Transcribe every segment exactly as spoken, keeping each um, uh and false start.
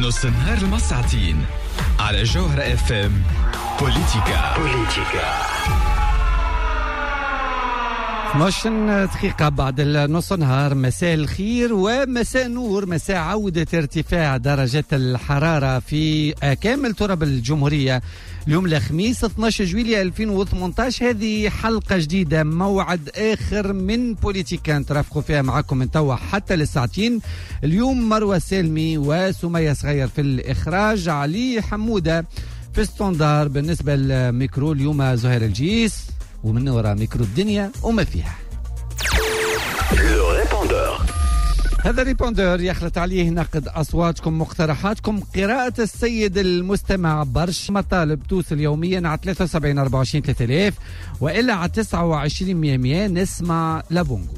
نص نهار المساعتين على جوهرة اف ام. بوليتيكا بوليتيكا اثناش دقيقة بعد النص نهار. مساء الخير ومساء نور، مساء عودة ارتفاع درجات الحرارة في كامل تراب الجمهورية. اليوم الخميس اثناش جويلية ألفين وثمانية عشر. هذه حلقة جديدة، موعد آخر من بوليتيكا نترافقوا فيها معكم من توا حتى للساعتين. اليوم مروة سالمي وسمية صغير في الإخراج، علي حمودة في ستاندار. بالنسبة للميكرو اليوم زهير الجيس، ومن وراء ميكرو الدنيا وما فيها. هذا ريبوندور يخلط عليه نقد أصواتكم، مقترحاتكم، قراءة السيد المستمع. برش مطالب توصل يوميا على ثلاثة وسبعين أربعة وعشرين ثلاثة آلاف وإلا على تسعة وعشرين مية مية. نسمع لابونغو.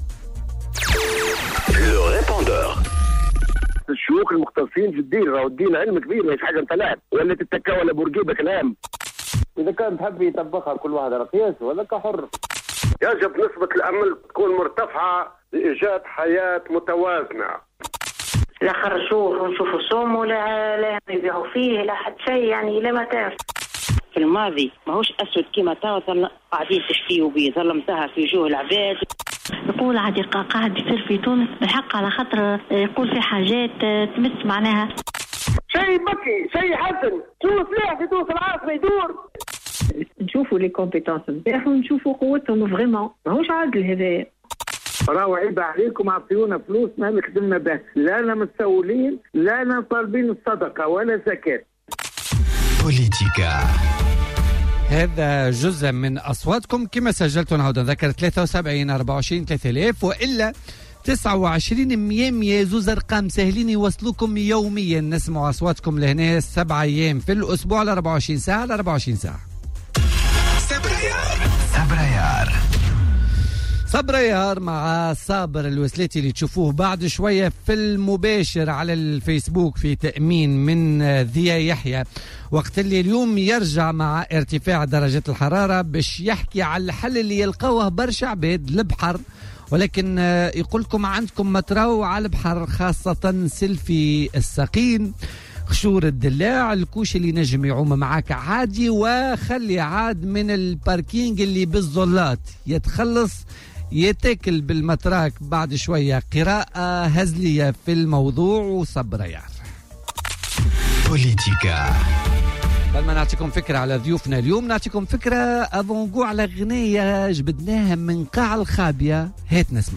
الشيوخ المختصين في الدين، راهو الدين علم كبير، مش حاجه انت لاعب ولا تتكا ولا برجيبه كلام. إذا كان تحب يطبقها كل واحد على قياسه ولا كحر. يجب نسبة الأمل تكون مرتفعة لإيجاد حياة متوازنة. لا خرجوه ونشوفوا صوم ولا لا يبيعوا فيه لا حد شيء، يعني لا ما تعرف. في الماضي ماهوش أسود كيما توا قاعدين تشفيوا بيه، ظلمتها في وجوه العباد. يقول عادي قاعد يصير في تونس بالحق على خاطر يقول في حاجات تمس معناها. شيء بكي، شيء حسن. تونس ليه في تونس العاصمة يدور. نشوفوا لي كومبيتونس نتاعهم، نشوفوا قوتهم فريمون. ماهوش عادل هذا. راهو عيب عليكم، عطيونا فلوس ما نخدمنا به، لا أنا متسولين لا أنا طالبين الصدقة ولا زكاة. بوليتيكا. هذا جزء من أصواتكم كما سجلتوا. نعود نذكر ثلاثة وسبعين أربعة وعشرين ثلاثة آلاف وإلا تسعة وعشرين مية مية. زوز أرقام سهلين يوصلوكم يوميا. نسمع أصواتكم لهنا سبعة أيام في الأسبوع على أربعة وعشرين ساعة على أربعة وعشرين ساعة. سبريار سبريار صبريار مع صابر الوسلاتي اللي تشوفوه بعد شوية في المباشر على الفيسبوك في تأمين من ذيا يحيى، وقت اللي اليوم يرجع مع ارتفاع درجة الحرارة باش يحكي على الحل اللي يلقوه برشا عباد البحر، ولكن يقول لكم عندكم متراو على البحر، خاصة سلفي الساقين، خشور الدلاع، الكوش اللي نجم يعوم معاك عادي، وخلي عاد من الباركينج اللي بالزلات يتخلص يتاكل بالمتراك بعد شوية. قراءة هزلية في الموضوع وصبريار. بوليتيكا. قبل ما نعطيكم فكرة على ضيوفنا اليوم، نعطيكم فكرة أفونجو على غنية جبدناها من قاع الخابية. هات نسمع.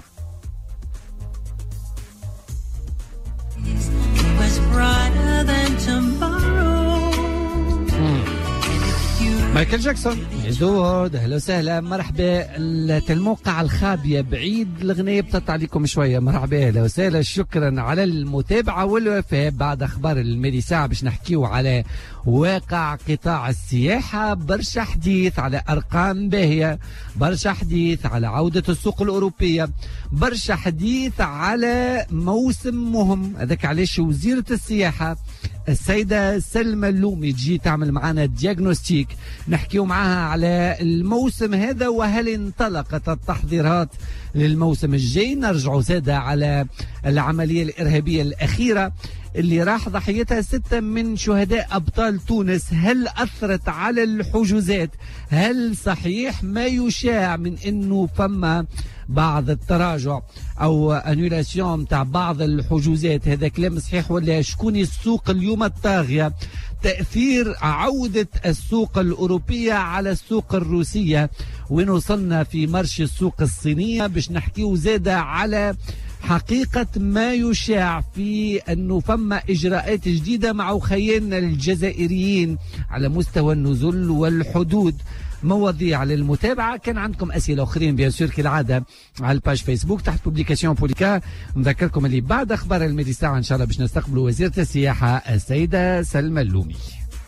مايكل جاكسون يزود. اهلا وسهلا، مرحبا. الموقع الخابية بعيد، الغنية بتطلع عليكم شوية. مرحبا، اهلا وسهلا، شكرا على المتابعة والوفاء. بعد اخبار الميدي ساعة باش نحكيو على واقع قطاع السياحة، برشا حديث على ارقام باهية، برشا حديث على عودة السوق الاوروبية، برشا حديث على موسم مهم. هذاك علاش وزيرة السياحة السيدة سلمى اللومي تجي تعمل معنا دياغنوستيك، نحكيو معاها على الموسم هذا وهل انطلقت التحضيرات للموسم الجاي. نرجعوا زادة على العملية الإرهابية الأخيرة اللي راح ضحيتها ستة من شهداء أبطال تونس، هل أثرت على الحجوزات؟ هل صحيح ما يشاع من أنه فما بعض التراجع أو أنولاسيون تاع بعض الحجوزات؟ هذا كلام صحيح ولا شكون السوق اليوم الطاغية؟ تأثير عودة السوق الأوروبية على السوق الروسية، وين وصلنا في مرش السوق الصينية؟ باش نحكيو زادة على حقيقة ما يشاع في أنه فما إجراءات جديدة مع خيالنا الجزائريين على مستوى النزول والحدود. مواضيع للمتابعة. كان عندكم أسئلة أخرين بيان كالعادة على الباج فيسبوك تحت بوبليكاسيون بوليكا. نذكركم اللي بعد أخبار الميدي ساعة إن شاء الله باش نستقبلوا وزيرة السياحة السيدة سلمى اللومي.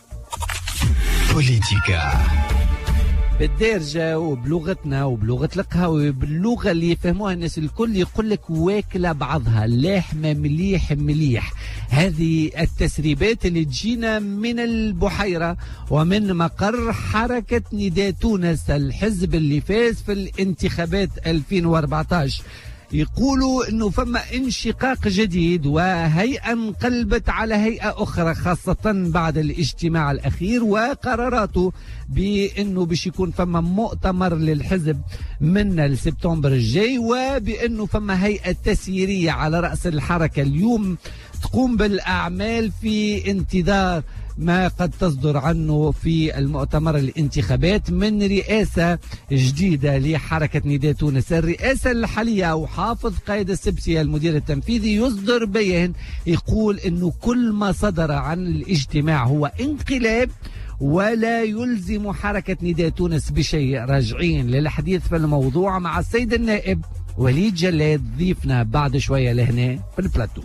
بوليتيكا بالدارجة وبلغتنا وبلغة القهوة وباللغة اللي يفهموها الناس الكل. يقول لك واكلة بعضها، لاحمة مليح مليح. هذه التسريبات اللي تجينا من البحيرة ومن مقر حركة نداء تونس، الحزب اللي فاز في الانتخابات ألفين وأربعة عشر. يقولوا انه فما انشقاق جديد وهيئة انقلبت على هيئة اخرى، خاصة بعد الاجتماع الاخير وقراراته بانه باش يكون فما مؤتمر للحزب من السبتمبر الجاي، وبانه فما هيئة تسييرية على رأس الحركة اليوم تقوم بالاعمال في انتظار ما قد تصدر عنه في المؤتمر الانتخابات من رئاسة جديدة لحركة نداء تونس. الرئاسة الحالية أو حافظ قايد السبسي المدير التنفيذي يصدر بيان يقول أنه كل ما صدر عن الاجتماع هو انقلاب ولا يلزم حركة نداء تونس بشيء. راجعين للحديث في الموضوع مع السيد النائب وليد جلاد ضيفنا بعد شوية لهنا في البلاتو.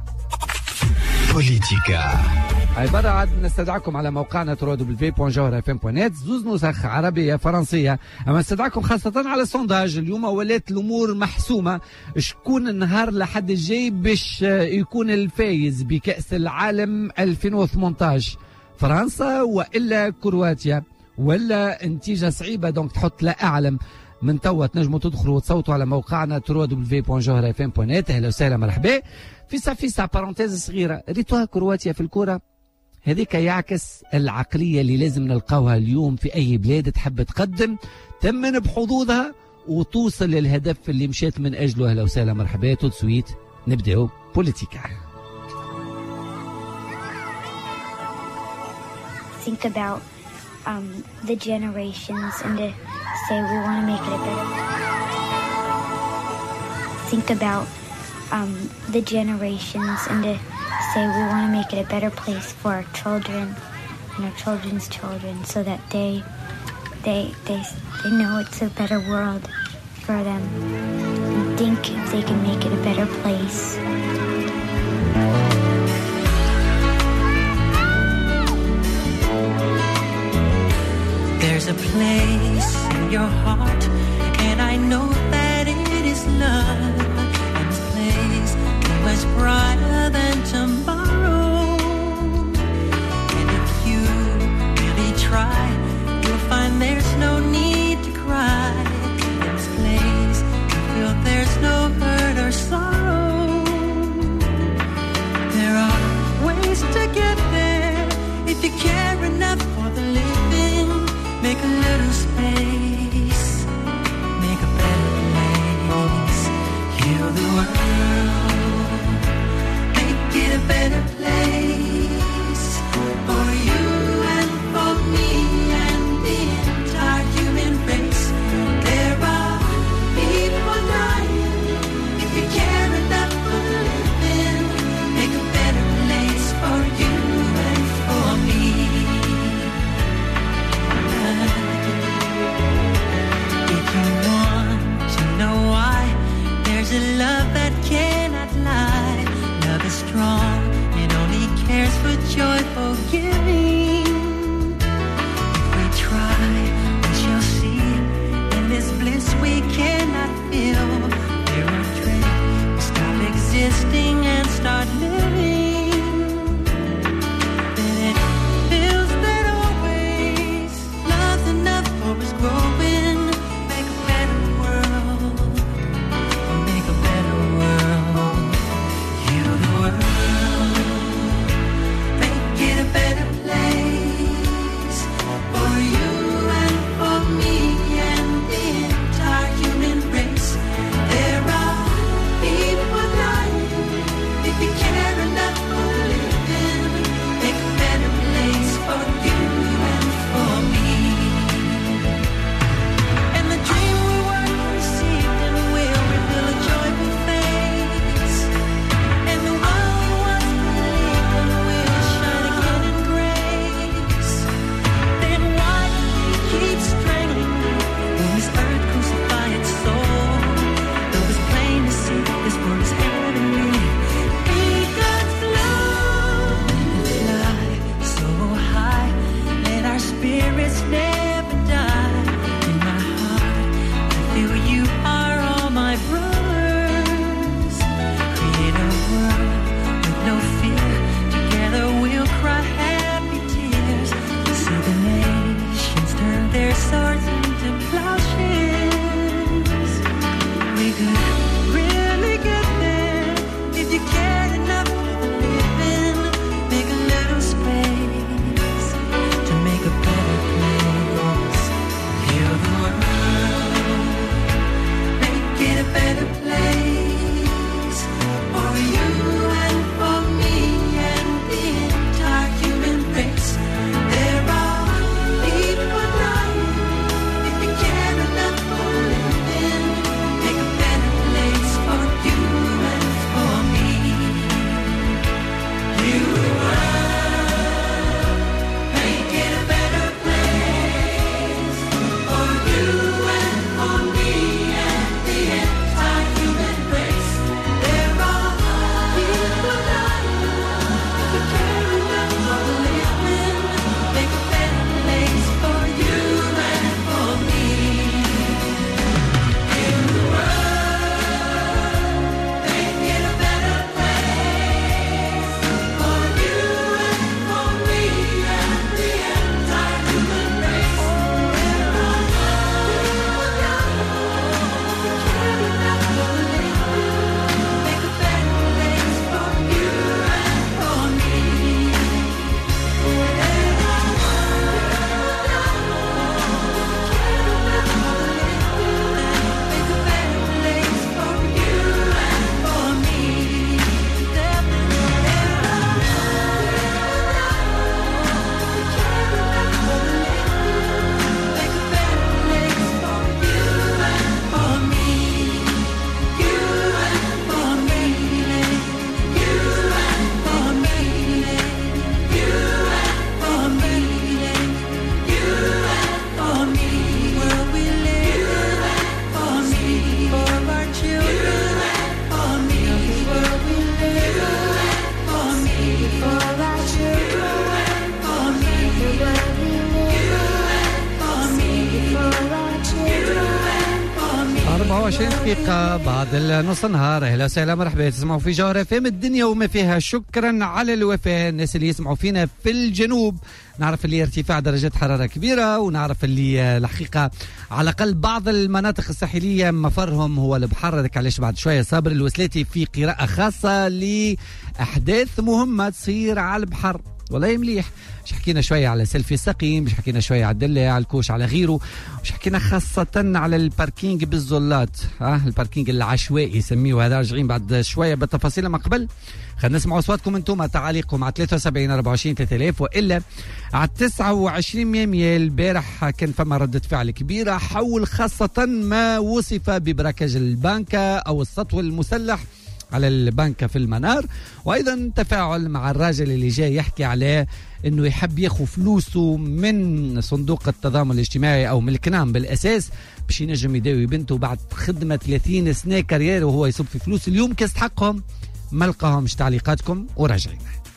بوليتيكا عبارة عاد نستدعكم على موقعنا دبليو دبليو بوان جوهر اف ام بوان نت، زوز نسخ عربية فرنسية. أما نستدعكم خاصة على السونداج. اليوم ولات الأمور محسومة، شكون النهار لحد الجاي باش يكون الفايز بكأس العالم ألفين وثمانية عشر، فرنسا وإلا كرواتيا، ولا نتيجة صعيبة دونك تحط لا أعلم. من توا تنجموا تدخلوا وتصوتوا على موقعنا دبليو دبليو دبليو بوان جوهر اف ام بوان نت. أهلا وسهلا مرحبا. فيسا فيسا بارونتيز صغيرة، ريتوها كرواتيا في الكرة هذيك يعكس العقلية اللي لازم نلقاوها اليوم في أي بلاد تحب تقدم تمن بحظوظها وتوصل للهدف اللي مشيت من أجله. أهلا وسهلا مرحبا. تو سويت نبدأو بوليتيكا. Think about um, the generations and to say we want to make it a better. Think about um, the generations and to say we want to make it a better place for our children and our children's children, so that they they they they know it's a better world for them, and think if they can make it a better place. There's a place in your heart, and I know that it is love, and this place was brighter than tomorrow. And if you really try, you'll find there's no need to cry. In this place, you feel there's no hurt or sorrow. There are ways to get there if you care enough for the living. Make a little space وعشرين دقيقة بعد نص النهار. أهلا وسهلا مرحبا، تسمعوا في جوهرة فم الدنيا وما فيها. شكرا على الوفاء الناس اللي يسمعوا فينا في الجنوب. نعرف اللي ارتفاع درجات حرارة كبيرة، ونعرف اللي الحقيقة على الأقل بعض المناطق الساحلية مفرهم هو البحر. هذاك علاش بعد شوية صابر الوسلاتي في قراءة خاصة لأحداث مهمة تصير على البحر. والله مليح. مش حكينا شوية على سيلفي السقيم، مش حكينا شوية على الدلة، على الكوش، على غيره، مش حكينا خاصة على الباركينج بالزلات، ها الباركينج العشوائي يسميه هذا. راجعين بعد شوية بالتفاصيل. ما قبل خلينا نسمع أصواتكم انتم، تعاليقكم على ثلاثة وسبعين أربعة وعشرين ثلاثة آلاف وإلا على تسعة وعشرين مية مية. البارح كان فما ردة فعل كبيرة حول خاصة ما وصف ببركج البنكة أو السطو المسلح على البنكة في المنار، وأيضا تفاعل مع الراجل اللي جاي يحكي عليه انه يحب ياخذ فلوسه من صندوق التضامن الاجتماعي او من الكنام بالاساس باش ينجم يداوي بنته بعد خدمه ثلاثين سنه كارير وهو يصب في فلوس اليوم كيستحقهم. ما لقاهمش تعليقاتكم وراجعين.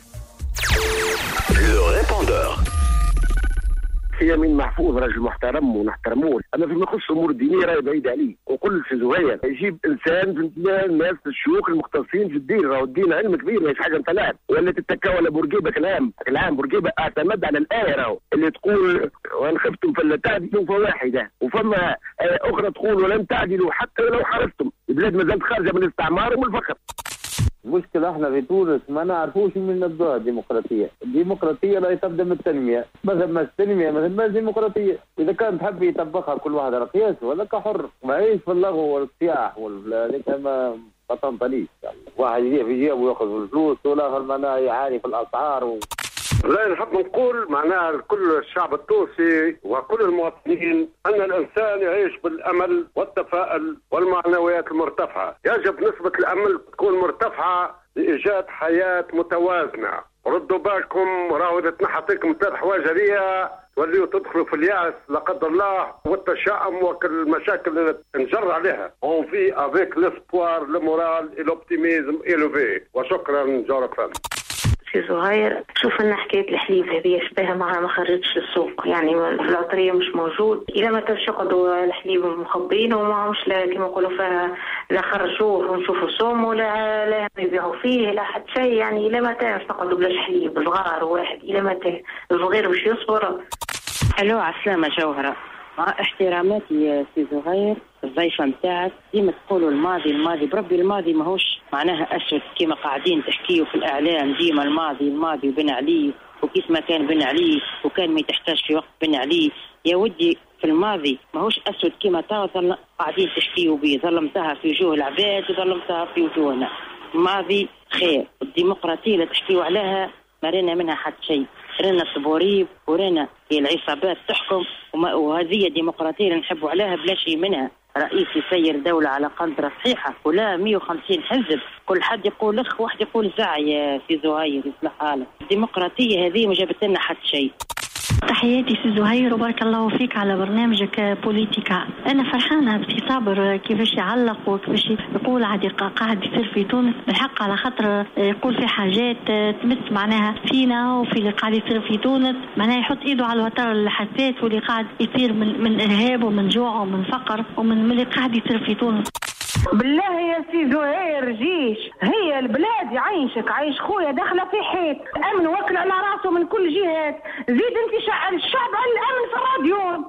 في يمين محفوظ راجل محترم ونحترموه، اما فيما يخص امور الدينيه راهي بعيد عليه. وكل في زهير يجيب انسان في الناس الشيوخ المختصين في الدين، راهو الدين علم كبير مش حاجه انت لاعب ولا تتكا ولا بورقيبه. كلام كلام بورقيبه اعتمد على الايه راهو اللي تقول وان خفتم فلا تعدلوا فواحده، وفما اخرى تقول ولن تعدلوا حتى لو حرصتم. البلاد ما زالت خارجه من الاستعمار ومن الفقر. المشكلة احنا في تونس ما نعرفوش من نبدأ الديمقراطية. الديمقراطية لا تبدأ من التنمية، مثلا ما التنمية مثلا ما الديمقراطية. إذا كان تحب يطبقها كل واحد على قياسه ولا كحر، ما عيش في اللغو والصياح وهذيك ما بطنطليش. واحد يجي في جيبه وياخذ الفلوس والآخر معناه يعاني في الأسعار و... لا نحب نقول معناها لكل الشعب التونسي وكل المواطنين أن الإنسان يعيش بالأمل والتفاؤل والمعنويات المرتفعة. يجب نسبة الأمل تكون مرتفعة لإيجاد حياة متوازنة. ردوا بالكم، راهو إذا تنحطيكم ثلاث حوايج هذيا توليوا تدخلوا في اليأس لا قدر الله والتشاؤم وكل المشاكل اللي نجر عليها. On vit avec l'espoir, le moral et l'optimisme élevé. وشكرا جارة في زهير. شوف لنا حكاية الحليب هذه شبيها معها ما خرجش للسوق، يعني في العطرية مش موجود. إذا ما تشقدوا الحليب مخبين وما مش لا كما يقولوا فيها لا خرجوه ونشوفوا صوم ولا لا يبيعوا فيه لا حد شيء. يعني إلى متى نقعدوا بلاش حليب صغار واحد؟ إلى متى الصغير باش يصبر؟ الو عسلامة جوهرة، مع احتراماتي يا سي زهير الضيفة متاعك. ديما تقولوا الماضي الماضي، بربي الماضي ماهوش معناها أسود كما قاعدين تحكيوا في الإعلام. ديما الماضي الماضي وبن عليه وكيف ما كان بن عليه وكان ما تحتاج في وقت بن عليه. يا ودي في الماضي ماهوش أسود كما توا قاعدين تحكيوا بيه. ظلمتها في وجوه العباد وظلمتها في وجوهنا. الماضي خير، الديمقراطية اللي تحكيوا عليها ما رينا منها حد شيء. رينا الصبوريب ورينا العصابات تحكم، وهذه الديمقراطية اللي نحبوا عليها بلا شيء منها. رئيس يسير دولة على قنطرة صحيحة ولا مية وخمسين حزب، كل حد يقول اخ واحد يقول زع. يا سي زهير يصلح حالك، الديمقراطية هذه ما جابت لنا حد شيء. تحياتي سي زهير وبارك الله فيك على برنامجك بوليتيكا. انا فرحانه بسي صابر كيفاش يعلق وكيفاش يقول عادي قاعد يصير في تونس بالحق، على خاطر يقول في حاجات تمس معناها فينا وفي اللي قاعد يصير في تونس. معناها يحط ايده على الوتر الحساس واللي قاعد يصير من من ارهاب ومن جوع ومن فقر ومن اللي قاعد يصير في تونس. بالله يا سي زهير جيش هي البلاد يعيشك عايش خويا داخله في حيط امن واكل على راسه من كل جهات. زيد انت شعب الشعب على الامن في الراديو.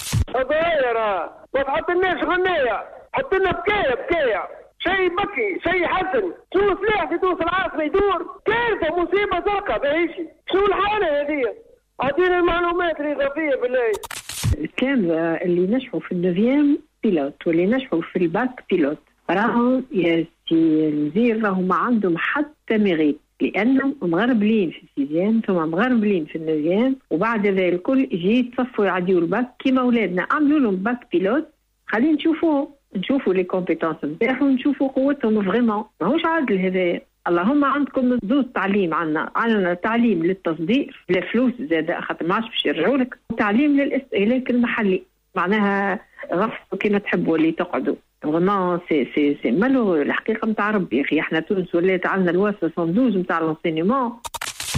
صغيرة ما تحط لناش غنية، حط لنا بكاية بكاية شيء بكي شيء حزن. شو سلاح في تونس العاصمة يدور كارثة مصيبة زرقاء بعيشي. شو الحالة هذه؟ أعطينا المعلومات الإضافية بالله. كان اللي نجحوا في النوفيام بيلوت واللي نجحوا في الباك بيلوت راهو يا سي الوزير راهو ما عندهم حتى مغيب، لأنهم مغربلين في السيزيام ثم مغربلين في النوفيام، وبعد ذلك الكل يجي تصفوا يعديوا الباك كيما أولادنا. عملوا لهم باك بيلوت، خلينا نشوفوا نشوفوا لي كومبيتونس نتاعهم ونشوفوا قوتهم فريمون. ماهوش عادل هذا. اللهم عندكم زوج تعليم، عنا عنا تعليم للتصدير بلا فلوس زاد خاطر ما عادش باش يرجعوا لك، وتعليم للاستهلاك المحلي معناها غفصوا كما تحبوا اللي تقعدوا. vraiment c'est c'est c'est malheureux الحقيقه نتاع ربي. يا اخي احنا تونس ولات عندنا لوا اثنين وستين نتاع الانسينيمون.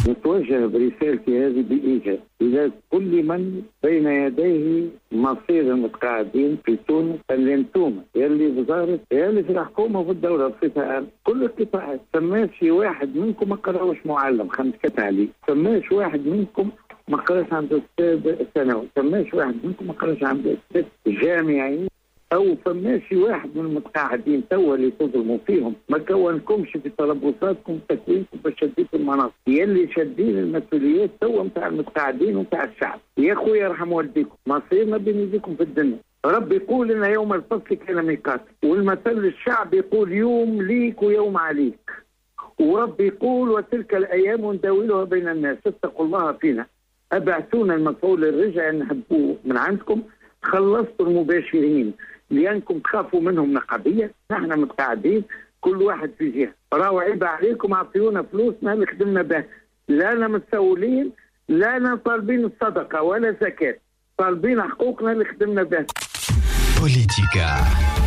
نتوجه برسالتي هذه بإيجاز إلى كل من بين يديه مصير المتقاعدين في تونس، اللي انتم يلي وزارة يلي في الحكومة والدولة بصفة كل القطاعات. سماش واحد منكم ما قراوش معلم خمس كتالي، سماش واحد منكم ما قراش عنده استاذ ثانوي، سماش واحد منكم ما قراش عنده استاذ جامعي، او فماش واحد من المتقاعدين توا اللي تظلموا فيهم ما كونكمش في تربصاتكم تكوينكم باش شديتوا المناصب، يلي شادين المسؤوليات توا نتاع المتقاعدين ونتاع الشعب. يا خويا يرحم والديكم، مصيرنا بين يديكم في الدنيا. رب يقول ان يوم الفصل كان ميقات، والمثل الشعب يقول يوم ليك ويوم عليك، ورب يقول وتلك الايام نداولها بين الناس، اتقوا الله فينا. ابعثونا المفعول الرجع نحبوه من عندكم، خلصتوا المباشرين لأنكم تخافوا منهم نقابية، نحن متقاعدين كل واحد في جهة، راهو عيب عليكم عطيونا فلوسنا اللي خدمنا به، لا أنا متسولين لا أنا طالبين الصدقة ولا زكاة، طالبين حقوقنا اللي خدمنا به. بوليتيكا،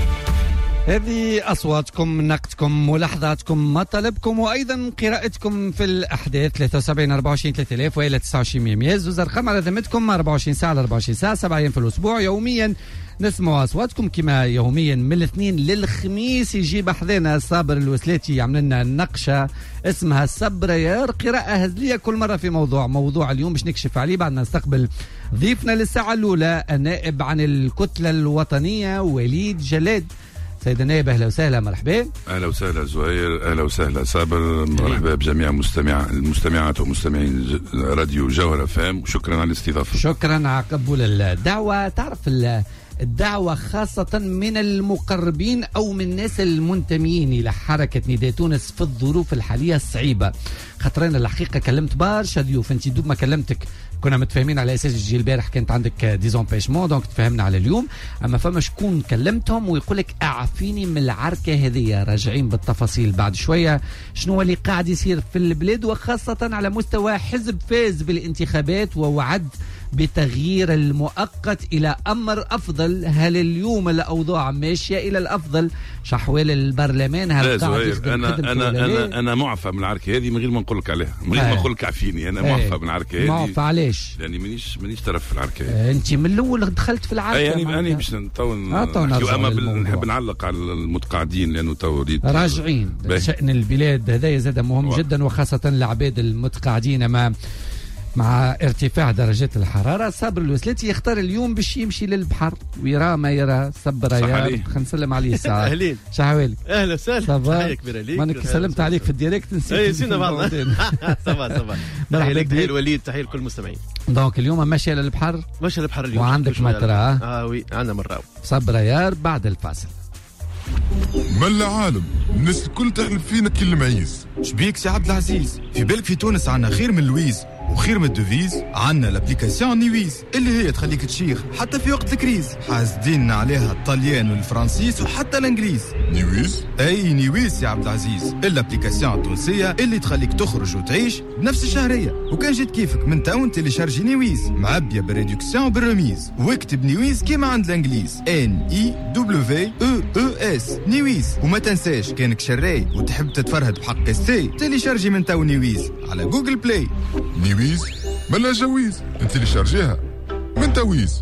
هذه أصواتكم، نقدكم، ملاحظاتكم، مطالبكم، وأيضا قراءتكم في الأحداث. ثلاثة وسبعين أربعة وعشرين ثلاثة آلاف وإلى تسعة وعشرين مية. زوز أرقام على ذمتكم، أربعة وعشرين ساعة على أربعة وعشرين ساعة، سبعة أيام في الأسبوع يوميا نسمع أصواتكم كما يوميا من الاثنين للخميس. يجيب حذانا صابر الوسلاتي يعمل لنا نقشة اسمها صبريار، قراءة هزلية كل مرة في موضوع. موضوع اليوم باش نكشف عليه بعد ما نستقبل ضيفنا للساعة الأولى النائب عن الكتلة الوطنية وليد جلاد. سيد النائب اهلا وسهلا، مرحبا. اهلا وسهلا زهير، اهلا وسهلا صابر، مرحبا بجميع مستمع المستمعات ومستمعين راديو جوهرة فام، وشكرا على الاستضافه. شكرا على قبول الدعوه. تعرف الدعوه خاصه من المقربين او من الناس المنتمين الى حركه نداء تونس في الظروف الحاليه الصعيبه، خاطر انا الحقيقه كلمت برشا ضيوف. انت دوب ما كلمتك كنا متفاهمين على اساس تجي البارح كانت عندك ديزومبيشمون، دونك تفاهمنا على اليوم. اما فما شكون كلمتهم ويقول لك اعفيني من العركه هذه. راجعين بالتفاصيل بعد شويه شنو اللي قاعد يصير في البلاد، وخاصه على مستوى حزب فاز بالانتخابات ووعد بتغيير المؤقت الى امر افضل. هل اليوم الاوضاع ماشيه الى الافضل؟ شحوال البرلمان هل قاعد يخدم؟ انا انا انا انا معفى من العركه هذه من غير ما نقول لك عليها، من غير ما نقول لك عفيني. انا معفى من العركه هذه. معفى علاش؟ يعني مانيش مانيش طرف في العركه هذه. انت من الاول دخلت في العركه. يعني انا باش تو اما نحب نعلق على المتقاعدين لانه تو راجعين. شأن البلاد هذا زاد مهم و... جدا، وخاصه العباد المتقاعدين امام مع ارتفاع درجات الحرارة. صابر الوسلاتي يختار اليوم باش يمشي للبحر ويرى ما يرى. صبر يا خلينا نسلم عليه الساعة. أهلين. شحوالك؟ أهلا وسهلا. تحية كبيرة ليك. مانك سلمت عليك في الديريكت نسيت. اي نسينا بعضنا. صباح صباح. تحية لك، تحية الوليد، تحية لكل المستمعين. دونك اليوم ماشي للبحر؟ ماشي للبحر اليوم. وعندك مطرة؟ اه وي عندنا مرة. صبر يار بعد الفاصل. ما العالم الناس الكل تحلف فينا كل معيز. شبيك سي عبد العزيز؟ في بالك في تونس عنا خير من لويز وخير من الدوفيز؟ عنا لابليكاسيون نيويز اللي هي تخليك تشيخ حتى في وقت الكريز. حاسدين عليها الطليان والفرنسيس وحتى الانجليز. نيويز؟ اي نيويز يا عبد العزيز، الابليكاسيون التونسيه اللي تخليك تخرج وتعيش بنفس الشهريه. وكان جيت كيفك من تاون تيليشارجي نيويز معبيه بالريدكسيون وبالرميز، واكتب نيويز كيما عند الانجليز ان اي دبليو او او اس نيويز. وما تنساش كانك شراي وتحب تتفرهد بحق استي تيليشارجي من تاون نيويز على جوجل بلاي. نيويز ملا جويز انت اللي شارجيها من تويز.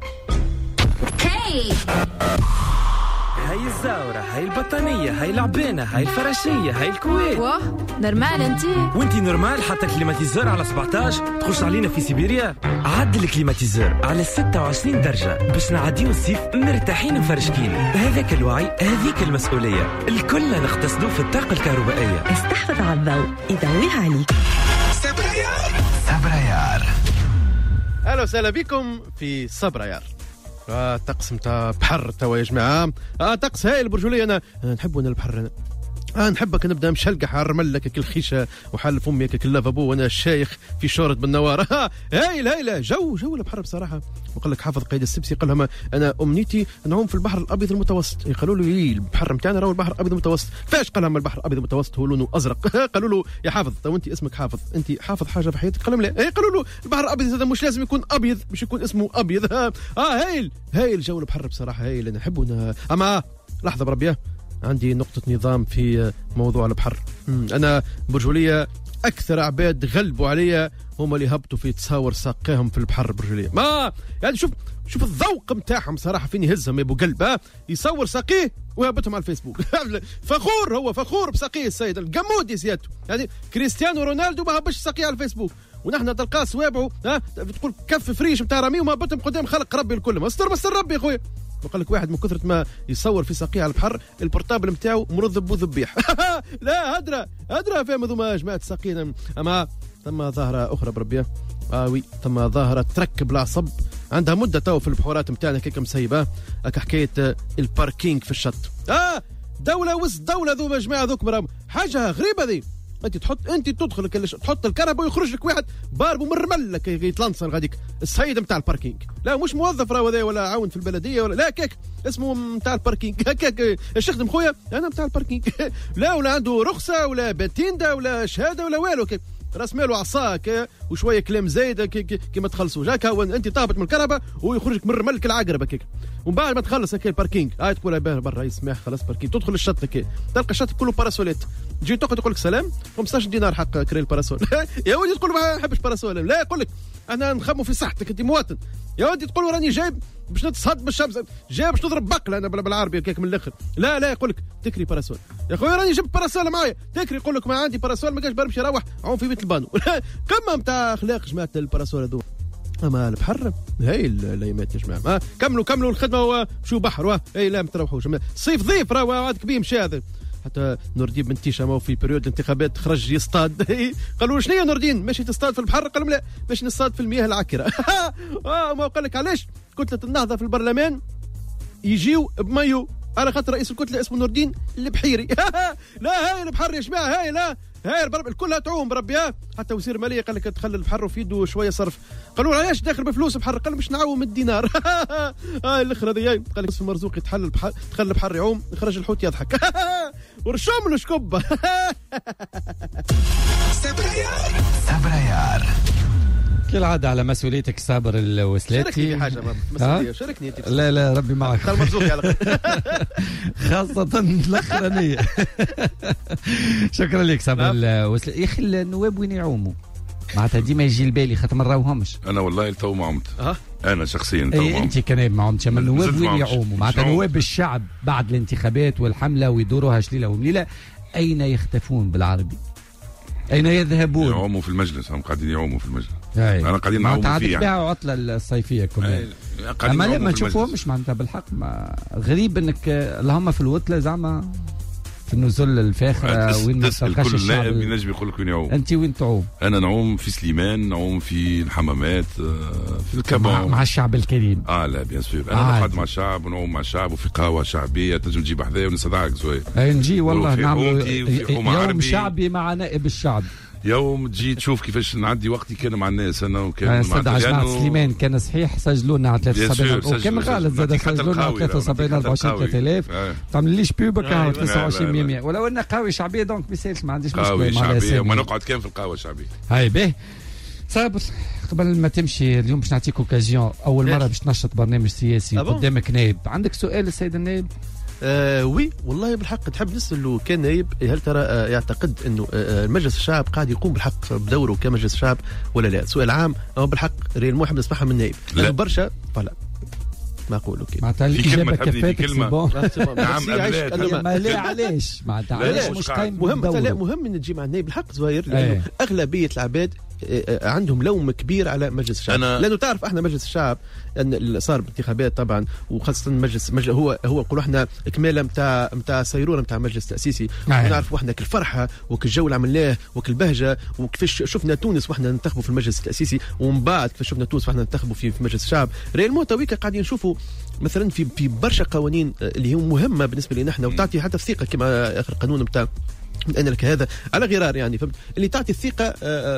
هاي هاي الزاورة، هاي البطانية، هاي العبانة، هاي الفراشية، هاي الكويت. واه نورمال انتي؟ وانتي نورمال حتى كليماتيزور على سبعتاش تخش علينا في سيبيريا. عدل الكليماتيزور على ستة وعشرين درجة باش نعديو الصيف مرتاحين مفرشكين. بهذاك الوعي هذيك المسؤولية، الكل نقتصدو في الطاقة الكهربائية. استحفظ على الضوء يضويها عليك. صبريار صبريار. اهلا وسهلا بكم في صبريار. آه طقس متاع بحر توا يا جماعه. اه طقس هايل برجولي. انا نحب انا البحر. انا آه نحبك نبدا مشلقح حرمل لك الخيشه وحل فمي كل لافابو وانا الشايخ في شورة بالنوار. آه هايل هايل جو جو البحر بصراحه. وقال لك حافظ قيد السبسي قال لهم انا امنيتي نعوم في البحر الابيض المتوسط. قالوا له ايه البحر نتاعنا راهو البحر الابيض المتوسط. فاش قال لهم البحر الابيض المتوسط هو لونه ازرق. قالوا له يا حافظ تو انت اسمك حافظ، انت حافظ حاجه في حياتك؟ قال لهم لا. ايه قالوا له البحر الابيض هذا مش لازم يكون ابيض باش يكون اسمه ابيض. اه هايل هايل جو البحر بصراحه هايل. انا نحبه. اما لحظه بربيه عندي نقطة نظام في موضوع البحر. أنا برجولية اكثر عباد غلبوا عليا هما اللي هبطوا في تصاور ساقيهم في البحر البرجوليه. ما يعني شوف شوف الذوق نتاعهم صراحه فين يهزهم يا ابو قلب. ها يصور ساقيه ويهبطهم على الفيسبوك. فخور هو فخور بساقيه السيد القمود يا سيادته. يعني كريستيانو رونالدو ما هبش ساقيه على الفيسبوك ونحن تلقاه سوابعه ها تقول كف فريش نتاع رامي وما هبطهم قدام خلق ربي الكل. مستر مستر ربي يا خويا. وقال لك واحد من كثرة ما يصور في ساقيه على البحر البورتابل نتاعو مرذب وذبيح. لا هدرة هدرة فهم ذوما جماعة ساقينا. اما ثم ظاهرة اخرى بربيه اه وي ثم ظاهرة تركب العصب عندها مدة تو في البحورات نتاعنا كيك مسيبة هكا حكاية الباركينج في الشط. اه دولة وسط دولة ذوما جماعة ذوك مرام حاجة غريبة ذي. انت تحط انت تدخل تحط الكهرباء ويخرج لك واحد باربو مرمل لك يتلنصر غاديك السيد نتاع الباركينج. لا مش موظف راهو هذا ولا عاون في البلديه ولا لا كيك اسمه نتاع الباركينج هكاك اش يخدم خويا انا نتاع الباركينج. لا ولا عنده رخصه ولا باتيندا ولا شهاده ولا والو كيك راس ماله عصاك وشويه كلام زايد كي ما تخلصوش هكا هو انت تهبط من الكهرباء ويخرجك مرمل كالعقرب هكاك. ومن بعد ما تخلص هكا الباركينج هاي تقول برا يسمح خلاص باركينج تدخل الشط هكا تلقى الشط كله باراسولات تجي تقعد تقول لك سلام خمسطاش دينار حق كري الباراسول. يا ولدي تقول ما نحبش باراسول لا يقول لك انا نخمو في صحتك انت مواطن. يا ولدي تقول راني جايب باش نتصد بالشمس جايب باش نضرب بقله انا بالعربي هكاك من الاخر. لا لا يقول لك تكري باراسول يا خويا راني جبت باراسول معايا تكري يقول لك ما عندي باراسول ما كاش برمش يروح عون في بيت البانو. كما نتاع اخلاق جماعه الباراسول هذو. اما البحر هاي الايامات يا جماعه. آه كملوا كملوا الخدمه وشو بحر اي لا ما تروحوش صيف ضيف راهو عاد كبير مشى هذا. حتى نور الدين بن تيشا ما في بريود الانتخابات خرج يصطاد. قالوا شنو يا نور الدين ماشي تصطاد في البحر؟ قال لا ماشي نصطاد في المياه العكره. اه ما قال لك علاش كتله النهضه في البرلمان يجيو بمايو على خاطر رئيس الكتله اسمه نور الدين البحيري. لا هاي البحر يا جماعه هاي لا هاي البرب الكلها تعوم بربي. حتى وزير الماليه قال لك تخلي البحر في يده شويه صرف. قالوا علاش داخل بفلوس بحر؟ قال باش نعوم الدينار. هاي الاخر هذه قال لك اسم مرزوق يتحل البحر تخلي البحر يعوم يخرج الحوت يضحك. ورشوم له شكبه. سبريار كالعادة على مسؤوليتك صابر الوسلاتي. شاركني في حاجة مسؤولية شاركني. لا لا ربي معك. خل مرزوقي على خاصة الأخرانية. شكرا لك صابر الوسلاتي. يا أخي النواب وين يعوموا؟ معناتها ديما يجي البالي خاطر ما نراوهمش. أنا والله تو ما عمت. أه؟ أنا شخصيا تو ما عمت. أنت كنائب ما عمتش أما النواب وين يعوموا؟ معناتها نواب الشعب بعد الانتخابات والحملة ويدوروها شليلة ومليلة أين يختفون بالعربي؟ أين يذهبون؟ يعوموا في المجلس هم قاعدين يعوموا في المجلس. أنا قاعدين نعوموا فيه يعني. عطلة عطلة الصيفية كمان. أما لما نشوفوه مش معناتها بالحق ما غريب إنك اللهم في الوتلة زعما في النزول الفاخرة وين ما تلقاش الشعب. كل ينجم يقول لك وين يعوم. أنت وين تعوم؟ أنا نعوم في سليمان نعوم في الحمامات في الكبان مع الشعب الكريم. اه لا بيان سور انا نقعد مع الشعب ونعوم مع الشعب وفي قهوة شعبية تنجم تجيب حذايا ونستدعك زوي. نجي والله نعمل يوم شعبي مع نائب الشعب. يوم تجي تشوف كيفاش نعدي وقتي كان مع الناس انا وكان مع جماعة سليمان كان صحيح سجلونا على ثلاثة وسبعين وكان غالط زاد سجلونا على ثلاثة وسبعين أربعة وعشرين ثلاثة آلاف تعمل ليش بيوبك تسعة وعشرين مية مية ولو انها قهوة شعبية دونك ما يسالش ما عنديش مشكلة قهوة شعبية وما نقعد كان في القهوة الشعبية. هاي به صابر قبل ما تمشي اليوم باش نعطيك اوكازيون اول مرة باش تنشط برنامج سياسي قدامك نائب. عندك سؤال السيد النائب؟ آه وي والله بالحق تحب نسأله كان نايب هل ترى آه يعتقد انه آه مجلس الشعب قاعد يقوم بالحق بدوره كمجلس الشعب ولا لا؟ سؤال عام او بالحق ريال محب نسمعها من نايب. لا برشا فلا ما اقولوا كده. معناتها الإجابة كفاتك كلمة نعم ما لا علاش معناتها علاش مش قايم مهم لا مهم ان تجي مع النائب الحق زوير لانه اغلبية العباد عندهم لوم كبير على مجلس الشعب لانه تعرف احنا مجلس الشعب ان صار بانتخابات طبعا وخاصه مجلس, مجلس هو هو نقولوا احنا اكماله نتاع نتاع سيروره نتاع مجلس تاسيسي ونعرفوا احنا كالفرحه وكالجو اللي عملناه وكالبهجه وكيفاش شفنا تونس واحنا ننتخبوا في المجلس التاسيسي ومن بعد كيفاش شفنا تونس واحنا ننتخبوا في, في مجلس الشعب. ريال موتا ويكا قاعدين نشوفوا مثلا في في برشا قوانين اللي هي مهمه بالنسبه لنا احنا وتعطي حتى الثقه كما اخر قانون نتاع من أن لك هذا على غرار يعني فهمت اللي تعطي الثقة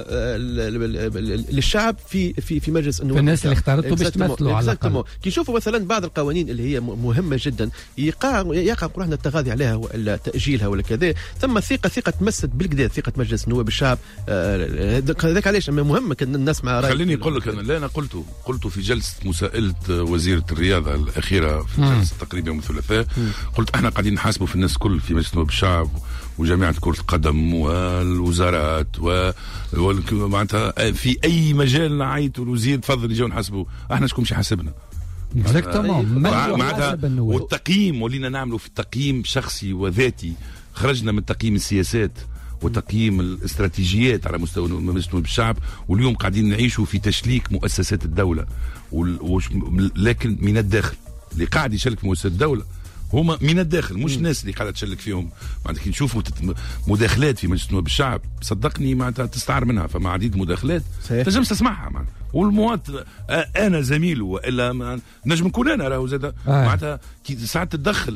للشعب في في في مجلس النواب الناس اللي اختارته باش تمثلوا على الأقل. كي يشوفوا مثلا بعض القوانين اللي هي مهمة جدا يقع يقع قرحنا التغاضي عليها ولا تأجيلها ولا كذا ثم ثقة ثقة تمست بالكدا ثقة مجلس النواب الشعب هذاك علاش مهمة كان الناس مع خليني أقول لك أنا لا أنا قلته قلته في جلسة مساءلة وزيرة الرياضة الأخيرة في جلسة تقريبا يوم الثلاثاء قلت احنا قاعدين نحاسبوا في الناس كل في مجلس النواب الشعب وجامعة كرة القدم والوزارات و معناتها في أي مجال نعيط الوزير تفضل يجوا نحاسبوا، احنا شكون مش حاسبنا معناتها. والتقييم ولينا نعمله في التقييم شخصي وذاتي، خرجنا من تقييم السياسات وتقييم الاستراتيجيات على مستوى مجلس الشعب، واليوم قاعدين نعيشوا في تشليك مؤسسات الدولة، لكن من الداخل. اللي قاعد يشلك في مؤسسات الدولة هما من الداخل، مش الناس اللي قاعده تشلك فيهم. معناتها كي نشوفوا مداخلات في مجلس النواب الشعب صدقني معناتها تستعار منها، فما عديد مداخلات تنجم تسمعها معناتها. والمواطن انا زميله والا نجم نكون انا راهو زاد آه. معناتها كي ساعات تدخل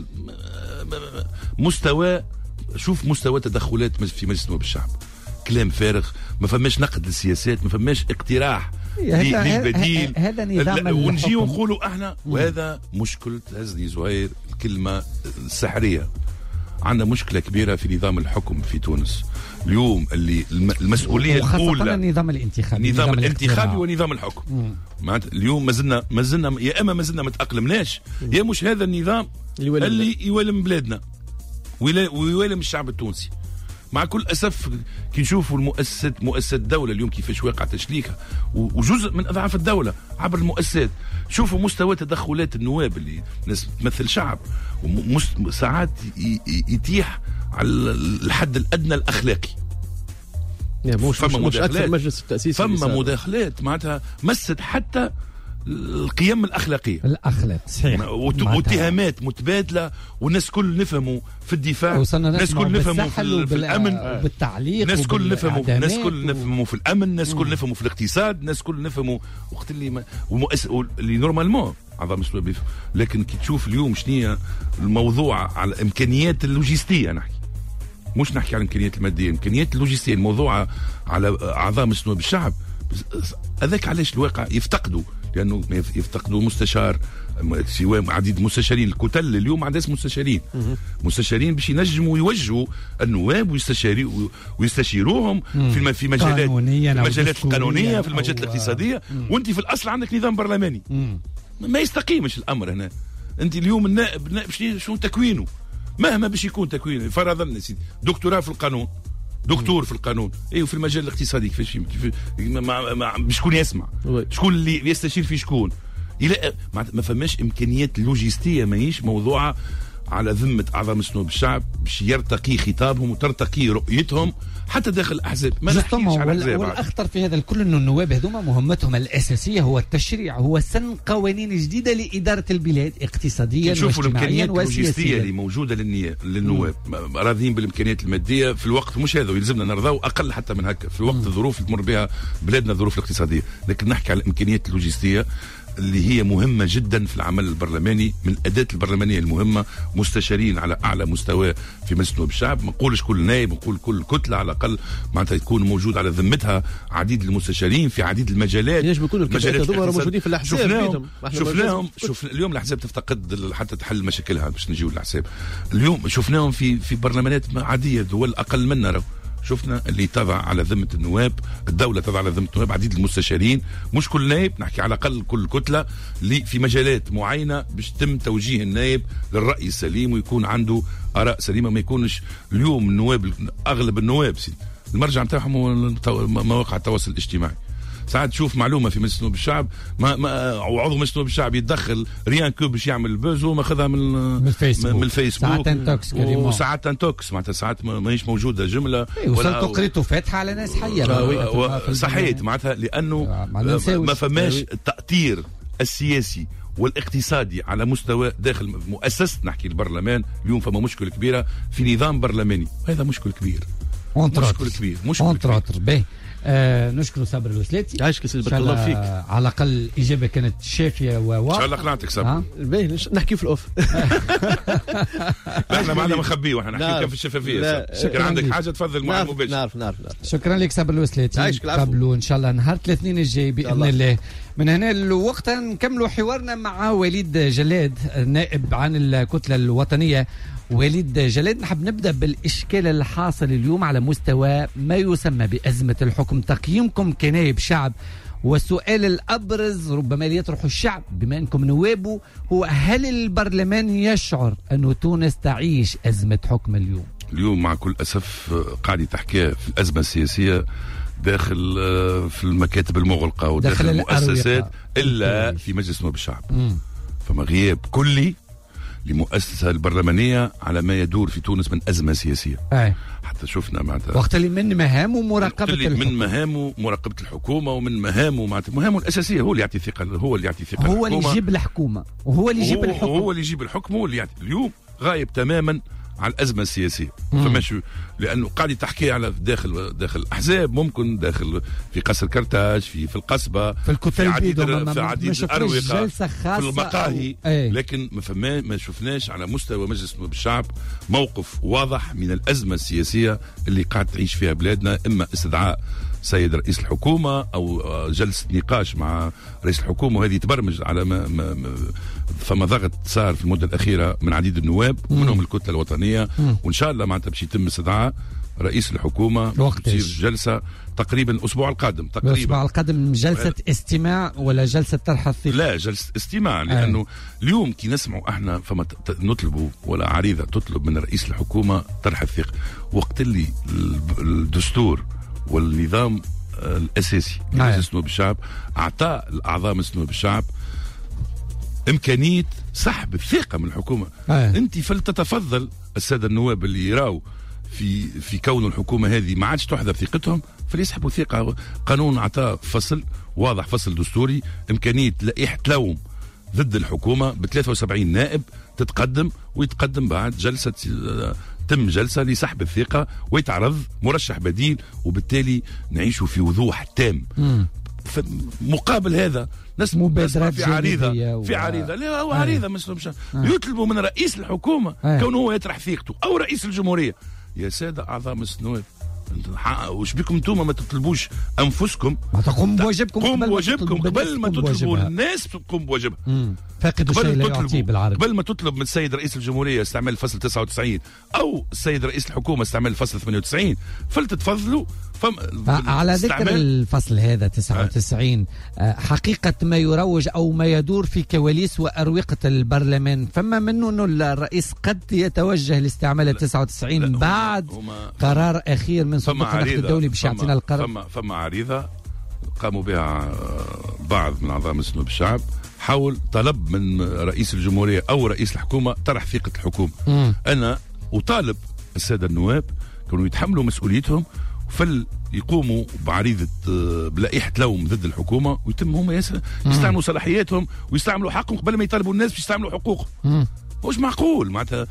مستوى، شوف مستوى تدخلات في مجلس النواب الشعب، كلام فارغ، ما فماش نقد للسياسات، ما فماش اقتراح للبديل. هذا نظام ونجي ونقولوا احنا، وهذا مشكلة هزني زهير الكلمة السحرية. عندنا مشكلة كبيرة في نظام الحكم في تونس اليوم، اللي المسؤولية الأولى النظام الانتخابي، نظام الانتخابي ونظام الحكم. معناتها اليوم ما زلنا ما زلنا يا اما ما زلنا ما تأقلمناش، يا مش هذا النظام اللي, اللي يولم بلادنا ويولم الشعب التونسي. مع كل أسف كي نشوفوا المؤسسات مؤسسات الدولة اليوم كيفاش واقع تشليكها، وجزء من أضعاف الدولة عبر المؤسسات. شوفوا مستوى تدخلات النواب اللي ناس تمثل شعب، ساعات يتيح على الحد الأدنى الأخلاقي. مش فما مش أكثر مجلس التأسيس، فما مداخلات معناتها مست حتى القيم الأخلاقية الأخلاق صحيح، واتهامات متبادلة، والناس كل نفهموا في الدفاع، الناس كل نفهموا في, في الأمن بالتعليق، ناس كل نفهموا ناس كل نفهموا في الأمن، ناس كل نفهموا في الاقتصاد، ناس كل نفهموا وقت اللي ما والمؤسس اللي نورمالمون عظام السبب. لكن كي تشوف اليوم شنية الموضوع على الإمكانيات اللوجستية، نحكي مش نحكي على الإمكانيات المادية، الإمكانيات اللوجستية الموضوع على أعضاء مجلس النواب الشعب، هذاك علاش الواقع يفتقدوا، لأنه يفتقدوا مستشار، سواء عديد مستشارين الكتل اليوم عدد مستشارين مستشارين باش ينجموا يوجهوا النواب ويستشيروا ويستشيروهم في في مجالات في المجالات القانونية، في المجالات الاقتصادية. وانت في الأصل عندك نظام برلماني ما يستقيمش الأمر هنا. انت اليوم النائب النائب شنو تكوينه، مهما باش يكون تكوينه، فرضا دكتوراه في القانون، دكتور في القانون، اي وفي المجال الاقتصادي كيفاش كيف شكون يسمع، شكون اللي يستشير في شكون، الى ما فماش امكانيات لوجستيه، ماهيش موضوعه على ذمه اعضاء مجلس النواب الشعب باش يرتقي خطابهم وترتقي رؤيتهم حتى داخل الاحزاب. ما نحكيش على الاحزاب. والاخطر في هذا الكل انه النواب هذوما مهمتهم الاساسيه هو التشريع، هو سن قوانين جديده لاداره البلاد اقتصاديا واجتماعيا وسياسيا. اللي موجوده للنواب راضيين بالامكانيات الماديه في الوقت مش هذا، ويلزمنا نرضاو اقل حتى من هكا في الوقت الظروف اللي تمر بها بلادنا، الظروف الاقتصاديه. لكن نحكي على الامكانيات اللوجستيه اللي هي مهمة جدا في العمل البرلماني، من الأداة البرلمانية المهمة. مستشارين على أعلى مستوى في مجلس النواب الشعب، ما نقولش كل نائب، نقول كل كتلة على الأقل معناتها يكون موجود على ذمتها عديد المستشارين في عديد المجالات. يجب يكون المجالات هذوما موجودين في الأحزاب. شفناهم شفناهم شوف اليوم الأحزاب تفتقد حتى تحل مشاكلها باش نجيو للأحزاب. اليوم شفناهم في في برلمانات عادية، دول أقل منا رو. شفنا اللي تضع على ذمة النواب، الدولة تضع على ذمة النواب عديد المستشارين، مش كل نائب، نحكي على الأقل كل كتلة اللي في مجالات معينة باش تم توجيه النائب للرأي السليم ويكون عنده آراء سليمة. ما يكونش اليوم النواب، أغلب النواب المرجع نتاعهم هو مواقع التواصل الاجتماعي. ساعات تشوف معلومه في مجلس النواب الشعب ما ما وعضو مجلس النواب الشعب يتدخل ريان كو باش يعمل البوز وماخذها من من الفيسبوك, من الفيسبوك. ساعات انتوكس وساعات انتوكس معناتها ساعات ماهيش موجوده جمله وصلتوا قريتوا فاتحه على ناس حيه صحيح معناتها لانه ما فماش التأطير السياسي والاقتصادي على مستوى داخل مؤسسة نحكي البرلمان. اليوم فما مشكلة كبيرة في نظام برلماني، وهذا مشكل كبير مشكل كبير مشكل كبير. آه نشكر صابر الوسلاتي، عايشك سيدي بارك الله فيك. على الاقل اجابه كانت شافيه وواضحه. ان شاء الله قنعتك صابر. باهي نحكي في الاوف. احنا معنا مخبي واحنا نحكي كيف في الشفافيه. شكرا عندك حاجه تفضل مع المباشر. نعرف نعرف نعرف. شكرا لك صابر الوسلاتي. قبلوا ان شاء الله نهار الاثنين الجاي باذن الله. من هنا الوقت نكملوا حوارنا مع وليد جلاد نائب عن الكتله الوطنيه. وليد جلاد، نحب نبدأ بالإشكال الحاصل اليوم على مستوى ما يسمى بأزمة الحكم. تقييمكم كنائب شعب، والسؤال الأبرز ربما ليطرح الشعب بما أنكم نوابه هو: هل البرلمان يشعر أن تونس تعيش أزمة حكم اليوم؟ اليوم مع كل أسف قاعد تحكي في الأزمة السياسية داخل في المكاتب المغلقة وداخل المؤسسات إلا في مجلس نواب الشعب. مم. فما غياب كلي لمؤسسة البرلمانية على ما يدور في تونس من أزمة سياسية. أي. حتى شفنا معناتها وقت اللي من مهامه مراقبة الحكومة، من مهامه مراقبة الحكومة، ومن مهامه معناتها مهامه الأساسية هو اللي يعطي ثقة، هو اللي يعطي ثقة هو اللي يجيب الحكومة، وهو اللي يجيب الحكم، هو اللي يجيب الحكم، هو اللي يعطي. اليوم غايب تماما على الأزمة السياسية. فماشي لأنه قاعد تحكي على داخل داخل الأحزاب، ممكن داخل في قصر كرتاج، في في القصبة، في, في عديد في عديد الأروقة، في المقاهي، لكن ما فما ما شفناش على مستوى مجلس نواب الشعب موقف واضح من الأزمة السياسية اللي قاعد تعيش فيها بلادنا، إما استدعاء سيد رئيس الحكومة أو جلسة نقاش مع رئيس الحكومة، وهذه تبرمج على ما, ما, ما فما ضغط صار في المدة الأخيرة من عديد النواب ومنهم الكتلة الوطنية. مم. وإن شاء الله معناتها باش يتم استدعاء رئيس الحكومة، تصير جلسة تقريبا الأسبوع القادم تقريبا الأسبوع القادم جلسة استماع ولا جلسة طرح الثقة؟ لا، جلسة استماع، لأنه آه. اليوم كي نسمعوا احنا فما نطلبوا ولا عريضة تطلب من رئيس الحكومة طرح الثقة، وقت اللي الدستور والنظام الأساسي لمجلس نواب الشعب أعطى الأعضاء مجلس نواب الشعب إمكانية سحب الثقة من الحكومة. آه. أنت فلتتفضل السادة النواب اللي يراو في في كون الحكومة هذه ما عادش تحضر ثقتهم فليسحبوا ثقة. قانون أعطى فصل واضح، فصل دستوري، إمكانية لائحة لوم ضد الحكومة ب ثلاثة وسبعين نائب تتقدم، ويتقدم بعد جلسة تم جلسة لسحب الثقة ويتعرض مرشح بديل، وبالتالي نعيش في وضوح تام. مقابل هذا نسمع في عريضة في عريضة لا هو عريضة مش مش يطلبوا من رئيس الحكومة كونه هو يطرح ثقته أو رئيس الجمهورية. يا سادة أعضاء مجلس النواب، وش بكم انتم ما تطلبوش انفسكم؟ ما تقوم بواجبكم، قوم بواجبكم قبل ما تطلبوا الناس تقوم بواجبها. فاقد الشيء لا يعطيه بالعربي. قبل ما تطلب من السيد رئيس الجمهورية استعمال الفصل تسعة وتسعين او السيد رئيس الحكومة استعمال الفصل ثمانية وتسعين فلتتفضلوا. فم... على ذكر الفصل هذا تسعة وتسعين، حقيقة ما يروج أو ما يدور في كواليس وأروقة البرلمان، فما منه أنه الرئيس قد يتوجه لاستعمال تسعة وتسعين بعد قرار أخير من سلطة النقد الدولي باش يعطينا القرار. فما, فما عريضة قاموا بها بعض من أعضاء مجلس النواب الشعب حول طلب من رئيس الجمهورية أو رئيس الحكومة طرح ثقة الحكومة. م. أنا أطالب السادة النواب كانوا يتحملوا مسؤوليتهم فل يقوموا بعريضة بلائحة لوم ضد الحكومة، ويتم هم يستعملوا صلاحياتهم ويستعملوا حقهم قبل ما يطالبوا الناس يستعملوا حقوقهم. مش معقول معناتها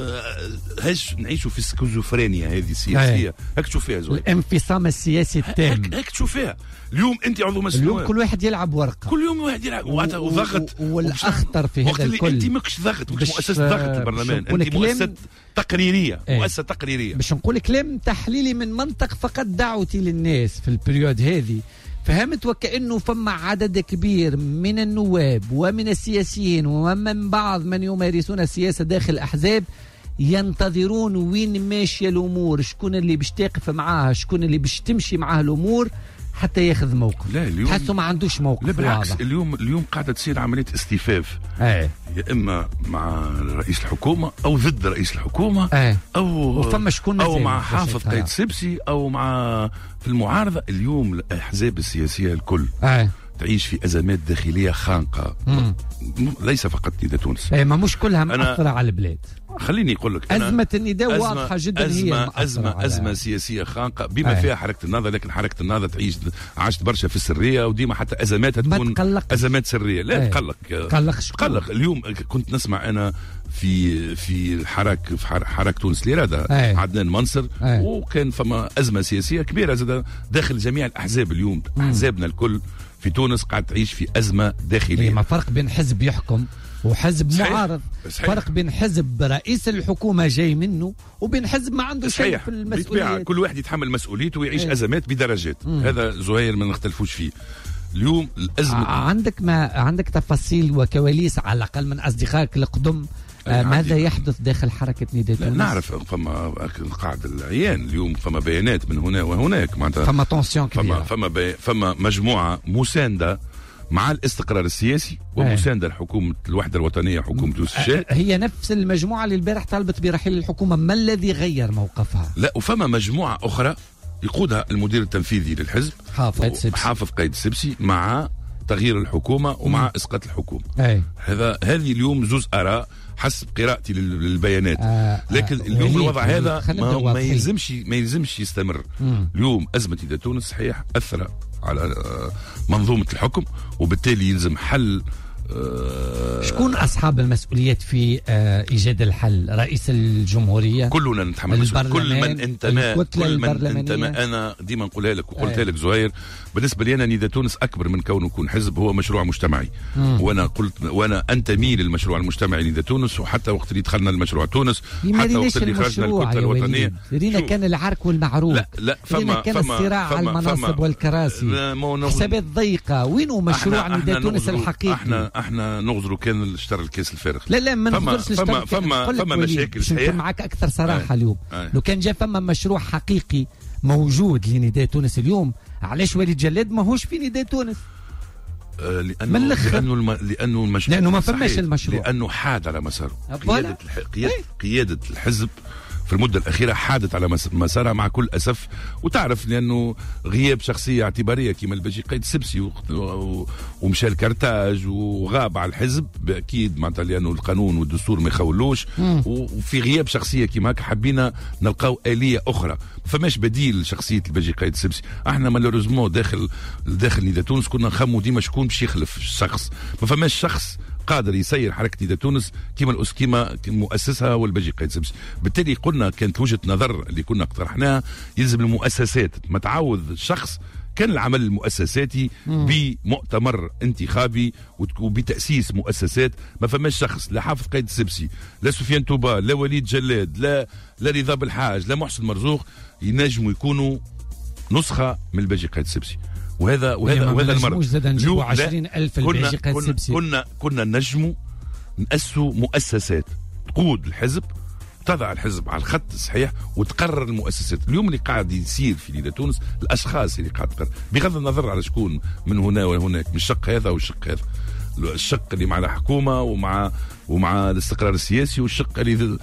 هاش نعيشوا في السكيزوفرينيا هذه السياسيه. هاك تشوف فيها زوين الانفصام السياسي التام. هاك تشوف فيها اليوم انت عضو مجلس اليوم كل واحد يلعب ورقه، كل يوم واحد يلعب وضغط. والاخطر في هذا الكل انت ماكش ضغط، ماكش مؤسسه ضغط البرلمان، انت مؤسسه تقريريه. ايه. مؤسسه تقريريه باش نقول كلام تحليلي من منطق فقط دعوتي للناس في البريود هذه. فهمت وكأنه فما عدد كبير من النواب ومن السياسيين ومن بعض من يمارسون السياسة داخل الأحزاب ينتظرون وين ماشية الأمور، شكون اللي باش تقف معاه، شكون اللي باش تمشي معاه الأمور حتى ياخذ موقف. لا اليوم حسوا ما عندوش موقف. لا بالعكس، اليوم اليوم قاعدة تصير عملية استفاف. ايه. يا اما مع رئيس الحكومة او ضد رئيس الحكومة. ايه. او وفما شكون او مع حافظ قايد سبسي او مع في المعارضة. اليوم الاحزاب السياسية الكل ايه. تعيش في ازمات داخلية خانقة. م. ليس فقط نداء تونس. ايه ما مش كلها مأثرة على البلاد. خليني اقول لك أزمة النداء واضحة جدا. أزمة هي أزمة على... أزمة سياسية خانقة بما أيه. فيها حركة النهضة، لكن حركة النهضة تعيش عاشت برشا في السرية، وديما حتى أزماتها تكون أزمات سرية. لا أيه. تقلق قلق قلق. اليوم كنت نسمع أنا في في الحراك في حراك تونس الإرادة أيه. عدنان منصر أيه. وكان فما أزمة سياسية كبيرة زاد داخل جميع الأحزاب. اليوم أحزابنا الكل في تونس قاعد تعيش في أزمة داخلية. ما فرق بين حزب يحكم وحزب صحيح. معارض. صحيح. فرق بين حزب رئيس الحكومة جاي منه وبين حزب ما عنده شيء في المسؤولية. كل واحد يتحمل مسؤوليته ويعيش ايه. أزمات بدرجات. مم. هذا زهير ما نختلفوش فيه. اليوم الأزمة عندك ما عندك تفاصيل وكواليس على الأقل من أصدقائك القدم. آه ماذا يحدث داخل حركة نداء تونس؟ نعرف فما قاعد العيان اليوم، فما بيانات من هنا وهناك معناتها فما تونسيون كبيرة، فما فما, بي فما مجموعة مساندة مع الاستقرار السياسي ومساندة لحكومة الوحدة الوطنية حكومة يوسف الشاه. هي نفس المجموعة اللي البارح طالبت برحيل الحكومة، ما الذي غير موقفها؟ لا، وفما مجموعة أخرى يقودها المدير التنفيذي للحزب حافظ قايد السبسي حافظ قايد السبسي مع تغيير الحكومة ومع مم. إسقاط الحكومة. أي. هذا هذه اليوم زوز آراء حسب قراءتي للبيانات. آه لكن آه اليوم الوضع هذا ما, ما يلزمش ما يلزمش يستمر. مم. اليوم أزمة إذا تونس صحيح أثر على منظومة الحكم، وبالتالي يلزم حل. أه شكون أصحاب المسؤوليات في أه إيجاد الحل؟ رئيس الجمهورية؟ كلنا نتحمل كل من انتمى كل من انتمى. أنا ديما نقولها لك وقلتها لك زهير، بالنسبة لي أنا نداء تونس أكبر من كونه يكون حزب، هو مشروع مجتمعي. مم. وأنا قلت وأنا أنتمي للمشروع المجتمعي نداء تونس، وحتى وقت اللي دخلنا المشروع تونس، حتى وقت اللي خرجنا الكتلة الوطنية، رينا كان العرك والمعروك. لا لا فما كان فما الصراع على المناصب والكراسي، حسابات ضيقة. وينه مشروع نداء تونس الحقيقي؟ احنا احنا نغزروا كان الشطر الكاس الفارغ. لا لا ما نغزرش الشطر. فما فما فما مشاكل صحيح. معك اكثر صراحه. آه. اليوم آه. لو كان جا فما مشروع حقيقي موجود لنداء تونس اليوم، علاش وليد جلاد ماهوش في نداء تونس؟ آه لانه لانه الم... لانه المشروع لانه ما فماش المشروع، لانه حاد على مساره. قياده الح... قيادة... قياده الحزب في المدة الأخيرة حادت على مسارها مع كل أسف. وتعرف لأنه غياب شخصية اعتبارية كما الباجي قايد السبسي و... و... ومشى الكرتاج وغاب على الحزب أكيد معناتها لأنه القانون والدستور ما يخولوش. وفي غياب شخصية كما هكا حبينا نلقاو آلية أخرى، ما فماش بديل لشخصية الباجي قايد السبسي. احنا مالوريزمون داخل داخل نداء تونس كنا نخمو ديما شكون باش يخلف الشخص، ما فماش شخص قادر يسير حركة نداء تونس كما الأسكيمة مؤسسها والباجي قايد السبسي. بالتالي قلنا كانت وجهة نظر اللي كنا اقترحناها يلزم المؤسسات ما تعوض الشخص. كان العمل المؤسساتي بمؤتمر انتخابي وبتأسيس مؤسسات، ما فماش شخص لا حافظ قايد السبسي لا سفيان توبا لا وليد جلاد لا لا رضا بالحاج لا محسن مرزوق ينجموا يكونوا نسخة من الباجي قايد السبسي. وهذا وهذا وهذا المرض. نجيبوا عشرين ألف الباجي قايد السبسي. كنا كنا نجموا نأسوا مؤسسات تقود الحزب، تضع الحزب على الخط الصحيح وتقرر المؤسسات. اليوم اللي قاعد يصير في نداء تونس الاشخاص اللي قاعد تقرر بغض النظر على شكون من هنا وهناك، من الشق هذا والشق هذا، الشق اللي مع الحكومه ومع ومع الاستقرار السياسي، والشق اللي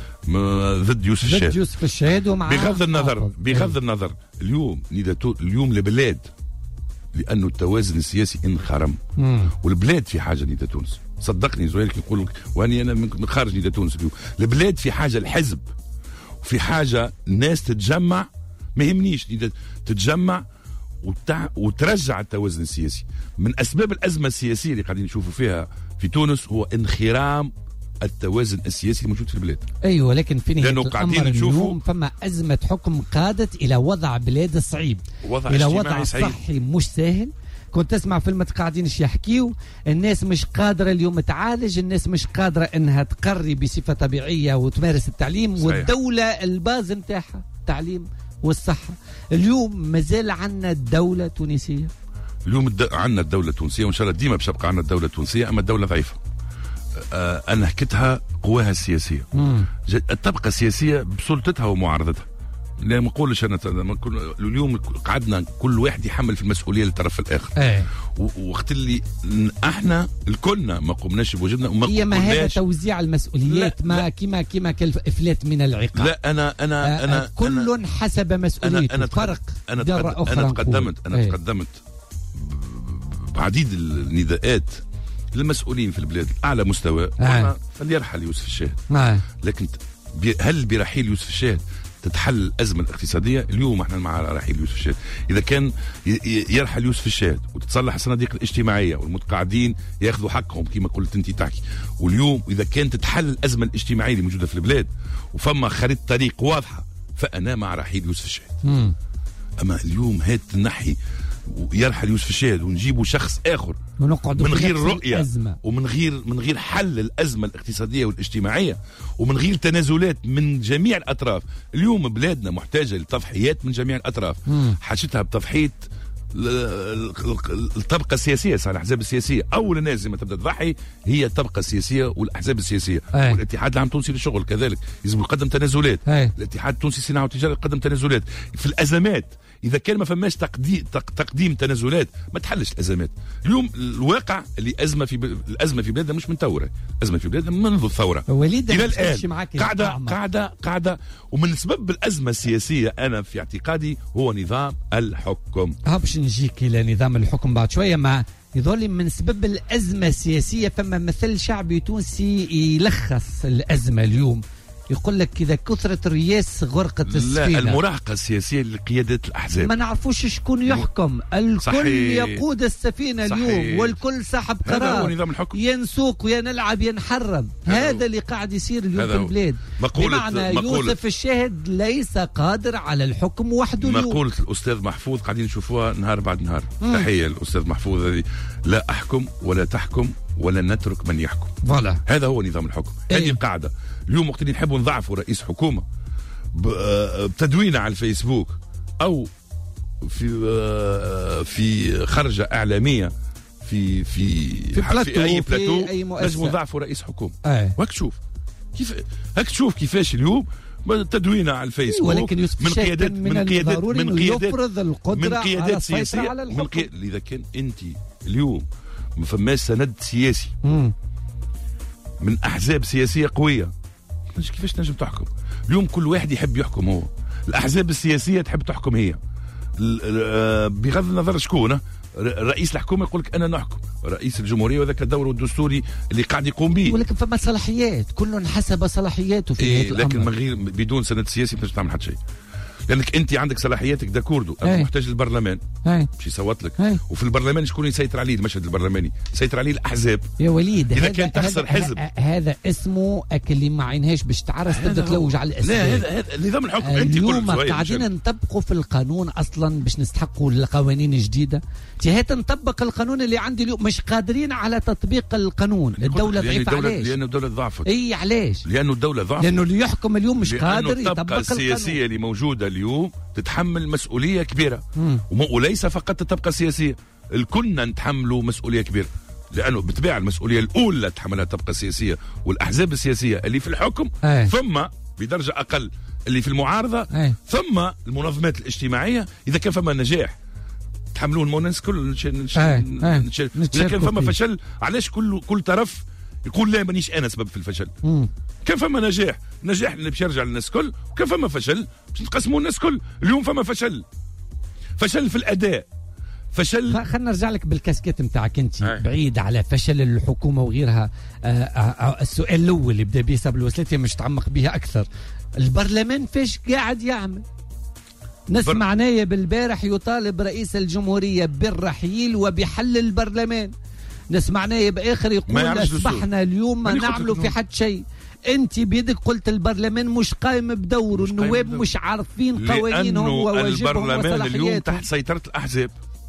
ضد يوسف الشاه ضد يوسف الشاه ومع بغض النظر بغض النظر اليوم نداء اليوم البلاد، لانه التوازن السياسي انخرم والبلاد في حاجه نداء تونس. صدقني زويل كي نقول لك واني انا من خارج نداء تونس اليوم، البلاد في حاجه الحزب وفي حاجه الناس تتجمع. ما يهمنيش تتجمع وتع... وترجع التوازن السياسي. من اسباب الازمه السياسيه اللي قاعدين نشوفوا فيها في تونس هو انخرام التوازن السياسي الموجود في البلاد. ايوه لكن في نهايه الامر اليوم فما ازمه حكم قادت الى وضع بلاد صعيب، وضع الى وضع صحي مش سهل. كنت تسمع في المتقاعدين ايش يحكيوا، الناس مش قادره اليوم تعالج، الناس مش قادره انها تقري بصفه طبيعيه وتمارس التعليم. صحيح. والدوله الباز نتاعها التعليم والصحه. اليوم مازال عندنا الدوله التونسيه، اليوم الد... عندنا الدوله التونسيه وان شاء الله ديما باش تبقى عندنا الدوله التونسيه، اما الدوله ضعيفه. آه انا حكيتها قواها السياسيه، الطبقه السياسيه بسلطتها ومعارضتها. لا ما نقولش انا اليوم قعدنا كل واحد يحمل في المسؤوليه للطرف الاخر. ايه. وقت اللي احنا الكلنا ما قمناش بواجبنا وما هي ما هذا توزيع المسؤوليات. لا ما لا كما كما كالافلات من العقاب. لا انا انا آه انا كل أنا حسب مسؤوليته. أنا فرق انا تقدم انا تقدمت انا ايه. تقدمت بعديد النداءات للمسؤولين في البلاد اعلى مستوى. آه. فليرحل يوسف الشاه. آه. لكن هل برحيل يوسف الشاه تتحل الأزمة الاقتصادية؟ اليوم احنا مع رحيل يوسف الشاه. إذا كان يرحل يوسف الشاه وتتصلح الصناديق الاجتماعية والمتقاعدين ياخذوا حقهم كما قلت انت تحكي، واليوم إذا كان تتحل الأزمة الاجتماعية اللي موجودة في البلاد وفما خريطة طريق واضحة، فأنا مع رحيل يوسف الشاه. أما اليوم هات النحي ويرحل يوسف الشاه ونجيبوا شخص آخر من غير رؤية الأزمة. ومن غير من غير حل الأزمة الاقتصادية والاجتماعية ومن غير تنازلات من جميع الأطراف. اليوم بلادنا محتاجة لتضحيات من جميع الأطراف، حاجتها بتضحية الطبقه السياسيه صار الاحزاب السياسيه اول الناس زي ما تبدا تضحي هي الطبقه السياسيه والاحزاب السياسيه. أي. والاتحاد العام التونسي للشغل كذلك لازم يقدم تنازلات. أي. الاتحاد التونسي للصناعه والتجاره يقدم تنازلات في الازمات. اذا كان ما فماش تقديم تقديم تنازلات ما تحلش الازمات. اليوم الواقع اللي ازمه في ب... الازمه في بلادنا مش من توره، الازمه في بلادنا منذ الثوره وليد الى الان قاعده قاعده قاعده ومن سبب الازمه السياسيه انا في اعتقادي هو نظام الحكم. ها باش نجيك الى نظام الحكم بعد شويه. مع يظل من سبب الازمه السياسيه فما مثل شعبي تونسي يلخص الازمه اليوم، يقول لك إذا كثرت الرياس غرقت السفينة. لا، المراهقة السياسية لقيادة الأحزاب ما نعرفوش شكون يحكم، الكل صحيح. يقود السفينة صحيح. اليوم والكل صاحب قرار. هذا هو نظام الحكم. يا نسوق يا نلعب يا نحرم. هذا, هذا اللي قاعد يصير اليوم في البلاد. بمعنى يوسف الشاهد ليس قادر على الحكم وحده. مقولة الأستاذ محفوظ قاعدين نشوفوها نهار بعد نهار. مم. تحية الأستاذ محفوظ هذه، لا أحكم ولا تحكم ولا نترك من يحكم. فوالا هذا هو نظام الحكم. هذه ايه؟ القاعدة. اليوم وقت اللي نحبوا نضعفوا رئيس حكومة بتدوينه على الفيسبوك أو في في خرجة إعلامية في في في, بلاتو في أي بلاتو لازم نضعفوا رئيس حكومة. ايه؟ وهك شوف كيف هك تشوف كيفاش اليوم تدوينه على الفيسبوك. ولكن من قيادات من قيادات من قيادات من قيادات سياسية على من قي... إذا كان أنت اليوم ما فماش سند سياسي مم. من احزاب سياسيه قويه كيفاش نجم تحكم؟ اليوم كل واحد يحب يحكم هو، الاحزاب السياسيه تحب تحكم هي، بغض النظر شكون رئيس الحكومه يقول لك انا نحكم، رئيس الجمهوريه وذاك الدور الدستوري اللي قاعد يقوم به. ولكن فما صلاحيات كل حسب صلاحياته في إيه لكن من غير بدون سند سياسي ما تعمل حتى شيء، لانك انت عندك صلاحياتك داكوردو، انت محتاج للبرلمان باش يصوت لك هي. وفي البرلمان شكون يسيطر عليه؟ المشهد البرلماني يسيطر عليه الاحزاب يا وليد. اذا كان تخسر حزب هذا اسمه اكل اللي ما عينهاش باش تعرس تبدا تلوج على الاسباب. لا هذا هذا نظام الحكم. انت اليوم قاعدين نطبقوا في القانون اصلا باش نستحقوا القوانين الجديده. هات نطبق القانون اللي عندي اليوم مش قادرين على تطبيق القانون. الدوله ضعيفه علاش؟ لانه الدوله ضعفت. اي علاش؟ لانه الدوله ضعفت، لانه اللي يحكم اليوم مش قادر يطبق القانون. الطبقه السياسيه اللي موجوده اليوم تتحمل مسؤوليه كبيره، مم. وليس فقط الطبقه السياسيه، الكلنا نتحملوا مسؤوليه كبيره، لانه بالطبيعه المسؤوليه الاولى تحملها الطبقه السياسيه والاحزاب السياسيه اللي في الحكم، أي. ثم بدرجه اقل اللي في المعارضه، أي. ثم المنظمات الاجتماعيه. اذا كان فما نجاح تحملون الناس كل نش... نش... نش... اذا كان فما فشل علاش كل كل طرف يقول لا مانيش انا سبب في الفشل؟ مم. كان فما نجاح نجاح اللي باش يرجع للناس كل، وكان فما فشل باش نقسموا الناس كل. اليوم فما فشل فشل في الاداء، فشل. خلينا نرجع لك بالكاسكيت نتاعك انت بعيد على فشل الحكومه وغيرها. آآ آآ السؤال الاول اللي بدا به صابر الوسلاتي مش تعمق بها اكثر، البرلمان فاش قاعد يعمل؟ نسمع نايب البارح يطالب رئيس الجمهوريه بالرحيل وبحل البرلمان، نسمع نايب اخر يقول اصبحنا اليوم ما نعملوا في حد شيء. انت بيدك قلت البرلمان مش قايم بدوره، النواب مش عارفين قوانينهم وواجبهم وصلاحياتهم. اليوم تحت سيطره الاحزاب،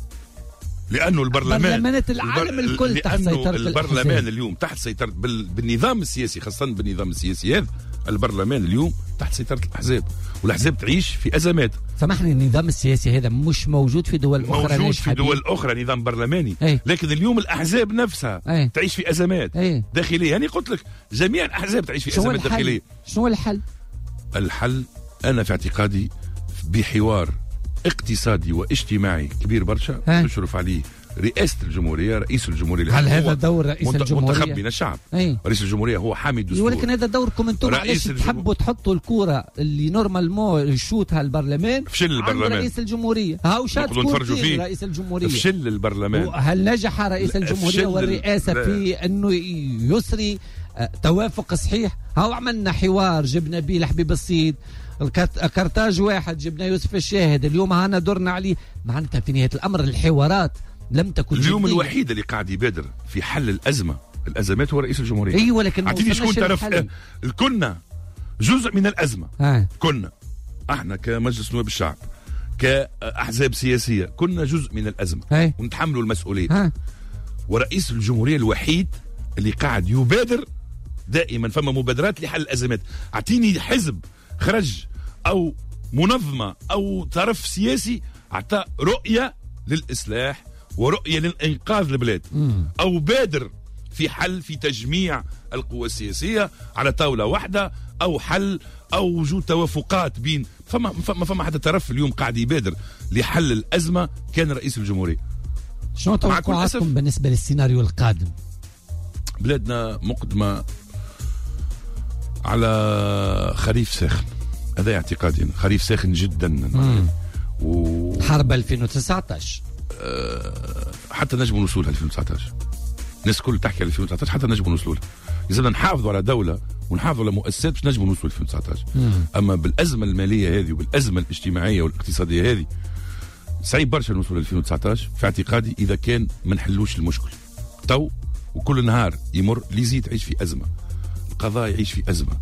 لانه البرلمان برلمانات العالم البر... الكل تحت سيطره البرلمان الأحزاب. اليوم تحت سيطره بال... بالنظام السياسي، خاصه بالنظام السياسي هذا البرلمان اليوم تحت سيطره الاحزاب، والاحزاب تعيش في ازمات. سامحني النظام السياسي هذا مش موجود في دول اخرى؟ موجود في دول اخرى نظام برلماني، أي. لكن اليوم الاحزاب نفسها أي. تعيش في ازمات أي. داخليه. يعني قلت لك جميع الاحزاب تعيش في ازمات داخليه. شنو الحل؟ الحل انا في اعتقادي بحوار اقتصادي واجتماعي كبير برشا تشرف عليه رئاسة الجمهورية، رئيس الجمهورية. هل هذا دور رئيس الجمهورية؟ منتخب من الشعب. أي. رئيس الجمهورية هو حامي الدستور. ولكن هذا دوركم انتم، علاش تحبوا تحطوا الكرة اللي نورمالمون يشوتها البرلمان فشل البرلمان رئيس الجمهورية؟ هاو شات كورتين رئيس الجمهورية. فشل البرلمان. هل نجح رئيس الجمهورية والرئاسة لا. في انه يسري توافق صحيح؟ هاو عملنا حوار، جبنا بيه لحبيب الصيد، الكرتاج واحد، جبنا يوسف الشاهد، اليوم هانا دورنا عليه. معناتها في نهاية الامر الحوارات لم تكن اليوم جدية. الوحيد اللي قاعد يبادر في حل الازمه الازمات هو رئيس الجمهوريه. اي ولكن اعطيني شكون تعرف اه كنا جزء من الازمه. آه. كنا احنا كمجلس نواب الشعب كاحزاب سياسيه كنا جزء من الازمه آه. ونتحملوا المسؤوليه. آه. ورئيس الجمهوريه الوحيد اللي قاعد يبادر دائما، فما مبادرات لحل الازمات. اعطيني حزب خرج او منظمه او طرف سياسي اعطى رؤيه للإصلاح ورؤية للإنقاذ البلاد، أو بادر في حل في تجميع القوى السياسية على طاولة واحدة، أو حل أو وجود توافقات بين فما فما فما حتى طرف اليوم قاعد يبادر لحل الأزمة كان رئيس الجمهورية. شنو توقعاتكم بالنسبة للسيناريو القادم؟ بلادنا مقدمة على خريف ساخن، هذا اعتقادي، خريف ساخن جدا. و... حرب ألفين وتسعة عشر أه حتى نجم نوصلها ألفين وتسعة عشر، الناس كل تحكي على ألفين وتسعة عشر حتى نجم نوصلها. لازمنا نحافظوا على دولة ونحافظوا على مؤسسات باش نجم نوصل ألفين وتسعة عشر. اما بالازمه الماليه هذه وبالازمه الاجتماعيه والاقتصاديه هذه صعيب برشا نوصل ألفين وتسعة عشر في اعتقادي، اذا كان ما نحلوش المشكل تو. وكل نهار يمر ليزيد يعيش في ازمه، القضاء يعيش في ازمه،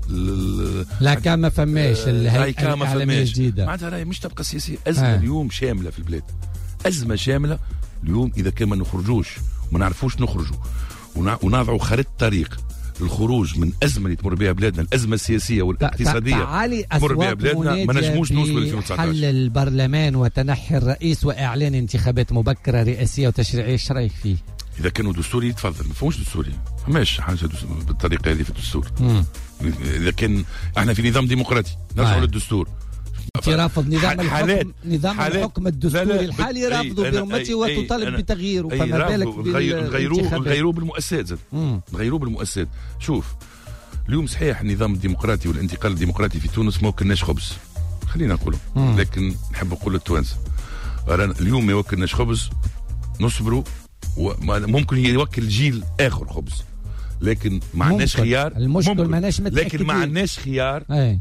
لا كان ما فماش الهيئه العالميه الجديده، معناتها راهي مش تبقى سياسيه، ازمه آه. اليوم شامله في البلاد، ازمه شامله اليوم. اذا كان ما نخرجوش وما نعرفوش نخرجوا ونضعوا خريطه طريق الخروج من ازمه اللي تمر بها بلادنا، الازمه السياسيه والاقتصاديه تمر بها بلادنا، ما نجموش نوصلوا ل ألفين وتسعة عشر. حل البرلمان وتنحي الرئيس واعلان انتخابات مبكره رئاسيه وتشريعيه، ايش رايك فيه؟ اذا كانوا دستوري تفضل، ما فهمش دستوري، فماش حاجه بالطريقه هذه في الدستور. مم. اذا كان احنا في نظام ديمقراطي نرجعوا للدستور. انت رافض نظام الحكم، نظام الحكم الدستوري الحالي رافضه برمته وتطالب بتغييره، فما بالك نغيروه نغيروه بالمؤسسات زاد، نغيروه بالمؤسسات. شوف اليوم صحيح النظام الديمقراطي والانتقال الديمقراطي في تونس ما وكلناش خبز، خلينا نقولوا، لكن نحب نقول للتوانسه اليوم ما يوكلناش خبز، نصبروا، وممكن يوكل جيل اخر خبز، لكن ما عندناش خيار. المشكل ماناش متأكدين، لكن ما عندناش خيار أي.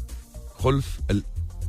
خلف ال...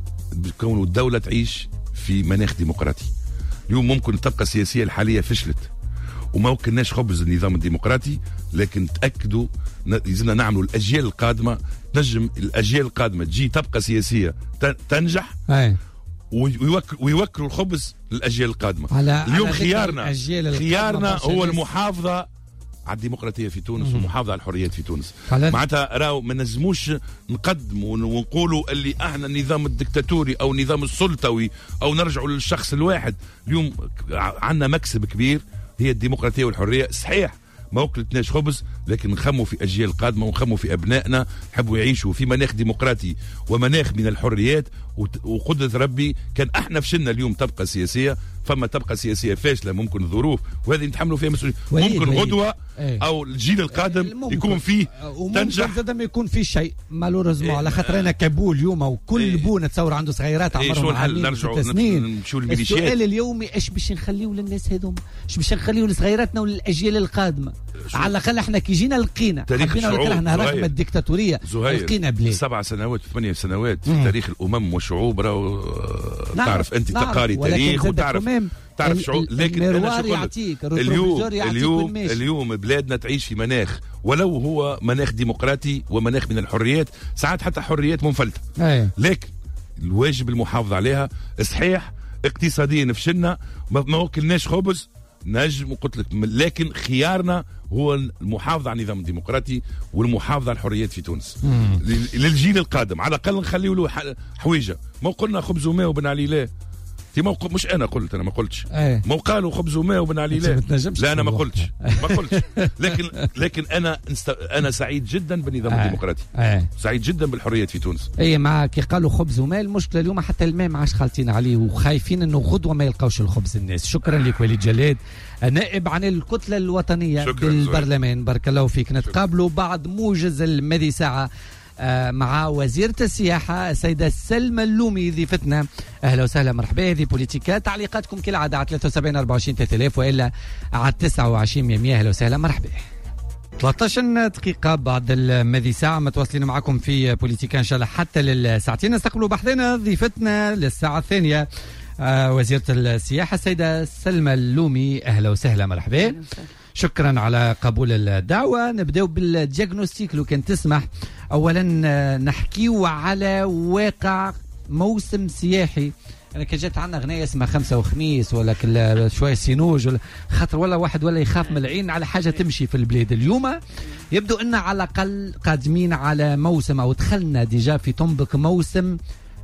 بكون الدولة تعيش في مناخ ديمقراطي. اليوم ممكن تبقى السياسية الحالية فشلت وما وكلناش خبز النظام الديمقراطي، لكن تأكدوا لازمنا نعملوا الأجيال القادمة، تنجم الأجيال القادمة تجي تبقى سياسية تنجح أي. ويوكل ويوكلوا الخبز للأجيال القادمة. على اليوم على خيارنا خيارنا هو ناس. المحافظة على الديمقراطية في تونس والمحافظة على الحريات في تونس. معناتها راهو ما نجموش نقدموا ونقولوا اللي احنا النظام الدكتاتوري او النظام السلطوي او نرجعوا للشخص الواحد. اليوم عندنا مكسب كبير هي الديمقراطية والحرية. صحيح ما وكلتناش خبز، لكن نخموا في أجيال قادمة ونخموا في أبنائنا يحبوا يعيشوا في مناخ ديمقراطي ومناخ من الحريات. وقدرة ربي كان احنا فشلنا اليوم تبقى سياسية، فما تبقى سياسية فاشلة ممكن ظروف وهذه نتحملوا فيها مسؤولية. ممكن وليد. غدوة ايه. أو الجيل القادم ممكن. يكون فيه تنجح، زاد ما يكون فيه شيء مالوريزمون ايه. على خاطر انا كابول اليوم وكل ايه. بو نتصور عنده صغيرات عمرهم عامين ست سنين. نمشيو للميليشيات. السؤال اليومي ايش باش نخليو للناس هذوم، ايش باش نخليو لصغيراتنا وللأجيال القادمة. على الأقل احنا كي جينا لقينا حبينا وكرهنا رغم الدكتاتورية لقينا بلاد. سبع سنوات ثمانية سنوات في تاريخ الأمم والشعوب راهو نعم. تعرف أنت نعم. تقاري تاريخ وتعرف تعرف شعوب. لكن المروار يعطيك اليوم اليوم اليوم بلادنا تعيش في مناخ ولو هو مناخ ديمقراطي ومناخ من الحريات، ساعات حتى حريات منفلتة، لكن الواجب المحافظة عليها. صحيح اقتصاديا فشلنا، ما وكلناش خبز نجم قلت لك، لكن خيارنا هو المحافظة على النظام الديمقراطي والمحافظة على الحريات في تونس. مم. للجيل القادم على الأقل نخليه له حويجة. ما قلنا خبز وماء وبن علي لا، ما مش انا قلت، انا ما قلتش ايه. ما قالوا خبز وماء وبن علي لا، لا انا ما قلتش ما قلتش لكن لكن انا انا سعيد جدا بالنظام ايه. الديمقراطي ايه. سعيد جدا بالحريات في تونس. اي مع كي قالوا خبز وماء، المشكله اليوم حتى الماء ما عادش خالطين عليه وخايفين انه غدوه ما يلقاوش الخبز الناس. شكرا لك وليد جلاد، نائب عن الكتله الوطنيه بالبرلمان. بارك الله فيك. نتقابلوا بعد موجز المذي ساعه مع وزيرة السياحة السيدة سلمى اللومي ضيفتنا. أهلا وسهلا مرحبا. هذه بوليتيكا، تعليقاتكم كالعادة على ثلاثة وسبعين أربعة وعشرين ثلاثة آلاف وإلا على تسعة وعشرين مئة. أهلا وسهلا مرحبا. ثلاثة عشر دقيقة بعد المذي ساعة متواصلين معكم في بوليتيكا إن شاء الله حتى للساعتين. نستقبلوا بحثنا ضيفتنا للساعة الثانية وزيرة السياحة السيدة سلمى اللومي. أهلا وسهلا مرحبا. شكرا على قبول الدعوة. نبدأ بالدياغنوستيك لو كان تسمح. أولا نحكيو على واقع موسم سياحي. أنا كان جات عنا غنية اسمها خمسة وخميس ولا كل شوية سينوج ولا خاطر ولا واحد ولا يخاف من العين على حاجة تمشي في البلاد. اليوم يبدو أن على الأقل قادمين على موسم أو دخلنا ديجا في طنبك موسم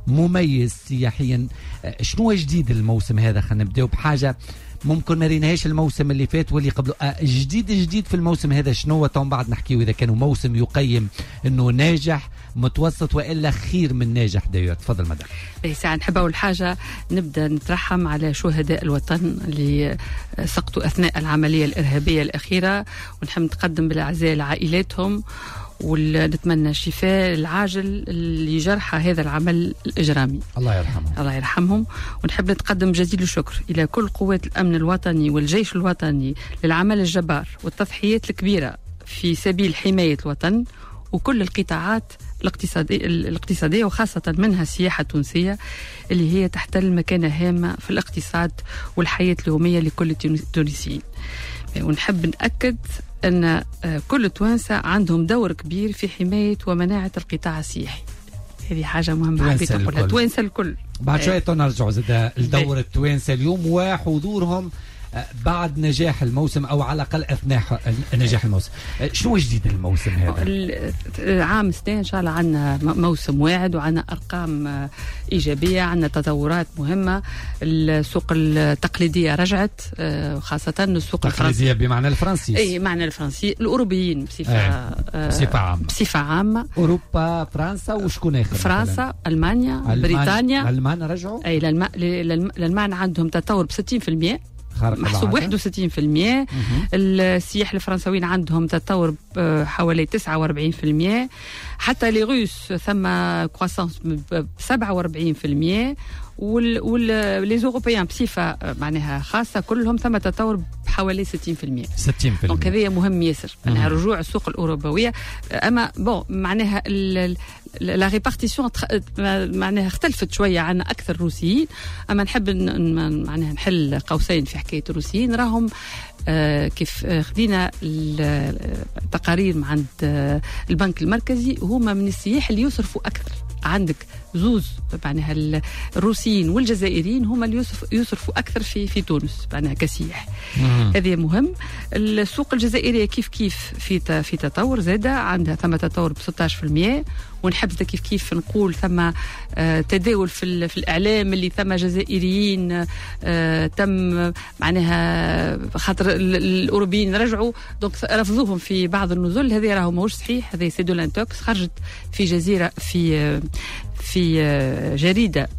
مميز سياحيا. شنو جديد الموسم هذا؟ خلينا نبداو بحاجه ممكن ما ريناهاش الموسم اللي فات واللي قبله. آه جديد جديد في الموسم هذا شنو؟ تو بعد نحكيو اذا كانوا موسم يقيم انه ناجح متوسط والا خير من ناجح. داير تفضل مدام. اي ساعه نحب اول حاجه نبدا نترحم على شهداء الوطن اللي سقطوا اثناء العمليه الارهابيه الاخيره، ونحب نتقدم بالعزاء لعائلاتهم ونتمنى الشفاء العاجل لجرحى هذا العمل الإجرامي. الله يرحمهم. الله يرحمهم. ونحب نتقدم جزيل الشكر إلى كل قوات الأمن الوطني والجيش الوطني للعمل الجبار والتضحيات الكبيرة في سبيل حماية الوطن وكل القطاعات الاقتصادية, الاقتصادية وخاصة منها السياحة التونسية اللي هي تحتل مكانة هامة في الاقتصاد والحياة اليومية لكل التونسيين. ونحب نأكد أن كل التوانسة عندهم دور كبير في حماية ومناعة القطاع السياحي. هذه حاجة مهمة حبيت أقولها. التوانسة الكل. بعد شوية نرجع زاد الدور التوانسة اليوم وحضورهم بعد نجاح الموسم أو على الأقل أثناء نجاح الموسم. شنو جديد الموسم هذا؟ عام سنة إن شاء الله عندنا موسم واعد وعندنا أرقام إيجابية، عندنا تطورات مهمة. السوق التقليدية رجعت، خاصة السوق التقليدية بمعنى الفرنسي. أي معنى الفرنسي. الأوروبيين بصفة بصفة عامة. بصفة عامة. أوروبا، فرنسا وشكون آخر؟ فرنسا، ألمانيا، بريطانيا. ألمان رجعوا؟ أي الألمان عندهم تطور بستين في المية. محسوب واحد وستين في المية. السياح الفرنسويين عندهم تطور حوالي تسعة وأربعين في المية. حتى لي روس ثم كرواسانس ب سبعة وأربعين في المية. ولي زوروبيان بصفة معناها خاصة كلهم ثم تطور بحوالي ستين في المية. ستين في المية. دونك هذا مهم ياسر معناها رجوع السوق الأوروبية. أما بون معناها لا ريبارتيسيون معناها اختلفت شوية عن أكثر روسيين. أما نحب معناها نحل قوسين في حكاية الروسيين. راهم آه كيف آه خدينا التقارير مع عند آه البنك المركزي هما من السياح اللي يصرفوا أكثر. عندك زوز معناها الروسيين والجزائريين هما اللي يصرفوا أكثر في في تونس معناها كسياح. هذا مهم. السوق الجزائرية كيف كيف في في تطور زادة، عندها ثم تطور ب ستة عشر في المية. ونحب كيف كيف نقول ثم آه تداول في, في الإعلام اللي ثم جزائريين آه تم معناها خاطر الأوروبيين رجعوا دونك رفضوهم في بعض النزول. هذا راهو ماهوش صحيح. هذا سيدو لانتوكس خرجت في جزيرة في آه في جريدة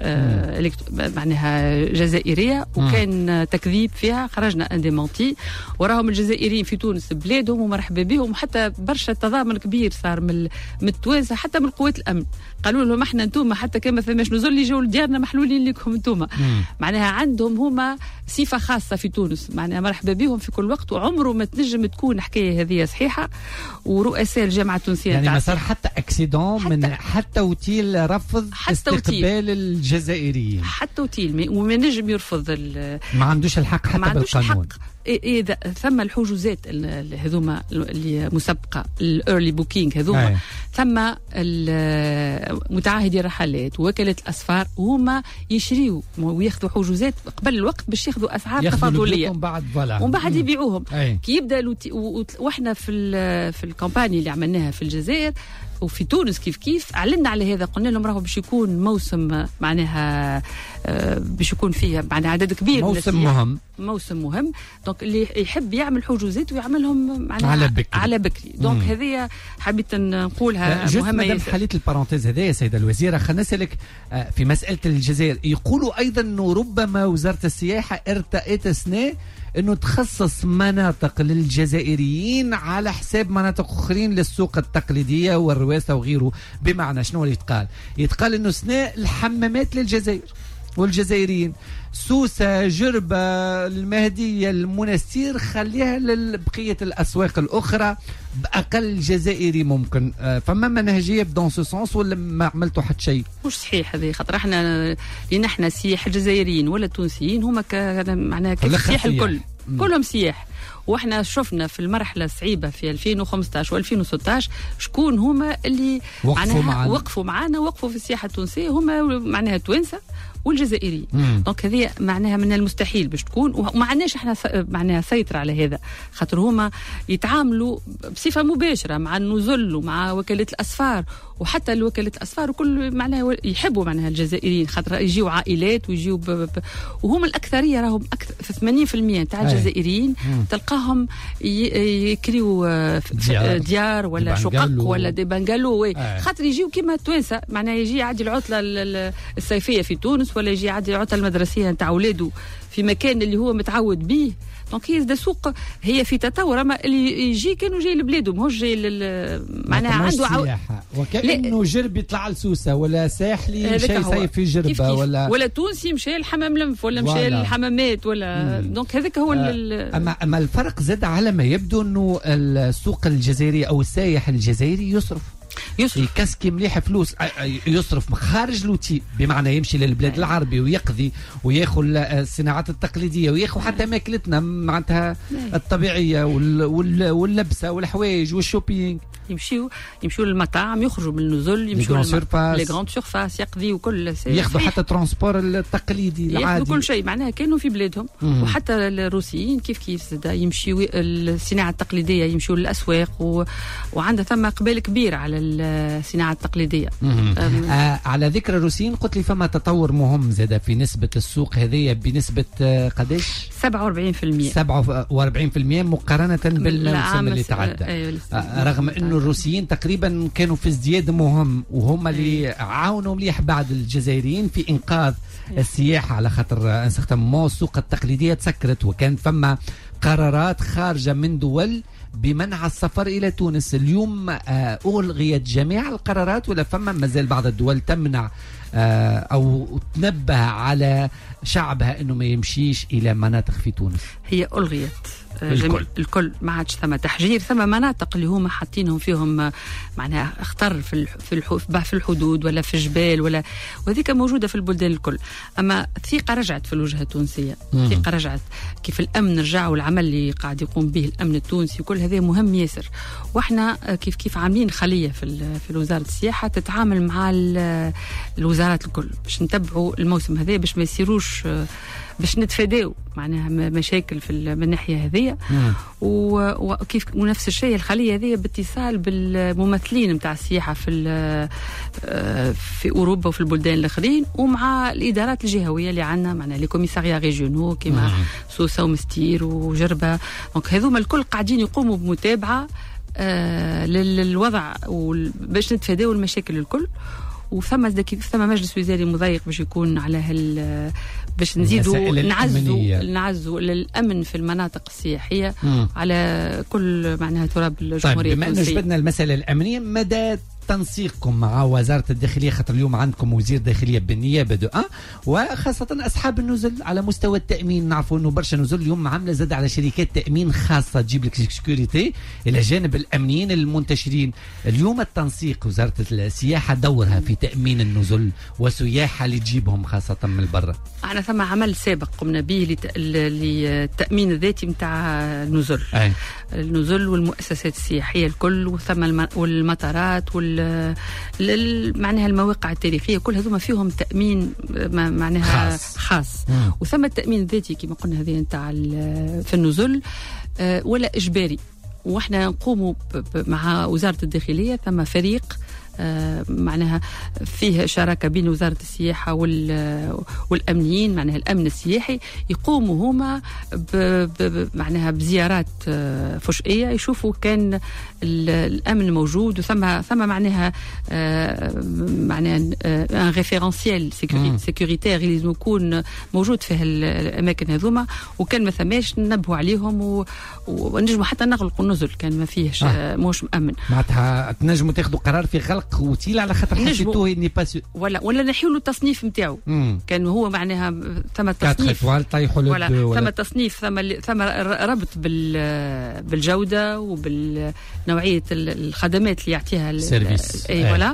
معناها جزائرية وكان تكذيب فيها. خرجنا انديمونتي وراهم الجزائريين في تونس بلادهم ومرحبا بهم. وحتى برشا تضامن كبير صار من من التوانسة حتى من قوات الأمن. قالوا لهم احنا انتم حتى كما فماش نزول اللي يجوا لديارنا محلولين لكم انتم. معناها عندهم هما صفة خاصة في تونس معناها مرحبا بهم في كل وقت. وعمره ما تنجم تكون حكاية هذه صحيحة. ورؤساء الجامعة التونسية يعني ما صار حتى اكسيدون من حتى وتيل رفض استقبال الجزائريين. حتى وتيل وما نجم يرفض ما عندوش الحق حتى ما بالقانون. الحق. إذا ثم الحجوزات هذوما اللي مسبقة الأيرلي بوكينج هذوما ثم متعاهدي الرحلات ووكالة الأسفار هما يشريوا وياخذوا حجوزات قبل الوقت باش ياخذوا أسعار تفاضلية ومن بعد يبيعوهم. كي يبدأ وإحنا في في الكامباني اللي عملناها في الجزائر وفي تونس كيف كيف أعلنا على هذا. قلنا لهم راهو باش يكون موسم معناها باش يكون فيه معناها عدد كبير موسم من مهم موسم مهم. دونك اللي يحب يعمل حجوزات ويعملهم معناها على بكري على بكري. دونك هذه حبيت نقولها مهمة. مدام خليت البارونتيز هذه يا سيدة الوزيرة خلينا نسألك في مسألة الجزائر. يقولوا أيضا أنه ربما وزارة السياحة ارتأت سنة انه تخصص مناطق للجزائريين على حساب مناطق اخرين للسوق التقليديه والرواسه وغيره. بمعنى شنو اللي يتقال؟ يتقال انه سنة الحمامات للجزائر والجزائريين، سوسة، جربة، المهدية، المنستير خليها لبقية الأسواق الأخرى بأقل جزائري ممكن. فما منهجية بدون سو سونس ولا ما عملتوا حتى شيء؟ مش صحيح هذه. خاطر احنا لأن احنا سياح الجزائريين ولا التونسيين هما معناها كسياح الكل مم. كلهم سياح. واحنا شفنا في المرحله الصعيبه في ألفين وخمسطاش وألفين وستطاش شكون هما اللي وقفوا معنا وقفوا معنا وقفوا في السياحه التونسيه هما معناها توانسه والجزائريين. دونك هذه معناها من المستحيل باش تكون، وما عندناش احنا معناها سيطره على هذا، خاطر هما يتعاملوا بصفه مباشره مع النزل ومع وكاله الاسفار، وحتى الوكالة الأسفار وكل معناها يحبوا معناها الجزائريين، خاطر يجيوا عائلات ويجيوا ب... ب... وهم الأكثرية راهم أكثر في ثمانين بالمئة تاع الجزائريين تلقاهم ي... يكريوا ديار, ديار ولا شقق ولا دي بنغالو، خاطر يجيوا كيما التوانسة، معناها يجي يعدي العطلة الصيفية في تونس، ولا يجي يعدي العطلة المدرسية نتاع أولاده في مكان اللي هو متعود به. دونك هي سوق هي في تطور، اما اللي يجي كانوا جاي لبلادهم ماهوش جاي معناها عنده عو... وكانه جرب يطلع لسوسه ولا ساحلي مشى يصيف في جربه كيف كيف. ولا ولا تونسي مشى الحمام لنف ولا مشى الحمامات ولا مم. دونك هذاك هو آه. اما اما الفرق زاد على ما يبدو انه السوق الجزائري او السائح الجزائري يصرف يصرف يكسكي مليح فلوس، يصرف خارج لوتي، بمعنى يمشي للبلاد العربي ويقضي وياخذ الصناعات التقليديه وياخذ حتى ماكلتنا معناتها الطبيعيه واللبسه والحوايج والشوبينج، يمشيو يمشيو للمطاعم، يخرجوا من النزل، يمشيو لي غراند سيرفاس، يقضي وكل ياخذوا حتى ترونسبور التقليدي العادي، ياخذوا كل شيء معناها كانوا في بلادهم. مم. وحتى الروسيين كيف كيف يمشيو الصناعه التقليديه، يمشيو للاسواق و... وعندها ثم اقبال كبير على الصناعه التقليديه. آه على ذكر الروسيين قلت لي فما تطور مهم زاد في نسبه السوق هذه بنسبه آه قداش؟ سبعة وأربعين بالمئة سبعة وأربعين بالمئة مقارنه بالموسم اللي تعدى. آه رغم انه الروسيين تقريبا كانوا في ازدياد مهم، وهم اللي عاونوا مليح بعد الجزائريين في انقاذ السياحه، على خاطر انسختم السوق التقليديه تسكرت، وكان فما قرارات خارجه من دول بمنع السفر إلى تونس. اليوم آه ألغيت جميع القرارات ولا فما مازال بعض الدول تمنع آه أو تنبه على شعبها أنه ما يمشيش إلى مناطق في تونس؟ هي ألغيت الكل. الكل ما عادش ثم تحجير، ثم مناطق اللي هم حاطينهم فيهم معناها اختر في في الحدود ولا في الجبال ولا، وهذيك موجوده في البلدان الكل. اما الثقه رجعت في الوجهه التونسيه، الثقه رجعت كيف الامن رجع، والعمل اللي قاعد يقوم به الامن التونسي وكل هذا مهم ياسر. واحنا كيف كيف عاملين خليه في في وزاره السياحه تتعامل مع الوزارات الكل باش نتبعوا الموسم هذا، باش ما يصيروش باش نتفاداو معناها مشاكل في من الناحيه هذه. وكيف ونفس الشيء الخليه هذه باتصال بالممثلين نتاع السياحه في في اوروبا وفي البلدان الاخرين، ومع الادارات الجهويه اللي عندنا، معنا لي كوميساريا ريجيونو كيما سوسه ومستير وجربه. دونك هذوما الكل قاعدين يقوموا بمتابعه آه للوضع باش نتفاداو المشاكل الكل. وثم ثم مجلس وزاري مضيق باش يكون على هال باش نزيدوا نعزوا نعزوا للامن في المناطق السياحيه م. على كل معناها تراب الجمهوريه. طيب بما انه جبدنا المساله الامنيه، مدى تنسيقكم مع وزاره الداخليه، خاطر اليوم عندكم وزير داخليه بالنيابه دو أه وخاصه اصحاب النزل على مستوى التامين، نعرفوا انه برشا نزل اليوم عامله زاد على شركات تامين خاصه تجيب لك سيكوريتي الى جانب الامنيين المنتشرين. اليوم التنسيق وزاره السياحه دورها في تامين النزل وسياحه اللي تجيبهم خاصه من برا. احنا ثم عمل سابق قمنا به للتامين الذاتي نتاع النزل، أي. النزل والمؤسسات السياحيه الكل، وثم والمطارات وال معناها المواقع التاريخيه كل هذوما فيهم تامين معناها خاص, خاص. وثم التامين الذاتي كما قلنا هذه نتاع في النزل ولا اجباري. واحنا نقوموا مع وزاره الداخليه، ثم فريق آه معناها فيه شراكه بين وزاره السياحه والامنيين، معناها الامن السياحي يقوموا هما معناها بزيارات آه فجئيه يشوفوا كان الامن موجود، وثم ثم معناها آه معناها ان ريفيرونسيال سيكوريتير اللي لازم يكون موجود في الاماكن هذوما، وكان ما ثماش ننبهوا عليهم ونجموا حتى نغلقوا النزل كان ما فيهش آه. موش مأمن. معناتها تنجموا تاخذوا قرار في غلق اوتيل على خاطر حسيتوه اني باس ولا ولا نحيوا له التصنيف نتاعو، كان هو معناها ثم تصنيف ولا ثم تصنيف ثم ثم ربط بال بالجوده وبالنوعيه الخدمات اللي يعطيها السيرفيس، اي ولا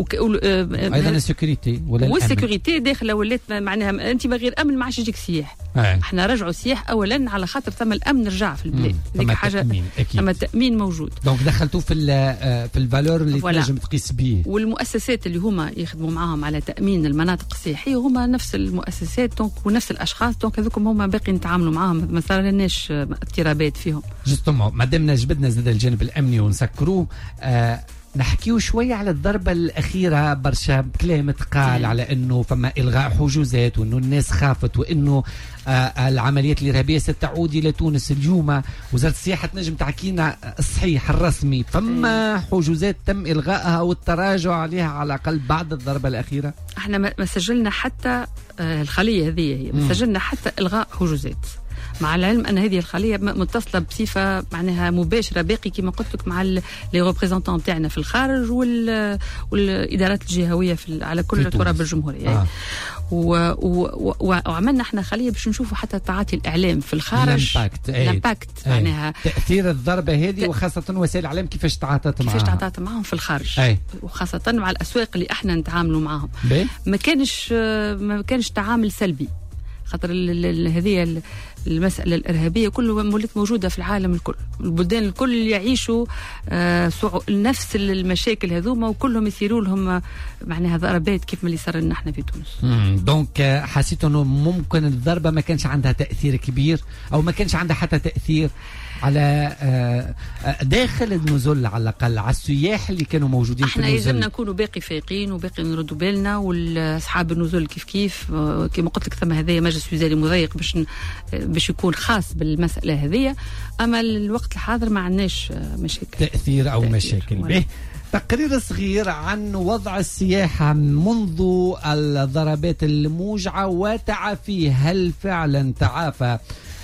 ايضا السيكوريتي ولا والسيكوريتي داخله ولات معناها انت من غير امن ما عادش يجيك سياح. احنا رجعوا سياح اولا على خاطر ثم الامن رجع في البلاد، هذيك حاجه ثم التامين موجود. دونك دخلتوه في في الفالور اللي تنجم تقيس بيه. والمؤسسات اللي هما يخدموا معاهم على تأمين المناطق السياحية هما نفس المؤسسات دونك ونفس الأشخاص، دونك هذوكم هما باقي نتعاملوا معاهم، ما صار لناش اضطرابات فيهم. جوستومون مادامنا جبدنا زاد الجانب الأمني ونسكروه، آه نحكيو شوية على الضربة الأخيرة. برشا كلام تقال على أنه فما إلغاء حجوزات وأنه الناس خافت وأنه آه العمليات الإرهابية ستعود إلى تونس اليوم. وزارة السياحة تنجم تحكينا الصحيح الرسمي فما حجوزات تم إلغائها والتراجع عليها على الأقل بعد الضربة الأخيرة؟ احنا ما سجلنا حتى آه الخلية هذه هي ما سجلنا حتى إلغاء حجوزات، مع العلم ان هذه الخليه متصله بصفه معناها مباشره باقي كما قلت لك مع لي ريبريزونطون تاعنا في الخارج وال والادارات الجهويه في على كل التراب الجمهوريه. آه. وعملنا احنا خليه باش نشوفوا حتى تعاطي الاعلام في الخارج، الامباكت الامباكت معناها تاثير الضربه هذه، وخاصه وسائل الاعلام كيفاش تعاطت معها كيفاش تعاطت معهم في الخارج. أي. وخاصه مع الاسواق اللي احنا نتعاملوا معهم ما كانش ما كانش تعامل سلبي، خاطر هذه المسألة الإرهابية كله ولات موجودة في العالم الكل، البلدان الكل يعيشوا آه نفس المشاكل هذوما وكلهم يثيروا لهم معناها ضربات كيف ما اللي صار لنا احنا في تونس. دونك حسيت انه ممكن الضربة ما كانش عندها تأثير كبير او ما كانش عندها حتى تأثير على داخل النزل على الأقل على السياح اللي كانوا موجودين في النزل. احنا لازمنا نكونوا باقي فايقين وباقي نردوا بالنا، واصحاب النزل كيف كيف كما قلت لك ثم هذايا مجلس وزاري مضيق باش باش يكون خاص بالمسألة هذية، اما الوقت الحاضر ما عندناش مشاكل تأثير او تأثير مشاكل. به تقرير صغير عن وضع السياحة منذ الضربات الموجعة وتعافيه، هل فعلا تعافى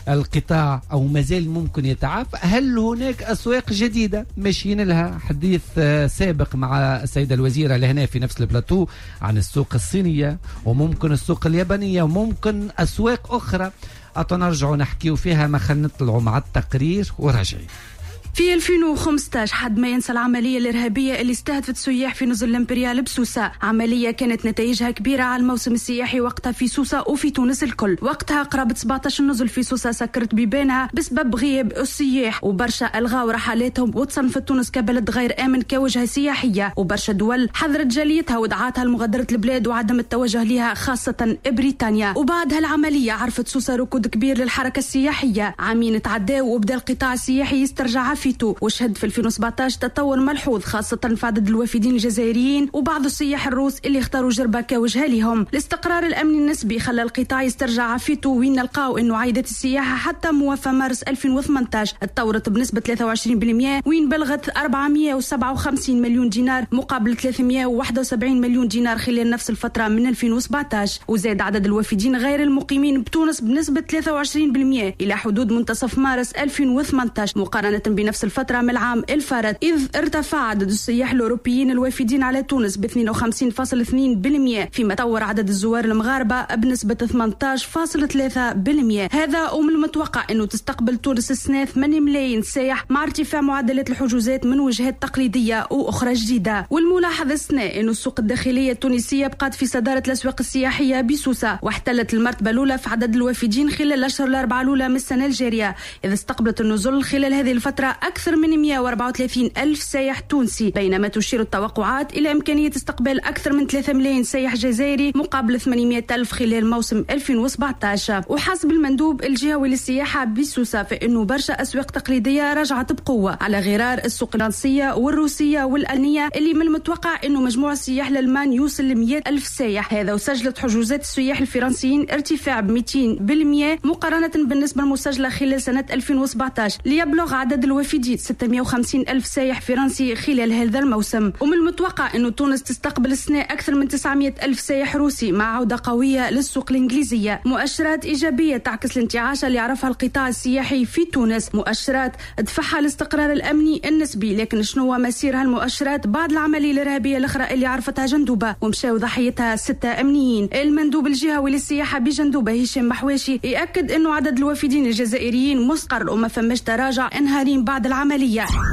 القطاع أو مازال ممكن يتعافى؟ هل هناك أسواق جديدة ماشيين لها؟ حديث سابق مع السيدة الوزيرة لهنا في نفس البلاتو عن السوق الصينية وممكن السوق اليابانية وممكن أسواق أخرى أتنرجعوا نحكيو فيها. ما خلينا نطلعوا مع التقرير ورجعي. في ألفين وخمسة عشر حد ما ينسى العملية الإرهابية اللي استهدفت سياح في نزل الإمبريال بسوسة، عملية كانت نتائجها كبيرة على الموسم السياحي وقتها في سوسة وفي تونس الكل. وقتها قرابة سبعطاش نزل في سوسة سكرت بيبانها بسبب غياب السياح، وبرشا ألغاو رحلاتهم وتصنفت تونس كبلد غير آمن كوجهة سياحية، وبرشا دول حذرت جاليتها ودعاتها لمغادرة البلاد وعدم التوجه لها خاصة بريطانيا. وبعد هالعملية عرفت سوسة ركود كبير للحركة السياحية، عامين تعداو وبدا القطاع السياحي يسترجع فيتو، وشهد في ألفين وسبعطاش تطور ملحوظ خاصة في عدد الوافدين الجزائريين وبعض السياح الروس اللي اختاروا جربة كوجهة لهم. الاستقرار الأمني النسبي خلى القطاع يسترجع عافيته، وين نلقاو إنه عائدات السياحة حتى موافى مارس ألفين وثمانطاش اتطورت بنسبة ثلاثة وعشرين بالمئة وين بلغت أربعمئة وسبعة وخمسين مليون دينار مقابل ثلاثمئة وواحد وسبعين مليون دينار خلال نفس الفترة من ألفين وسبعطاش. وزاد عدد الوافدين غير المقيمين بتونس بنسبة ثلاثة وعشرين بالمئة إلى حدود منتصف مارس ألفين وثمانطاش مقارنة بنفس الفترة من العام الفارط، إذ ارتفع عدد السياح الأوروبيين الوافدين على تونس ب اثنين وخمسين فاصلة اثنين بالمئة، فيما طور عدد الزوار المغاربة بنسبة ثمانية عشر فاصلة ثلاثة بالمئة. هذا ومن المتوقع أنه تستقبل تونس السنة ثمانية ملايين سائح مع ارتفاع معدلات الحجوزات من وجهات تقليدية وأخرى جديدة. والملاحظ السنة أنه السوق الداخلية التونسية بقات في صدارة الأسواق السياحية بسوسة، واحتلت المرتبة الأولى في عدد الوافدين خلال الأشهر الأربعة الأولى من السنة الجارية، إذا استقبلت النزل خلال هذه الفترة أكثر من مئة وأربعة وثلاثين ألف سائح تونسي، بينما تشير التوقعات إلى إمكانية استقبال أكثر من ثلاثة ملايين سائح جزائري مقابل ثمانمئة ألف خلال موسم ألفين وسبعطاش. وحسب المندوب الجهوي للسياحة بسوسة فإنه برشا أسواق تقليدية رجعت بقوة على غرار السوق الفرنسية والروسية والألمانية اللي من المتوقع إنه مجموع السياح الألمان يوصل ل مئة ألف سائح. هذا وسجلت حجوزات السياح الفرنسيين ارتفاع ب مئتين بالمئة مقارنة بالنسبة المسجلة خلال سنة ألفين وسبعطاش، ليبلغ عدد الوافدين ستمئة وخمسين ألف سائح فرنسي خلال هذا الموسم. ومن المتوقع أنه تونس تستقبل السنة أكثر من تسعمئة ألف سائح روسي مع عودة قوية للسوق الإنجليزية، مؤشرات إيجابية تعكس الانتعاش اللي عرفها القطاع السياحي في تونس، مؤشرات دفعها الاستقرار الأمني النسبي. لكن شنو مسير هالمؤشرات بعد العملية الإرهابية الأخرى اللي عرفتها جندوبة ومشاو ضحيتها ستة أمنيين؟ المندوب الجهوي للسياحة بجندوبة هشام محواشي يأكد أنه عدد الوافدين الجزائريين مستقر وما فماش تراجع انهارين بعد العملية.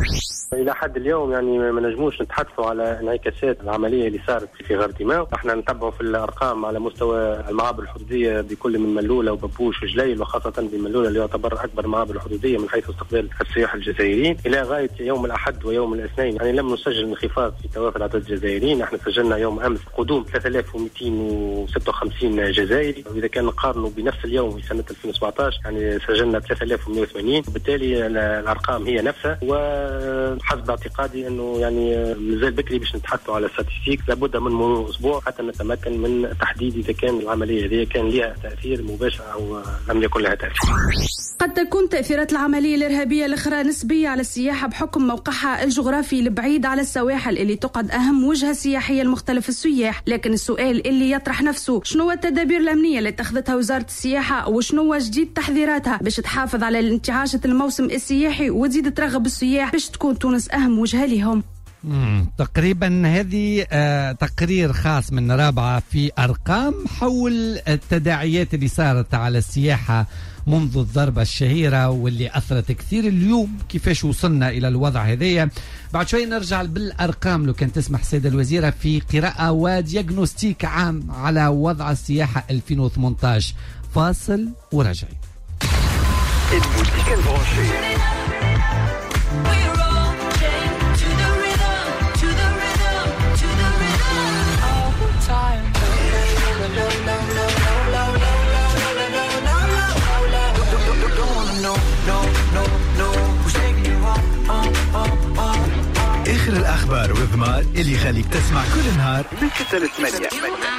الى حد اليوم يعني ما نجموش نتحدثوا على انعكاسات العمليه اللي صارت في غرديماو. احنا نتبعوا في الارقام على مستوى المعابر الحدوديه بكل من ملوله وببوش وجليل، وخاصه بملوله اللي يعتبر اكبر معابر الحدوديه من حيث استقبال السياح الجزائريين. الى غايه يوم الاحد ويوم الاثنين يعني لم نسجل انخفاض في توافد عدد الجزائريين. احنا سجلنا يوم امس قدوم ثلاثة آلاف ومئتين وستة وخمسين جزائري، واذا كان نقارنه بنفس اليوم في سنه ألفين وسبعطاش يعني سجلنا ثلاثة آلاف ومئة وثمانين. وبالتالي الارقام هي نفسها، وحسب اعتقادي انه يعني مازال بكري باش نتحدثوا على ستاتستيك. لابد من مرور اسبوع حتى نتمكن من تحديد اذا كان العمليه هذه كان لها تاثير مباشر او لم يكن لها تاثير. قد تكون تأثيرات العملية الإرهابية الأخرى نسبية على السياحة بحكم موقعها الجغرافي البعيد على السواحل اللي تقعد أهم وجهة سياحية لمختلف السياح. لكن السؤال اللي يطرح نفسه، شنو التدابير الأمنية اللي اتخذتها وزارة السياحة وشنو جديد تحذيراتها باش تحافظ على انتعاشة الموسم السياحي وتزيد ترغب السياح باش تكون تونس أهم وجهة لهم؟ مم. تقريبا هذه آه تقرير خاص من رابعة في أرقام حول التداعيات اللي صارت على السياحة منذ الضربة الشهيرة واللي أثرت كثير. اليوم كيفاش وصلنا إلى الوضع هذايا؟ بعد شوي نرجع بالأرقام لو كان تسمح سيدة الوزيرة في قراءة ودياغنوستيك عام على وضع السياحة ألفين وثمانية عشر. فاصل ورجعي. الموسيقى البرانشية. آخر الأخبار وإضمار اللي يخليك تسمع كل نهار من ستة لثمانية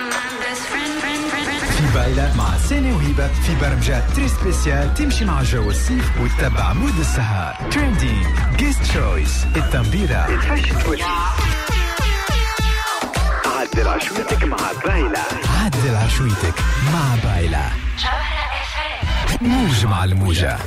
في بايلة مع سيني وهيبة في برمجات تري سبيسيال تمشي مع جو الصيف وتتبع مود السهار. تريندين جيست شويس التنبيرة. عدل عشويتك مع بايلة. عدل عشويتك مع بايلة. موج مع الموجة.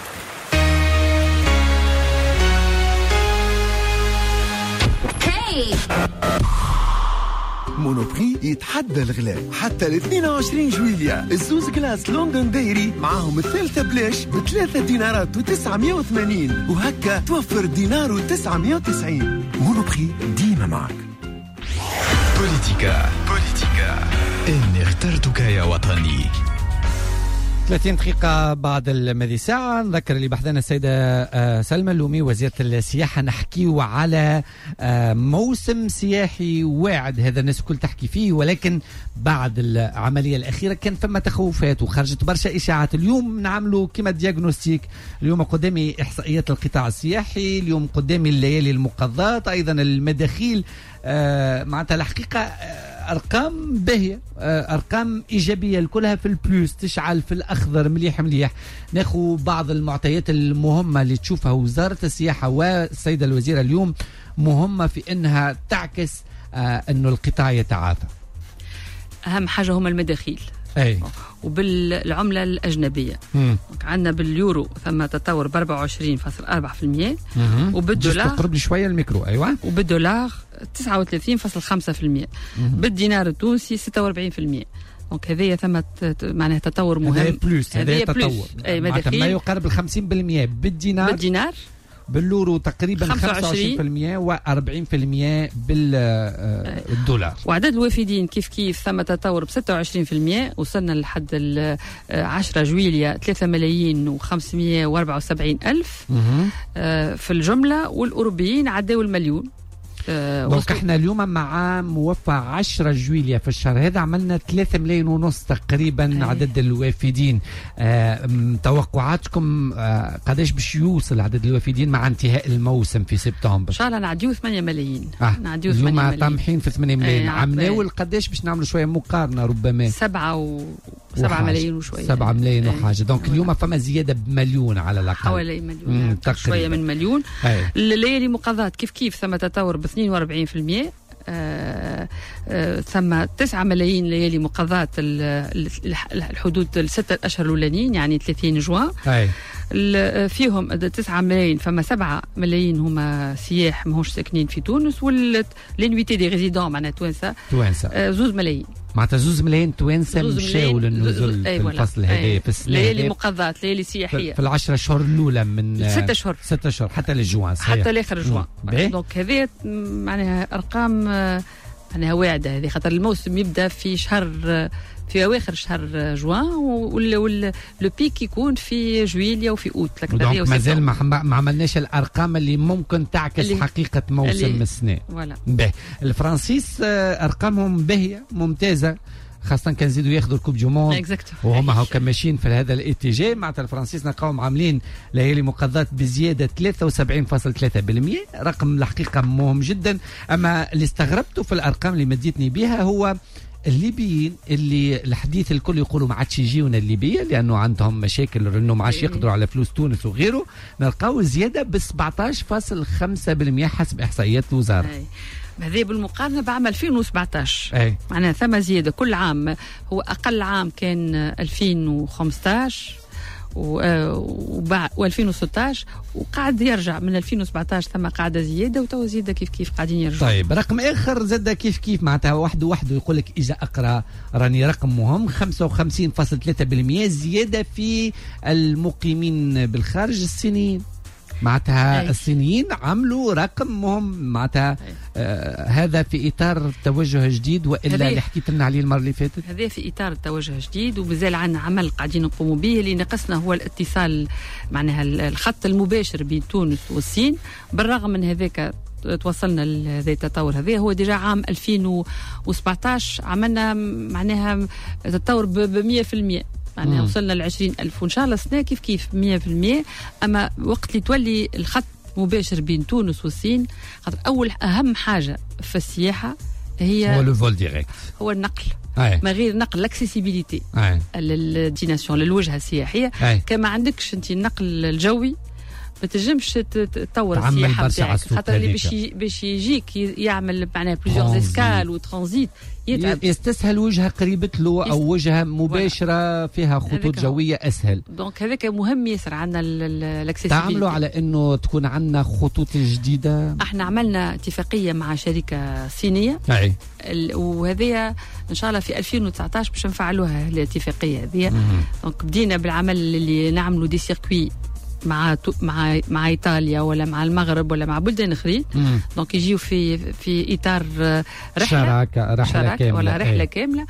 مونوبري يتحدى الغلاء حتى ل اثنين وعشرين جويلية. الزوز جلاس لندن دايري معاهم الثالثة بلاش بثلاثة دينارات وتسعمائة وثمانين، وهكا توفر دينار وتسعمائة وتسعين. مونوبري ديما معك. بوليتيكا بوليتيكا إني اخترتك يا وطني. ثلاثين دقيقة بعد الماضي ساعة. نذكر اللي بحثنا السيدة سلمى اللومي وزيرة السياحة نحكيو على موسم سياحي واعد، هذا الناس الكل تحكي فيه، ولكن بعد العملية الأخيرة كان فما تخوفات وخرجت برشا إشاعات. اليوم نعملوا كما دياغنوستيك. اليوم قدامي إحصائيات القطاع السياحي، اليوم قدامي الليالي المقضات، أيضا المداخيل. آه معناتها الحقيقة آه أرقام باهية، آه أرقام إيجابية كلها في البلوس، تشعل في الأخضر مليح مليح. ناخذ بعض المعطيات المهمة اللي تشوفها وزارة السياحة والسيدة الوزيرة اليوم مهمة في أنها تعكس آه أنه القطاع يتعافى. أهم حاجة هم المداخيل أي. وبالعملة الأجنبية عندنا باليورو ثم تطور ب أربعة وعشرين فاصلة أربعة بالمئة، وبالدولار قرب لي شوية الميكرو. أيوة. وبالدولار تسعة وثلاثين فاصلة خمسة بالمئة، بالدينار التونسي ستة وأربعين بالمئة. دونك هذه ثم معناها تطور مهم. هذا بلوس، هذا تطور. أي مداخيل ما يقارب ال خمسين بالمئة بالدينار. بالدينار باليورو تقريبا خمسة وعشرين بالمئة وأربعين بالمئة بالدولار. وعدد الوافدين كيف كيف ثم تطور ب ستة وعشرين بالمئة، وصلنا لحد عشرة جويلية ثلاثة ملايين وخمسمائة وأربعة وسبعين ألف في الجملة، والأوروبيين عداوا المليون. دونك احنا اليوم مع موفى عشرة جويلية في الشهر هذا عملنا ثلاثة ملايين ونص تقريبا أي. عدد الوافدين. آه توقعاتكم آه قداش باش يوصل عدد الوافدين مع انتهاء الموسم في سبتمبر؟ ان شاء الله نعديو ثمانية ملايين. آه. نعديو ثمانية ملايين. اليوم طامحين في ثمانية ملايين. عم ناول قداش باش نعملوا شويه مقارنه ربما سبعة و سبعة ملايين وشويه. سبعة ملايين وحاجه. دونك اليوم فما زياده بمليون على الاقل. حوالي مليون. شويه من مليون. الليالي مقاضات كيف كيف ثم تطور ب اثنين وأربعين بالمئة. آه آه ثم تسعة ملايين ليالي مقاضات الحدود الستة أشهر الأولانيين يعني ثلاثين جوان. فيهم تسعة ملايين، فما سبعة ملايين هما سياح ماهوش ساكنين في تونس، والانويتي دي ريزيدون معناها توانسة توانسة آه زوز ملايين. معناتها زوز ملايين توانسه مشاو للنزول في الفصل هذا في السنه ليالي مقاضات ليالي سياحيه في العشرة شهور الاولى من ستة شهور ستة شهور حتى للجوان حتى لاخر جوان. دونك هذه معناها ارقام معناها واعده هذه، خاطر الموسم يبدا في شهر في اواخر شهر جوان وال لو بيك يكون في جويليا وفي اوت. لكن مازال ما عملناش الارقام اللي ممكن تعكس اللي حقيقه موسم السنه. باهي الفرنسيس ارقامهم باهيه ممتازه، خاصة كان زيدوا ياخذوا الكوب دو موند وهم هاكا ماشيين في هذا الاتجاه. معناتها الفرنسيس نلقاهم عاملين ليالي مقضات بزيادة ثلاثة وسبعين فاصلة ثلاثة بالمئة، رقم الحقيقة مهم جدا. أما اللي استغربته في الأرقام اللي مديتني بها هو الليبيين اللي الحديث الكل يقولوا ما عادش يجيونا الليبيه لانه عندهم مشاكل انه ما عادش يقدروا على فلوس تونس وغيره، نلقاو زياده ب سبعطاش فاصلة خمسة بالمئة حسب احصائيات الوزاره. هذه بالمقارنه بعام ألفين وسبعطاش. أي. معناها ثم زياده كل عام. هو اقل عام كان ألفين وخمسطاش و2016 وقاعد يرجع من ألفين وسبعطاش ثم قاعده زياده وتو زياده كيف كيف قاعدين يرجعوا. طيب رقم اخر زاد كيف كيف معناتها وحده وحده يقول لك اجا اقرا راني رقم مهم خمسة وخمسين فاصلة ثلاثة بالمئة زياده في المقيمين بالخارج الصينيين. معناتها الصينيين عملوا رقم مهم معناتها آه هذا في اطار توجه جديد والا اللي حكيت لنا عليه المره اللي فاتت. هذا في اطار التوجه جديد ومازال عندنا عمل قاعدين نقوموا به. اللي ناقصنا هو الاتصال معناها الخط المباشر بين تونس والصين. بالرغم من هذاك توصلنا لهذا التطور هذا. هو ديجا عام ألفين وسبعطاش عملنا معناها تطور ب مية بالمئة معناها وصلنا لعشرين ألف وإن شاء الله السنة كيف كيف مية بالمئة. أما وقت اللي تولي الخط مباشر بين تونس والصين خاطر أول أهم حاجة في السياحة هي هو لو فول ديريكت، هو النقل. أي. ما غير نقل الاكسيسيبيليتي للديناسيون للوجهة السياحية. كما عندكش أنت النقل الجوي ما تنجمش تطور السياحه بتاعك خاطر اللي باش باش يجيك يعمل معناها بليزيور اسكال وترانزيت يتعب. يستسهل وجهه قريبه له او وجهه مباشره فيها خطوط جويه اسهل. دونك هذاك مهم ياسر عندنا الاكسسبيليتي. تعملوا على انه تكون عندنا خطوط جديده. احنا عملنا اتفاقيه مع شركه صينيه اي وهذه ان شاء الله في ألفين وتسعطاش باش نفعلوها الاتفاقيه هذه. دونك بدينا بالعمل اللي نعملوا دي سيركوي مع مع مع ايطاليا ولا مع المغرب ولا مع بلدان اخرين. دونك يجيو في في اطار رحله شراكه رحله كامله ولا رحله ايه. كامله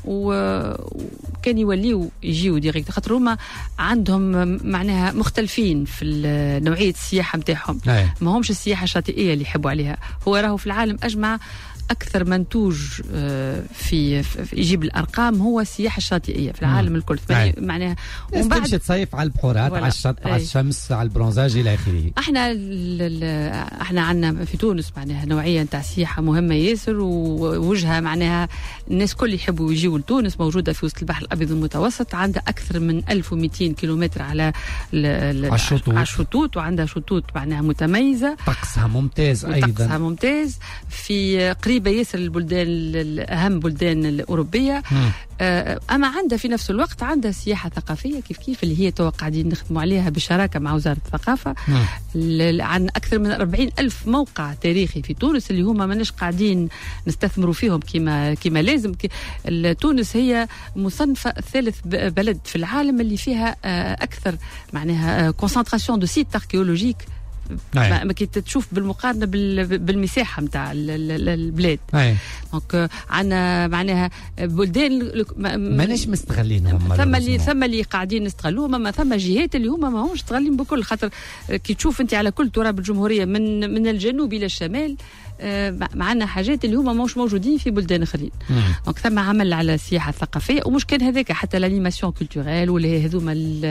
وكان يوليو يجيو ديريكت خاطر هما عندهم معناها مختلفين في نوعيه السياحه نتاعهم. ايه. ما همش السياحه الشاطئيه اللي يحبوا عليها. هو راهو في العالم اجمع أكثر منتوج في, في يجيب الأرقام هو السياحة الشاطئية في العالم مم. الكل. معناها ومن بعد تمشي تصيف على البحورات على الشط على الشمس على البرونزاج إلى آخره. احنا احنا عندنا في تونس معناها نوعية نتاع سياحة مهمة ياسر ووجهة معناها الناس كل يحبوا يجيوا لتونس. موجودة في وسط البحر الأبيض المتوسط. عندها أكثر من ألف ومئتين كيلومتر على الشطوط على الشطوط وعندها شطوط معناها متميزة. طقسها ممتاز أيضا. طقسها ممتاز في قريبة ياسر البلدان الأهم بلدان الأوروبية. آه أما عندها في نفس الوقت عندها سياحة ثقافية كيف كيف اللي هي تو قاعدين نخدموا عليها بالشراكة مع وزارة الثقافة. عن أكثر من أربعين ألف موقع تاريخي في تونس اللي هما ماناش قاعدين نستثمروا فيهم كما كما لازم. تونس هي مصنفة ثالث بلد في العالم اللي فيها آه أكثر معناها كونسنتراسيون دو سيت أركيولوجيك. ما, ما كي تشوف بالمقارنه بالمساحه نتاع البلاد. دونك عندنا معناها بلدان ماناش مستغلينهم. ثم اللي ثم اللي قاعدين نستغلوهم. اما ثم جهات اللي هما ما همش مستغلين بكل. خاطر كي تشوف انت على كل تراب الجمهوريه من من الجنوب الى الشمال آه معنا حاجات اللي هما ماهوش موجودين في بلدان اخرين. دونك ثم عمل على السياحه الثقافيه ومش كان هذاك حتى الانيماسيون كولتوريل ولا هذوما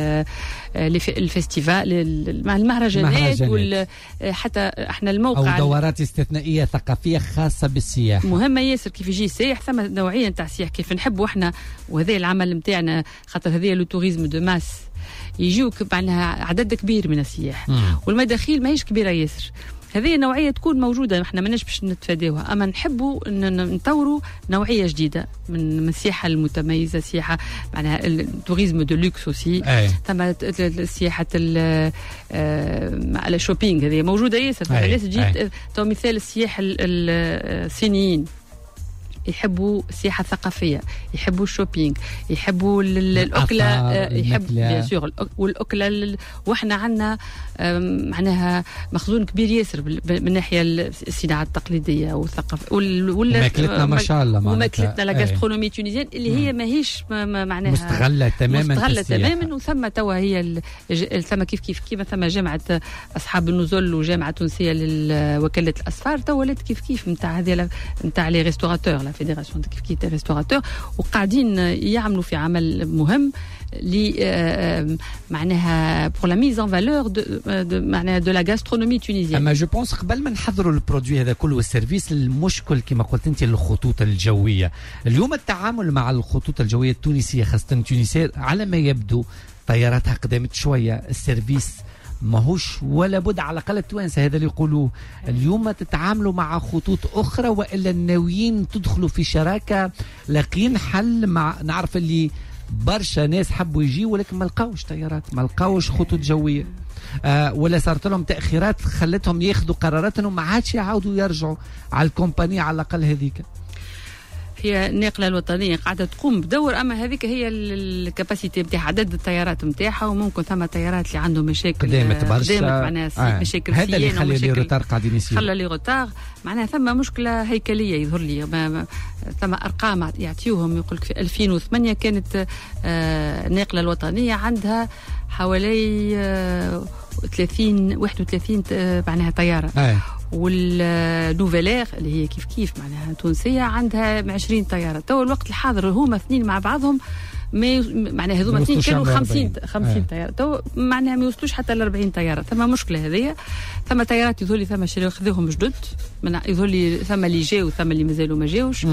الفيستيفال المهرجانات حتى احنا الموقع او دورات استثنائيه ثقافيه خاصه بالسياحه مهمه ياسر. كيف يجي السائح ثم نوعيه نتاع السياح كيف نحبوا احنا وهذا العمل نتاعنا خاطر هذه لو توريزم دو ماس يجيوك معناها عدد كبير من السياح والمداخيل ماهيش كبيره ياسر. هذه النوعيه تكون موجوده احنا ماناش باش نتفاداوها. اما نحبوا ان نطوروا نوعيه جديده من من السياحه المتميزه. سياحه معناها التوريزم دو لوكس اوسي. ثم سياحه الشوبينغ هذه موجوده ياسر. الناس تجي تو مثال السياح الصينيين يحبوا السياحه الثقافيه، يحبوا الشوبينج، يحبوا الاكله، يحب بيان سور والاكله. واحنا عندنا معناها مخزون كبير ياسر من ناحيه الصناعه التقليديه والثقافه وماكلتنا ما شاء الله، وماكلتنا لا غاسترونومي تونيزيان اللي هي ماهيش معناها مستغله تماما مستغله تماما. وثم توا هي ثم كيف كيف كيما ثم جامعه اصحاب النزل وجامعه تونسيه لوكاله الاسفار تو ولات كيف كيف نتاع هذه نتاع لي ريستوراتور، لا فيدراسيون كيف كيف لي ريستوراتور، وقاعدين يعملوا في عمل مهم لي معناها بور لا ميز ان فالور دو معناها دو لا غاسترونومي تونيزيان. اما جو بونس قبل ما نحضروا البرودوي هذا كله والسيرفيس، المشكل كما قلت انت الخطوط الجويه. اليوم التعامل مع الخطوط الجويه التونسيه خاصه تونسير على ما يبدو طياراتها قدمت شويه، السيرفيس ماهوش ولا بد على الاقل التوانسه هذا اللي يقولوه. اليوم تتعاملوا مع خطوط اخرى والا ناويين تدخلوا في شراكه لاقين حل؟ مع نعرف اللي برشا ناس حبوا يجيوا ولكن ما لقاوش طيارات، ما لقاوش خطوط جويه، آه ولا صارت لهم تاخيرات خلتهم ياخذوا قرارات انهم ما عادش يعاودوا يرجعوا على الكومباني على الاقل هذيك. هي الناقله الوطنيه قاعده تقوم بدور، اما هذيك هي الكاباسيتي نتاعها، عدد الطيارات نتاعها، وممكن ثم طيارات اللي عندهم مشاكل قدامت برشا معناها آه. مشاكل هذا اللي خلى لي روتار قاعدين يصيروا، خلى لي روتار معناها ثم مشكله هيكليه يظهر لي. ما ما ثم ارقام يعطيوهم يقول لك في ألفين وثمانية كانت آه الناقله الوطنيه عندها حوالي آه ثلاثين واحد وثلاثين آه معناها طياره آه. والنوفيلير اللي هي كيف كيف معناها تونسيه عندها عشرين طياره. تو الوقت الحاضر هما اثنين مع بعضهم ما معناها هذوما اثنين كانوا خمسين خمسين آه. طياره، تو معناها ما يوصلوش حتى ل أربعين طياره. ثم مشكله هذيا، ثم طيارات يظهر لي ثم شريوا خذوهم جدد، يظهر لي ثم اللي جاوا ثم اللي مازالوا ما جاوش.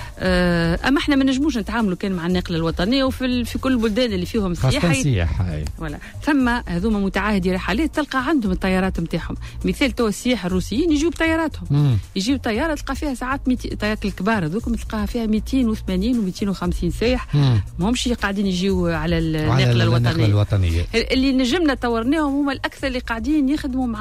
آه اما احنا ما نجموش نتعاملوا كان مع النقله الوطنيه وفي في كل البلدان اللي فيهم سياحه سياحه ولا ثم هذوما متعاهدي رحلات تلقى عندهم الطيارات نتاعهم. مثال تو السياح الروسيين يجيو بطياراتهم، يجيو طياره تلقى فيها ساعات ميت... الطيارات الكبار هذوك تلقاها فيها مئتين وثمانين ومئتين وخمسين سائح، ماهمش قاعدين يجيو على النقله الوطنيه. الوطنيه اللي نجمنا طورناهم هما الاكثر اللي قاعدين يخدموا مع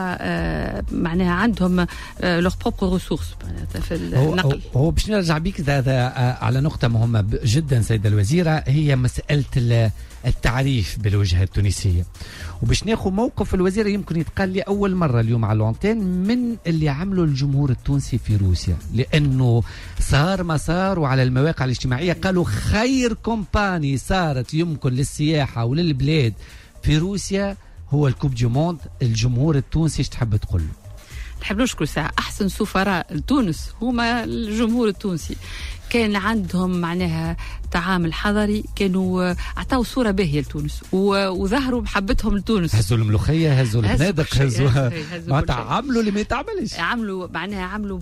آه معناها عندهم آه لوغ بروبر ريسورس في النقل. هو, هو باش نرجع بيك هذا على نقطة مهمة جدا سيدة الوزيرة، هي مسألة التعريف بالوجهة التونسية. وباش ناخذ موقف الوزيرة يمكن يتقال لي أول مرة اليوم على الأونتين من اللي عملوا الجمهور التونسي في روسيا، لأنه صار ما صار وعلى المواقع الاجتماعية قالوا خير كومباني صارت يمكن للسياحة وللبلاد في روسيا هو الكوب دي موند. الجمهور التونسي ايش تحب تقول له؟ نحب نشكر ساعة أحسن سفراء لتونس هما الجمهور التونسي. كان عندهم معناها تعامل حضري، كانوا عطاو صورة باهية لتونس وظهروا محبتهم لتونس. هزوا الملوخية، هزوا البنادق، هزوا معناتها عملوا اللي ما يتعملش. عملوا معناها عملوا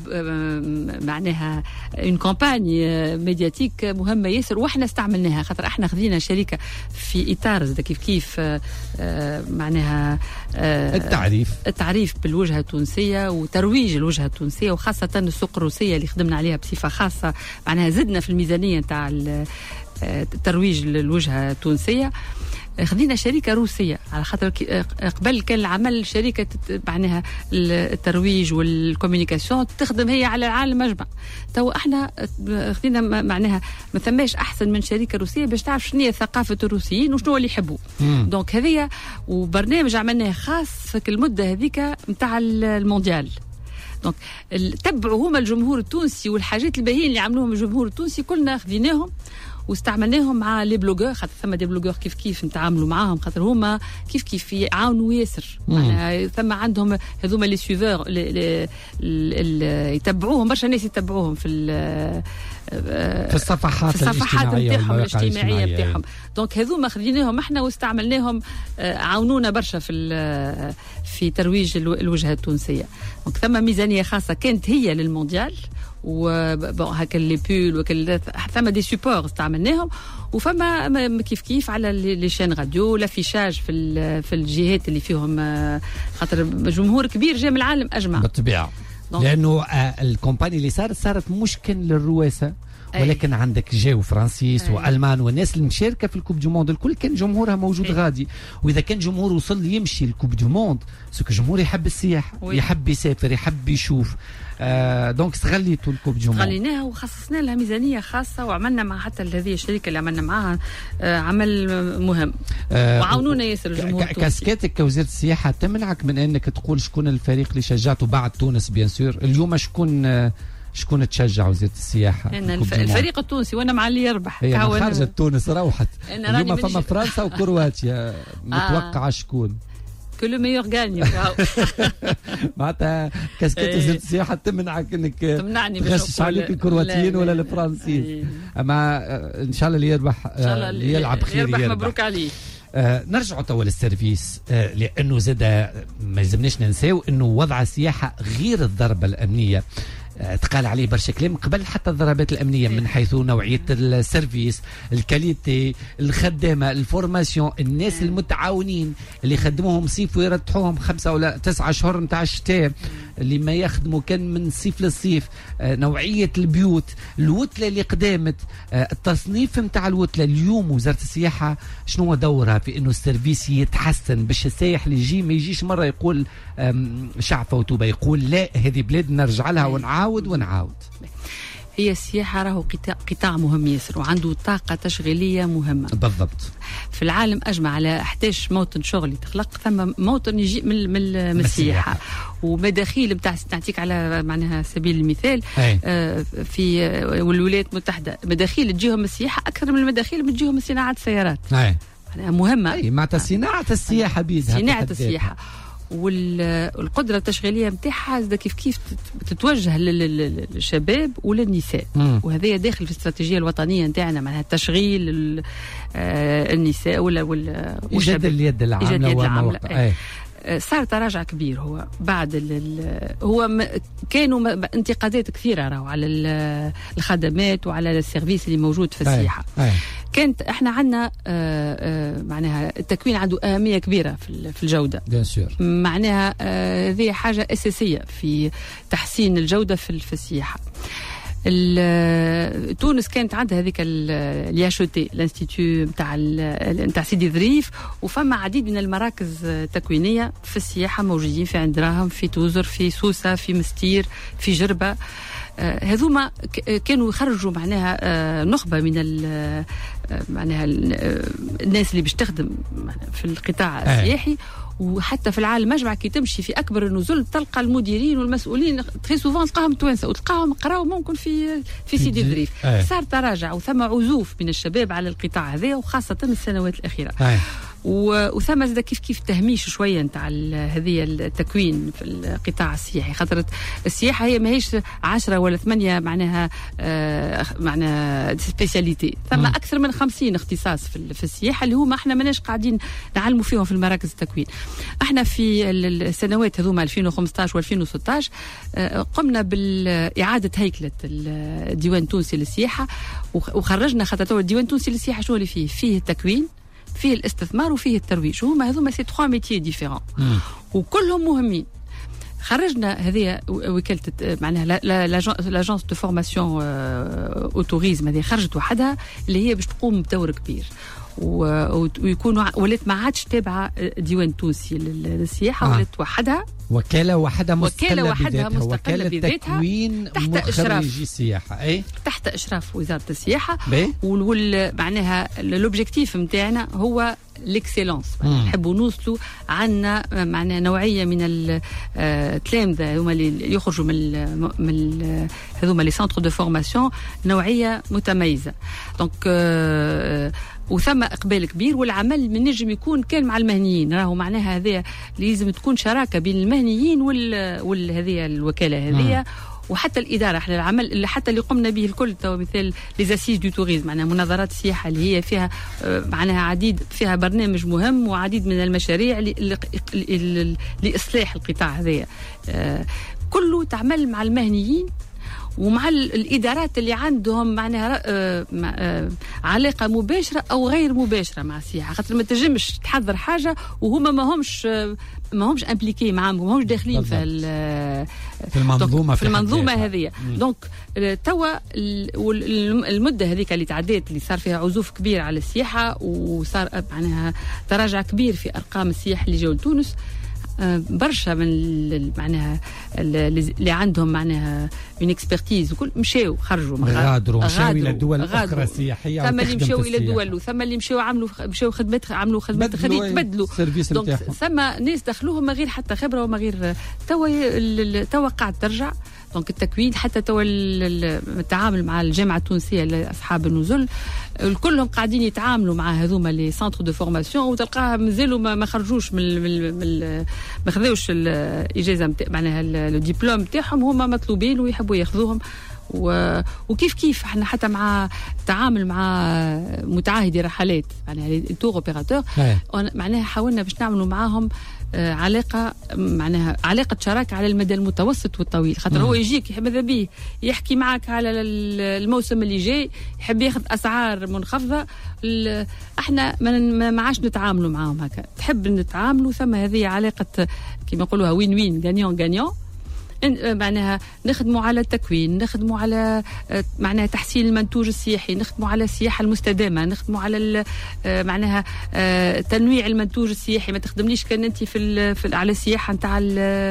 معناها اون كامباني ميدياتيك مهمة ياسر، واحنا استعملناها خاطر احنا خذينا شركة في إطار كيف كيف معناها التعريف التعريف بالوجهة التونسية وترويج الوجهة التونسية، وخاصة السوق الروسية اللي خدمنا عليها بصفة خاصة. معناها زدنا في الميزانية نتاع الترويج للوجهة التونسية، خدينا شركة روسية على خاطر قبل كان العمل شركة معناها الترويج والكوميونيكاسيون تخدم هي على العالم أجمع. تو احنا خدينا معناها ما ثماش أحسن من شركة روسية باش تعرف شنو هي ثقافة الروسيين وشنو اللي يحبوا. دونك هذه وبرنامج عملناه خاص في المدة هذيك نتاع المونديال. دونك تبعوا هما الجمهور التونسي والحاجات الباهيين اللي عملوهم الجمهور التونسي كلنا خذيناهم واستعملناهم مع لي بلوغور، خاطر ثم دي بلوغور كيف كيف نتعاملوا معاهم خاطر هما كيف كيف يعاونوا ياسر. معناها ثم عندهم هذوما لي سيفور يتبعوهم برشا ناس يتبعوهم في في الصفحات في الصفحات نتاعهم الاجتماعيه نتاعهم. دونك هذوما خذيناهم احنا واستعملناهم، عاونونا برشا في في ترويج الوجهه التونسيه. دونك ثم ميزانيه خاصه كانت هي للمونديال، وبون هكا لي بول وكل ثم دي سوبور استعملناهم، وفما كيف كيف على لي شين راديو لافيشاج في في الجهات اللي فيهم خاطر جمهور كبير جاي من العالم اجمع بالطبيعه. لانه آه الكومباني اللي صارت صارت مشكل للرواسه ولكن عندك جاو فرانسيس أي. والمان والناس المشاركه في الكوب دو موند الكل كان جمهورها موجود أي. غادي. واذا كان جمهور وصل يمشي الكوب دو موند سوك جمهور يحب السياحه أي. يحب يسافر يحب يشوف. آه دونك استغليتوا الكوب دو موند، استغليناها وخصصنا لها ميزانيه خاصه وعملنا مع حتى هذه الشركه اللي عملنا معاها آه عمل مهم آه وعاونونا ياسر الجمهور. كاسكاتك كوزيره السياحه تمنعك من انك تقول شكون الفريق اللي شجعته بعد تونس بيان سور. اليوم شكون آه شكون تشجع وزيره السياحه؟ الفريق التونسي وانا مع اللي يربح. هي خرجت تونس روحت اليوم فما فرنسا وكرواتيا متوقعه آه. شكون؟ كل ميور غاني معناتها كاسكيت وزيره السياحه تمنعك انك تغشش عليك الكرواتيين ولا الفرنسيين. اما ان شاء الله اللي يربح اللي يلعب خير يربح, يربح. مبروك عليه. آه نرجعوا توا للسيرفيس آه لانه زاد ما يلزمناش ننساو انه وضع السياحه غير الضربه الامنيه. تقال عليه برشا كلام قبل حتى الضربات الامنيه من حيث نوعيه السيرفيس، الكاليتي، الخدامه، الفورماسيون، الناس المتعاونين اللي يخدموهم صيف ويرتحوهم خمسه ولا تسعه اشهر نتاع الشتاء اللي ما يخدموا كان من صيف للصيف، نوعيه البيوت، الوتله اللي قدامت، التصنيف نتاع الوتله. اليوم وزاره السياحه شنو دورها في انه السيرفيس يتحسن باش السائح اللي يجي ما يجيش مره يقول شعفه وتوبه، يقول لا هذه بلاد نرجع لها ونعاود ونعاود. هي السياحة راهو قطاع, قطاع مهم ياسر وعنده طاقة تشغيلية مهمة بالضبط. في العالم أجمع على احد عشر موطن شغل يتخلق، ثم موطن يجي من, من, من السياحة ومداخيل بتاع نعطيك على معناها سبيل المثال آه في الولايات المتحدة مداخيل تجيهم السياحة أكثر من المداخيل اللي تجيهم صناعة السيارات. أي. مهمة. أي معناتها صناعة السياحة بيدها. صناعة السياحة والقدرة التشغيلية متاعها كيف كيف تتوجه للشباب وللنساء، وهذا داخل في الاستراتيجية الوطنية نتاعنا معناها تشغيل النساء ولا إيجاد اليد العاملة. صار تراجع كبير هو بعد هو كانوا انتقادات كثيرة راهو على الخدمات وعلى السيرفيس اللي موجود في السياحة. أي. أي. كانت احنا عندنا معناها التكوين عنده أهمية كبيرة في الجودة معناها هذه حاجة أساسية في تحسين الجودة في السياحة. تونس كانت عندها هذيك الياشوتي الانستيتو نتاع نتاع سيدي ظريف، وفما عديد من المراكز التكوينيه في السياحه موجودين في عند دراهم، في توزر، في سوسه، في مستير، في جربه. هذوما كانوا يخرجوا معناها نخبه من معناها الناس اللي باش تخدم في القطاع السياحي. وحتى في العالم مجمع كي تمشي في اكبر النزل تلقى المديرين والمسؤولين تري سوفون تلقاهم توانسه وتلقاهم قراو ممكن في في سيدي ظريف. صار تراجع وثم عزوف من الشباب على القطاع هذا وخاصه السنوات الاخيره. أي. وثم زاد كيف كيف تهميش شويه نتاع هذه التكوين في القطاع السياحي، خاطر السياحه هي ماهيش عشرة ولا ثمانية معناها آه معناها سبيسياليتي، ثم اكثر من خمسين اختصاص في, في السياحه اللي هما احنا ماناش قاعدين نعلموا فيهم في المراكز التكوين. احنا في السنوات هذوما ألفين وخمسطاش وألفين وستطاش آه قمنا باعاده هيكله الديوان التونسي للسياحه وخرجنا خاطر الديوان التونسي للسياحه شو اللي فيه؟ فيه التكوين، فيه الاستثمار، وفيه الترويج، هما هذوما سي ثلاثة ميتيي ديفيرون وكلهم مهمين. خرجنا هذه وكاله معناها لاجونس دو فورماسيون او توريزم هذه خرجت وحدها اللي هي باش تقوم بدور كبير ويكونوا ولات ما عادش تابعه ديوان تونسي للسياحه آه. ولات وحدها وكاله وحدها مستقله وحدها مستقله بذاتها تكوين تحت اشراف السياحه اي تحت اشراف وزاره السياحه. وال معناها لوبجيكتيف نتاعنا هو ليكسيلونس، نحبوا نوصلوا عنا معناها نوعيه من التلامذه هما اللي يخرجوا من من هذوما لي سونتر دو فورماسيون نوعيه متميزه. دونك آه وثم اقبال كبير والعمل من نجم يكون كان مع المهنيين، راهو معناها هذا لازم تكون شراكه بين المهنيين وال, وال... هذه الوكاله هذه وحتى الاداره. احنا العمل اللي حتى اللي قمنا به الكل تو مثال ليزاسيس دو توريزم معناها مناظرات السياحه اللي هي فيها معناها عديد فيها برنامج مهم وعديد من المشاريع لاصلاح القطاع هذا كله تعمل مع المهنيين ومع الادارات اللي عندهم معناها آه آه علاقه مباشره او غير مباشره مع السياحه، خاطر ما تنجمش تحضر حاجه وهما ما همش آه ما همش امبليكي معاهم، ما همش داخلين في في المنظومه في المنظومه هذه. دونك توا المده هذيك اللي تعديت اللي صار فيها عزوف كبير على السياحه وصار معناها تراجع كبير في ارقام السياح اللي جاوا لتونس، برشا من معناها اللي عندهم معناها اون اكسبرتيز وكل مشاو خرجوا غادروا مشاو الى دول اخرى سياحيه، ثم اللي مشاو الى دول وثم اللي مشاو عملوا مشاو خدمات عملوا خدمات خليج تبدلوا، دونك ثم ناس دخلوهم ما غير حتى خبره وما غير توا توا قاعد ترجع. دونك التكوين حتى توا التعامل مع الجامعه التونسيه لاصحاب النزل كلهم قاعدين يتعاملوا مع هذوما لي سنتر دو فورماسيون، وتلقاها مازالوا ما خرجوش من من ما خذوش الاجازه معناها الدبلوم تاعهم، هما مطلوبين ويحبوا ياخذوهم. وكيف كيف احنا حتى مع التعامل مع متعاهدي رحلات معناها تور اوبيراتور معناها حاولنا باش نعملوا معاهم علاقه معناها علاقه شراكه على المدى المتوسط والطويل، خاطر هو يجيك ماذا بيه يحكي معك على الموسم اللي جاي، يحب ياخذ اسعار منخفضه، احنا ما عادش نتعاملوا معاهم هكا، تحب نتعاملوا ثم هذه علاقه كما يقولوها وين وين غانيون غانيون، معناها نخدموا على التكوين، نخدموا على معناها تحسين المنتوج السياحي، نخدموا على السياحه المستدامه، نخدموا على معناها تنويع المنتوج السياحي، ما تخدمنيش كان انت في, في على السياحه نتاع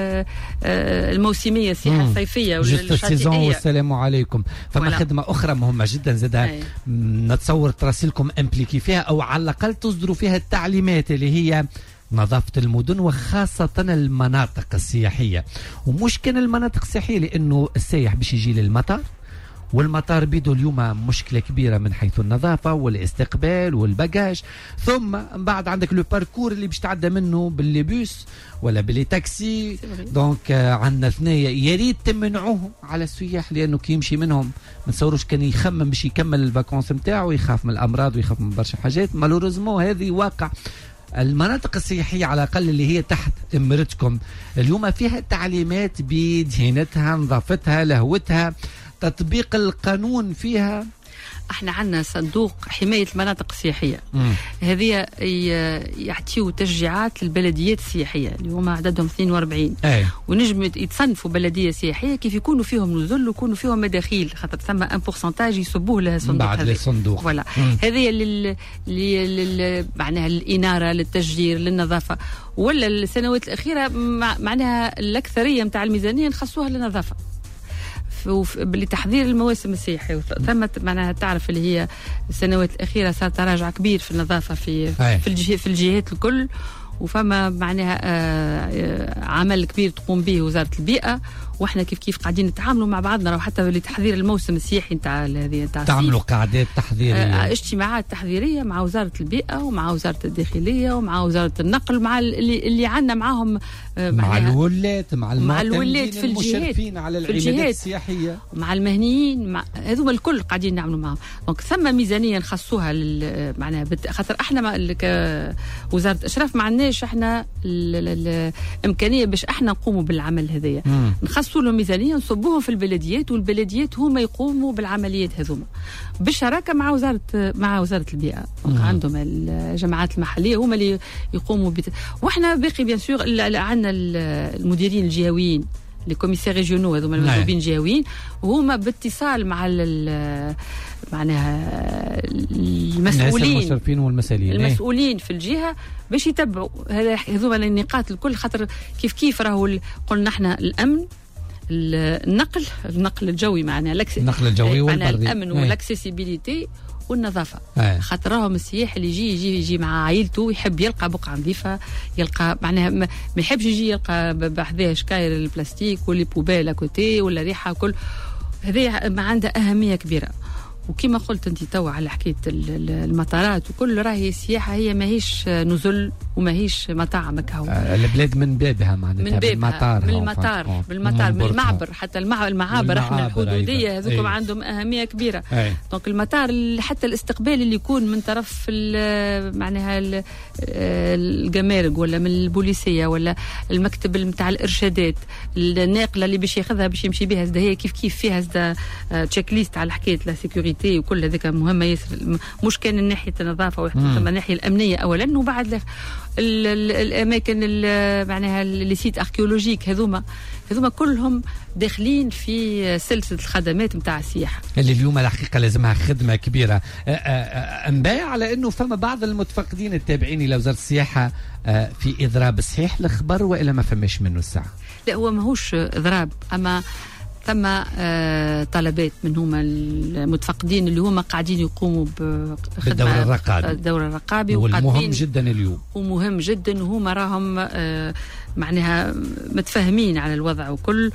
الموسميه السياحه الصيفيه ولا الشتويه. والسلام عليكم. فما خدمه اخرى مهمه جدا زادها نتصور تراسلكم امبليكي فيها او على الاقل تصدروا فيها التعليمات اللي هي نظافة المدن وخاصة المناطق السياحية. ومش كان المناطق السياحية لأنه السائح باش يجي للمطار، والمطار بيدو اليوم مشكلة كبيرة من حيث النظافة والاستقبال والباجاج، ثم بعد عندك لو باركور اللي باش تعدى منه بالليبوس ولا باللي تاكسي. دونك عندنا ثنايا يا ريت تمنعوهم على السياح، لأنه كي يمشي منهم ما نتصوروش كان يخمم باش يكمل الفاكونس نتاعو، يخاف من الأمراض ويخاف من برشا حاجات. مالوريزمون هذه واقع. المناطق السياحية على الأقل اللي هي تحت إمرتكم اليوم فيها تعليمات بدهنتها، نظافتها، لهوتها، تطبيق القانون فيها. احنا عندنا صندوق حماية المناطق السياحية، هذه يعطيو تشجيعات للبلديات السياحية اللي هما عددهم اثنين وأربعين، أي. ونجم يتصنفوا بلدية سياحية كيف يكونوا فيهم نزل ويكونوا فيهم مداخيل، خاطر ثم ان بورسنتاج يصبوه لها الصندوق بعد الصندوق. فوالا هذه لل... لل... معناها للإنارة، للتشجير، للنظافة. ولا السنوات الأخيرة معناها الأكثرية نتاع الميزانية نخصوها للنظافة لتحضير المواسم السياحية. ثم معناها تعرف اللي هي السنوات الأخيرة صار تراجع كبير في النظافة في في, الجه في الجهات الكل، وفما معناها آه عمل كبير تقوم به وزارة البيئة، واحنا كيف كيف قاعدين نتعاملوا مع بعضنا راهو حتى لتحضير الموسم السياحي نتاع هذه نتاع تعملوا قاعدات تحضيريه، آه اجتماعات تحضيريه مع وزاره البيئه ومع وزاره الداخليه ومع وزاره النقل، مع اللي, اللي عندنا معاهم آه مع الولات مع مع الولات في الجهات على العمليات السياحيه، مع المهنيين، مع هذوما الكل قاعدين نعملوا معهم. دونك ثم ميزانيه نخصوها معناها خاطر احنا كوزاره اشراف ما عندناش احنا الامكانيه باش احنا نقوموا بالعمل هذايا، نخصصوا لهم ميزانيه نصبوهم في البلديات، والبلديات هما يقوموا بالعمليات هذوما بالشراكه مع وزاره مع وزاره البيئه. عندهم الجماعات المحليه هما اللي يقوموا بت... واحنا باقي بيان سور عندنا المديرين الجهويين لي كوميسير ريجيونو هذوما المندوبين الجهويين، وهما باتصال مع معناها المسؤولين المشرفين والمسؤولين المسؤولين في الجهه باش يتبعوا هذوما النقاط الكل. خاطر كيف كيف راهو قلنا احنا الامن، النقل النقل الجوي معناها النقل الجوي والبري، الامن والاكسيسيبيليتي والنظافه. خاطر راهم السياح اللي يجي يجي يجي مع عائلته يحب يلقى بقعه نظيفه، يلقى معناها ما يحبش يجي يلقى بحذاه شكاير البلاستيك واللي بوبيل كوتي ولا ريحه كل هذه ما عندها اهميه كبيره. وكما قلت انت توا على حكايه المطارات وكل راهي السياحه هي ماهيش نزل وماهيش مطاعم كهو. آه البلاد من بابها معناتها من بابها بالمطار من المطار بالمطار من المعبر حتى المعابر احنا الحدوديه هذوكم أيوة. عندهم اهميه كبيره. دونك المطار حتى الاستقبال اللي يكون من طرف معناها الجمارك ولا من البوليسيه ولا المكتب نتاع الارشادات الناقله اللي باش ياخذها باش يمشي بها زدا هي كيف كيف فيها زدا تشيك ليست على حكايه لا سيكوريتي وكل هذيك مهمه ياسر مش كان من ناحيه النظافه وحتى من الناحيه الامنيه اولا وبعد الاماكن معناها اللي سيت اركيولوجيك هذوما هذوما كلهم داخلين في سلسله الخدمات نتاع السياحه اللي اليوم الحقيقه لازمها خدمه كبيره. انباء على انه فما بعض المتفقدين التابعين الى وزاره السياحه في اضراب صحيح الخبر والا ما فماش منه الساعه؟ لا هو ماهوش اضراب اما ثم آه طلبات من هما المتفقدين اللي هما قاعدين يقوموا بالدور الرقابي الدور الرقابي والمهم جدا اليوم ومهم جدا وهما راهم آه معناها متفاهمين على الوضع وكل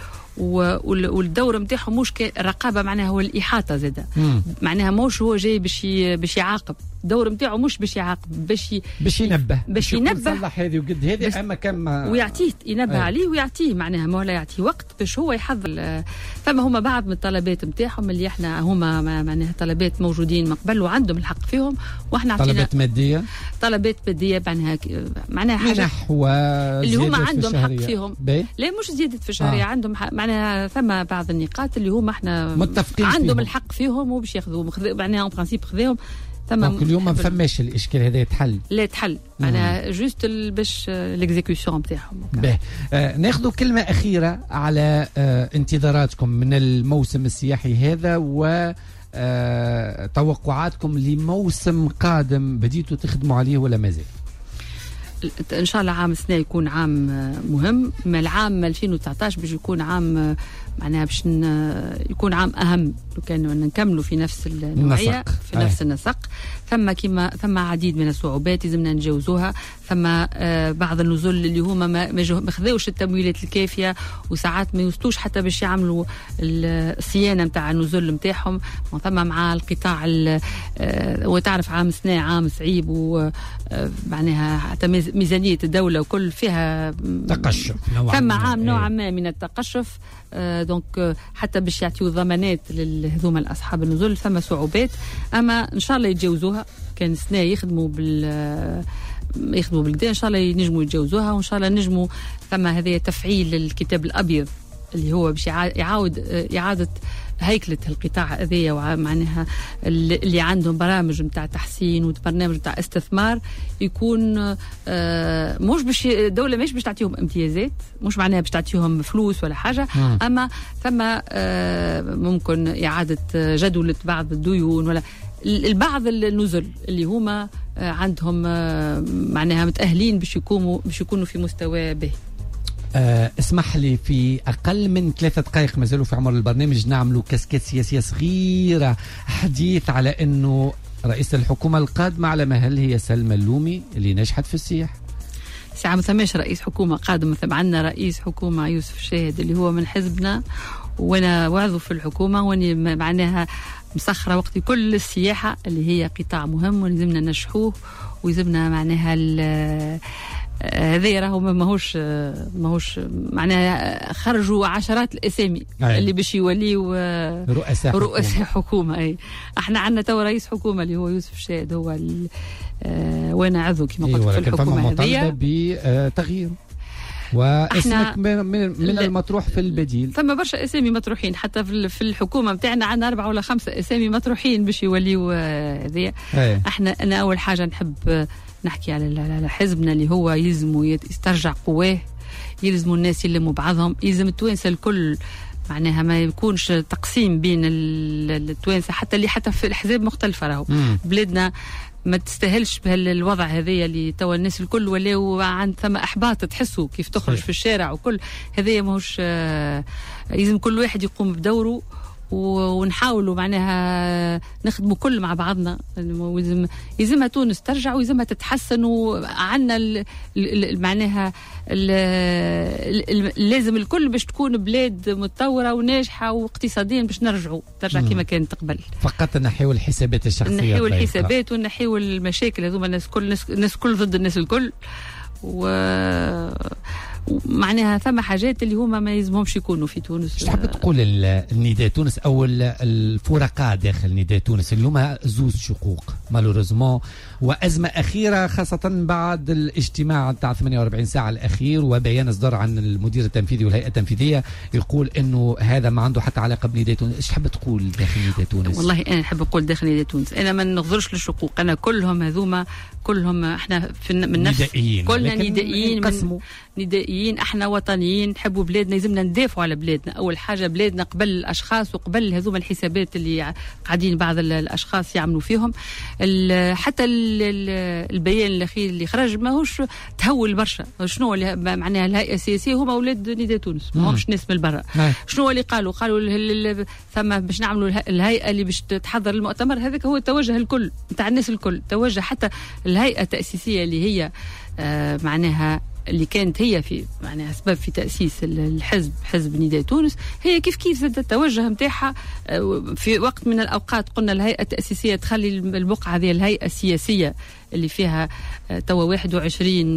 والدور نتاعهم مش الرقابه معناها هو الاحاطه زاده معناها مش هو جاي باش باش يعاقب الدور نتاعو مش باش يعاقب باش باش ينبه باش ينبه يصلح هذه وقد هذه اما كم ويعطيه ينبه عليه ويعطيه معناها ما لا يعطيه وقت باش هو يحضر. فما هما بعض من الطلبات نتاعهم اللي احنا هما معناها طلبات موجودين من قبل وعندهم الحق فيهم واحنا عطينا طلبات ماديه طلبات ماديه معناها معناها حاجه نحو اللي هما عندهم حق فيهم بي؟ لا مش زياده في الشهريه آه. عندهم حق معناها ثم بعض النقاط اللي هما احنا متفقين عندهم فيهم. الحق فيهم وباش ياخذوهم معناها اون برانسيب خذاهم ثم كل يوم ما فماش الاشكال هذا يتحل لا يتحل معناها جوست باش ليكزيكوسيون نتاعهم. آه ناخذ كلمه اخيره على آه انتظاراتكم من الموسم السياحي هذا و آه توقعاتكم لموسم قادم بديتوا تخدموا عليه ولا مازال؟ ان شاء الله عام السنه يكون عام مهم ما العام ألفين وتسعطاش باش يكون عام معناها باش يكون عام اهم لو كان نكملوا في نفس النوعيه في نفس أي. النسق ثم كما ثم عديد من الصعوبات لازمنا نتجاوزوها ثم آه بعض النزل اللي هما ما ما خذاوش التمويلات الكافيه وساعات ما يوصلوش حتى باش يعملوا الصيانه نتاع النزل نتاعهم ثم مع القطاع آه وتعرف عام سنه عام صعيب ومعناها حتى ميزانيه الدوله وكل فيها تقشف ثم عام نوعا ما من التقشف آه دونك آه حتى باش يعطيو ضمانات لهذوما الاصحاب النزل ثم صعوبات اما ان شاء الله يتجاوزوها كان سنه يخدموا بال يخدموا بالكدا ان شاء الله ينجموا يتجاوزوها وان شاء الله نجموا ثم هذا تفعيل الكتاب الابيض اللي هو باش يعاود اعاده هيكله القطاع هذايا ومعناها اللي عندهم برامج نتاع تحسين وبرنامج نتاع استثمار يكون آه مش باش الدوله مش باش تعطيهم امتيازات مش معناها باش تعطيهم فلوس ولا حاجه م. اما ثم آه ممكن اعاده جدوله بعض الديون ولا البعض النزل اللي هما آه عندهم آه معناها متاهلين باش يكونوا باش يكونوا في مستوى به. أه اسمح لي في أقل من ثلاثة دقائق ما زالوا في عمر البرنامج نعملوا كاسكات سياسية صغيرة حديث على أنه رئيس الحكومة القادمة على مهل هي سلمى اللومي اللي نجحت في السياحة. ساعة ما ثماش رئيس حكومة قادم مثلا عندنا رئيس حكومة يوسف الشاهد اللي هو من حزبنا وأنا وعضو في الحكومة وأني معناها مسخرة وقتي كل السياحة اللي هي قطاع مهم ولازمنا نشحوه ويلزمنا معناها هذا راهو ماهوش ماهوش معناها خرجوا عشرات الاسامي اللي باش يوليوا رؤساء رؤساء حكومه. اي احنا عندنا تو رئيس حكومه اللي هو يوسف الشاهد هو آه وانا عضو كما قلت في الحكومه هذه بتغيير واسمك من, من, من المطروح في البديل. ثم برشا اسامي مطروحين حتى في الحكومه نتاعنا عندنا اربعه ولا خمسه اسامي مطروحين باش يوليوا هذه. احنا انا اول حاجه نحب نحكي على حزبنا اللي هو يلزموا يسترجع قواه يلزموا الناس يلموا بعضهم يلزم التوانسه الكل معناها ما يكونش تقسيم بين التوانسه حتى اللي حتى في الاحزاب مختلفه راهو بلادنا ما تستاهلش بهالوضع هذايا اللي توا الناس الكل ولاو عند ثم احباط تحسوا كيف تخرج في الشارع وكل هذايا ماهوش لازم كل واحد يقوم بدوره ونحاولوا معناها نخدموا كل مع بعضنا. يلزم يلزمها تونس ترجع ويلزمها تتحسن، وعندنا معناها لازم الكل باش تكون بلاد متطوره وناجحه واقتصاديا باش نرجعوا ترجع كما كانت قبل. فقط نحيو الحسابات الشخصيه، نحيو الحسابات ونحيو المشاكل هذوما. الناس كل الناس كل ضد الناس الكل، و معناها ثم حاجات اللي هما ما يلزمهمش يكونوا في تونس. ايش تحب تقول النداء تونس او الفرقاء داخل نداء تونس اللي هما زوز شقوق مالوريزمون، وازمه اخيره خاصه بعد الاجتماع تاع ثمانية وأربعين ساعه الاخير وبيان اصدر عن المدير التنفيذي والهيئه التنفيذيه يقول انه هذا ما عنده حتى علاقه بنداء تونس. ايش تحب تقول داخل نداء تونس؟ والله انا نحب نقول داخل نداء تونس انا ما نغزرش للشقوق، انا كلهم هذوما كلهم احنا في من نفس ندائيين، كلنا ندائيين ندائيين، احنا وطنيين نحبوا بلادنا، يلزمنا ندافعوا على بلادنا. اول حاجه بلادنا قبل الاشخاص وقبل هذوما الحسابات اللي قاعدين بعض الاشخاص يعملوا فيهم. حتى البيان الاخير اللي خرج ماهوش تهول برشا. شنو اللي معناها الهيئه السياسيه هما اولاد نداء تونس، ما همش ناس من برا. شنو اللي قالوا؟ قالوا ثم باش نعملوا الهيئه اللي باش تحضر المؤتمر هذاك، هو توجه الكل نتاع الناس الكل، توجه حتى الهيئه التاسيسيه اللي هي آه معناها اللي كانت هي في معناها اسباب في تاسيس الحزب حزب نداء تونس، هي كيف كيف زادت التوجه نتاعها في وقت من الاوقات. قلنا الهيئه التاسيسيه تخلي البقعه هذه الهيئه السياسيه اللي فيها توا واحد وعشرين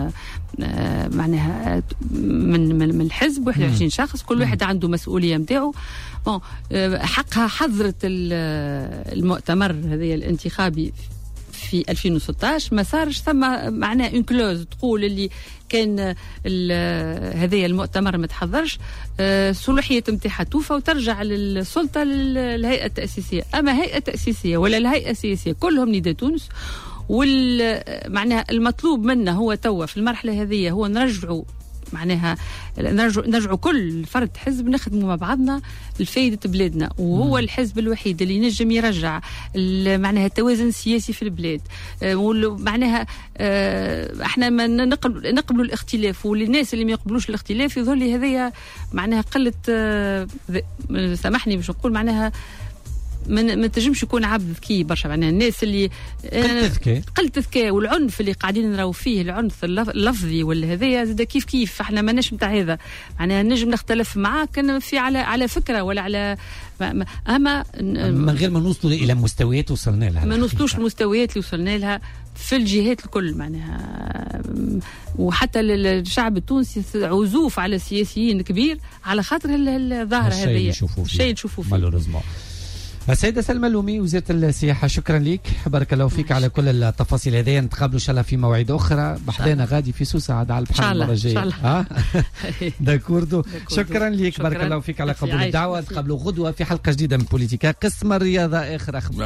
معناها من من الحزب واحد وعشرين شخص، كل واحد عنده مسؤوليه نتاعو. بون حقها حضرت المؤتمر هذا الانتخابي في ألفين وستة عشر، ما صارش ثم معناه اون كلوز تقول اللي كان هذايا المؤتمر ما تحضرش صلاحيه نتاعها توفى وترجع للسلطه للهيئه التاسيسيه. اما هيئه تاسيسيه ولا الهيئه السياسيه كلهم نداء تونس، والمعنى المطلوب منا هو توا في المرحله هذه هو نرجعوا معناها نرجعوا نرجعوا كل فرد حزب نخدموا مع بعضنا لفائده بلادنا، وهو مم. الحزب الوحيد اللي ينجم يرجع معناها التوازن السياسي في البلاد. معناها احنا ما نقبل نقبلوا الاختلاف، والناس اللي ما يقبلوش الاختلاف يظهر لي هذيا معناها قله، سامحني باش نقول معناها من ما تنجمش يكون عبد ذكي برشا. معناها الناس اللي قلت ذكاء قلت ذكاء والعنف اللي قاعدين نراو فيه، العنف اللفظي ولا هذايا زاد كيف كيف احنا ماناش نتاع هذا. معناها نجم نختلف معاك كان في على على فكره ولا على اما من غير ما نوصلوا الى مستويات وصلنا لها، ما نوصلوش المستويات اللي وصلنا لها في الجهات الكل معناها. وحتى الشعب التونسي عزوف على السياسيين كبير على خاطر الظاهره هذه الشيء نشوفوا فيه مالوريزمون. السيدة سلمى اللومي وزيرة السياحة، شكرا لك، بارك الله فيك على كل التفاصيل هذه. نتقابلوا ان شاء الله في مواعيد اخرى. بحذانا غادي في سوسة عاد على البحر المرة الجاية. اه داكوردو. شكرا لك، بارك الله فيك على قبول الدعوة. نتقابلوا غدوة في حلقة جديدة من بوليتيكا قسم الرياضة. اخر اخبار.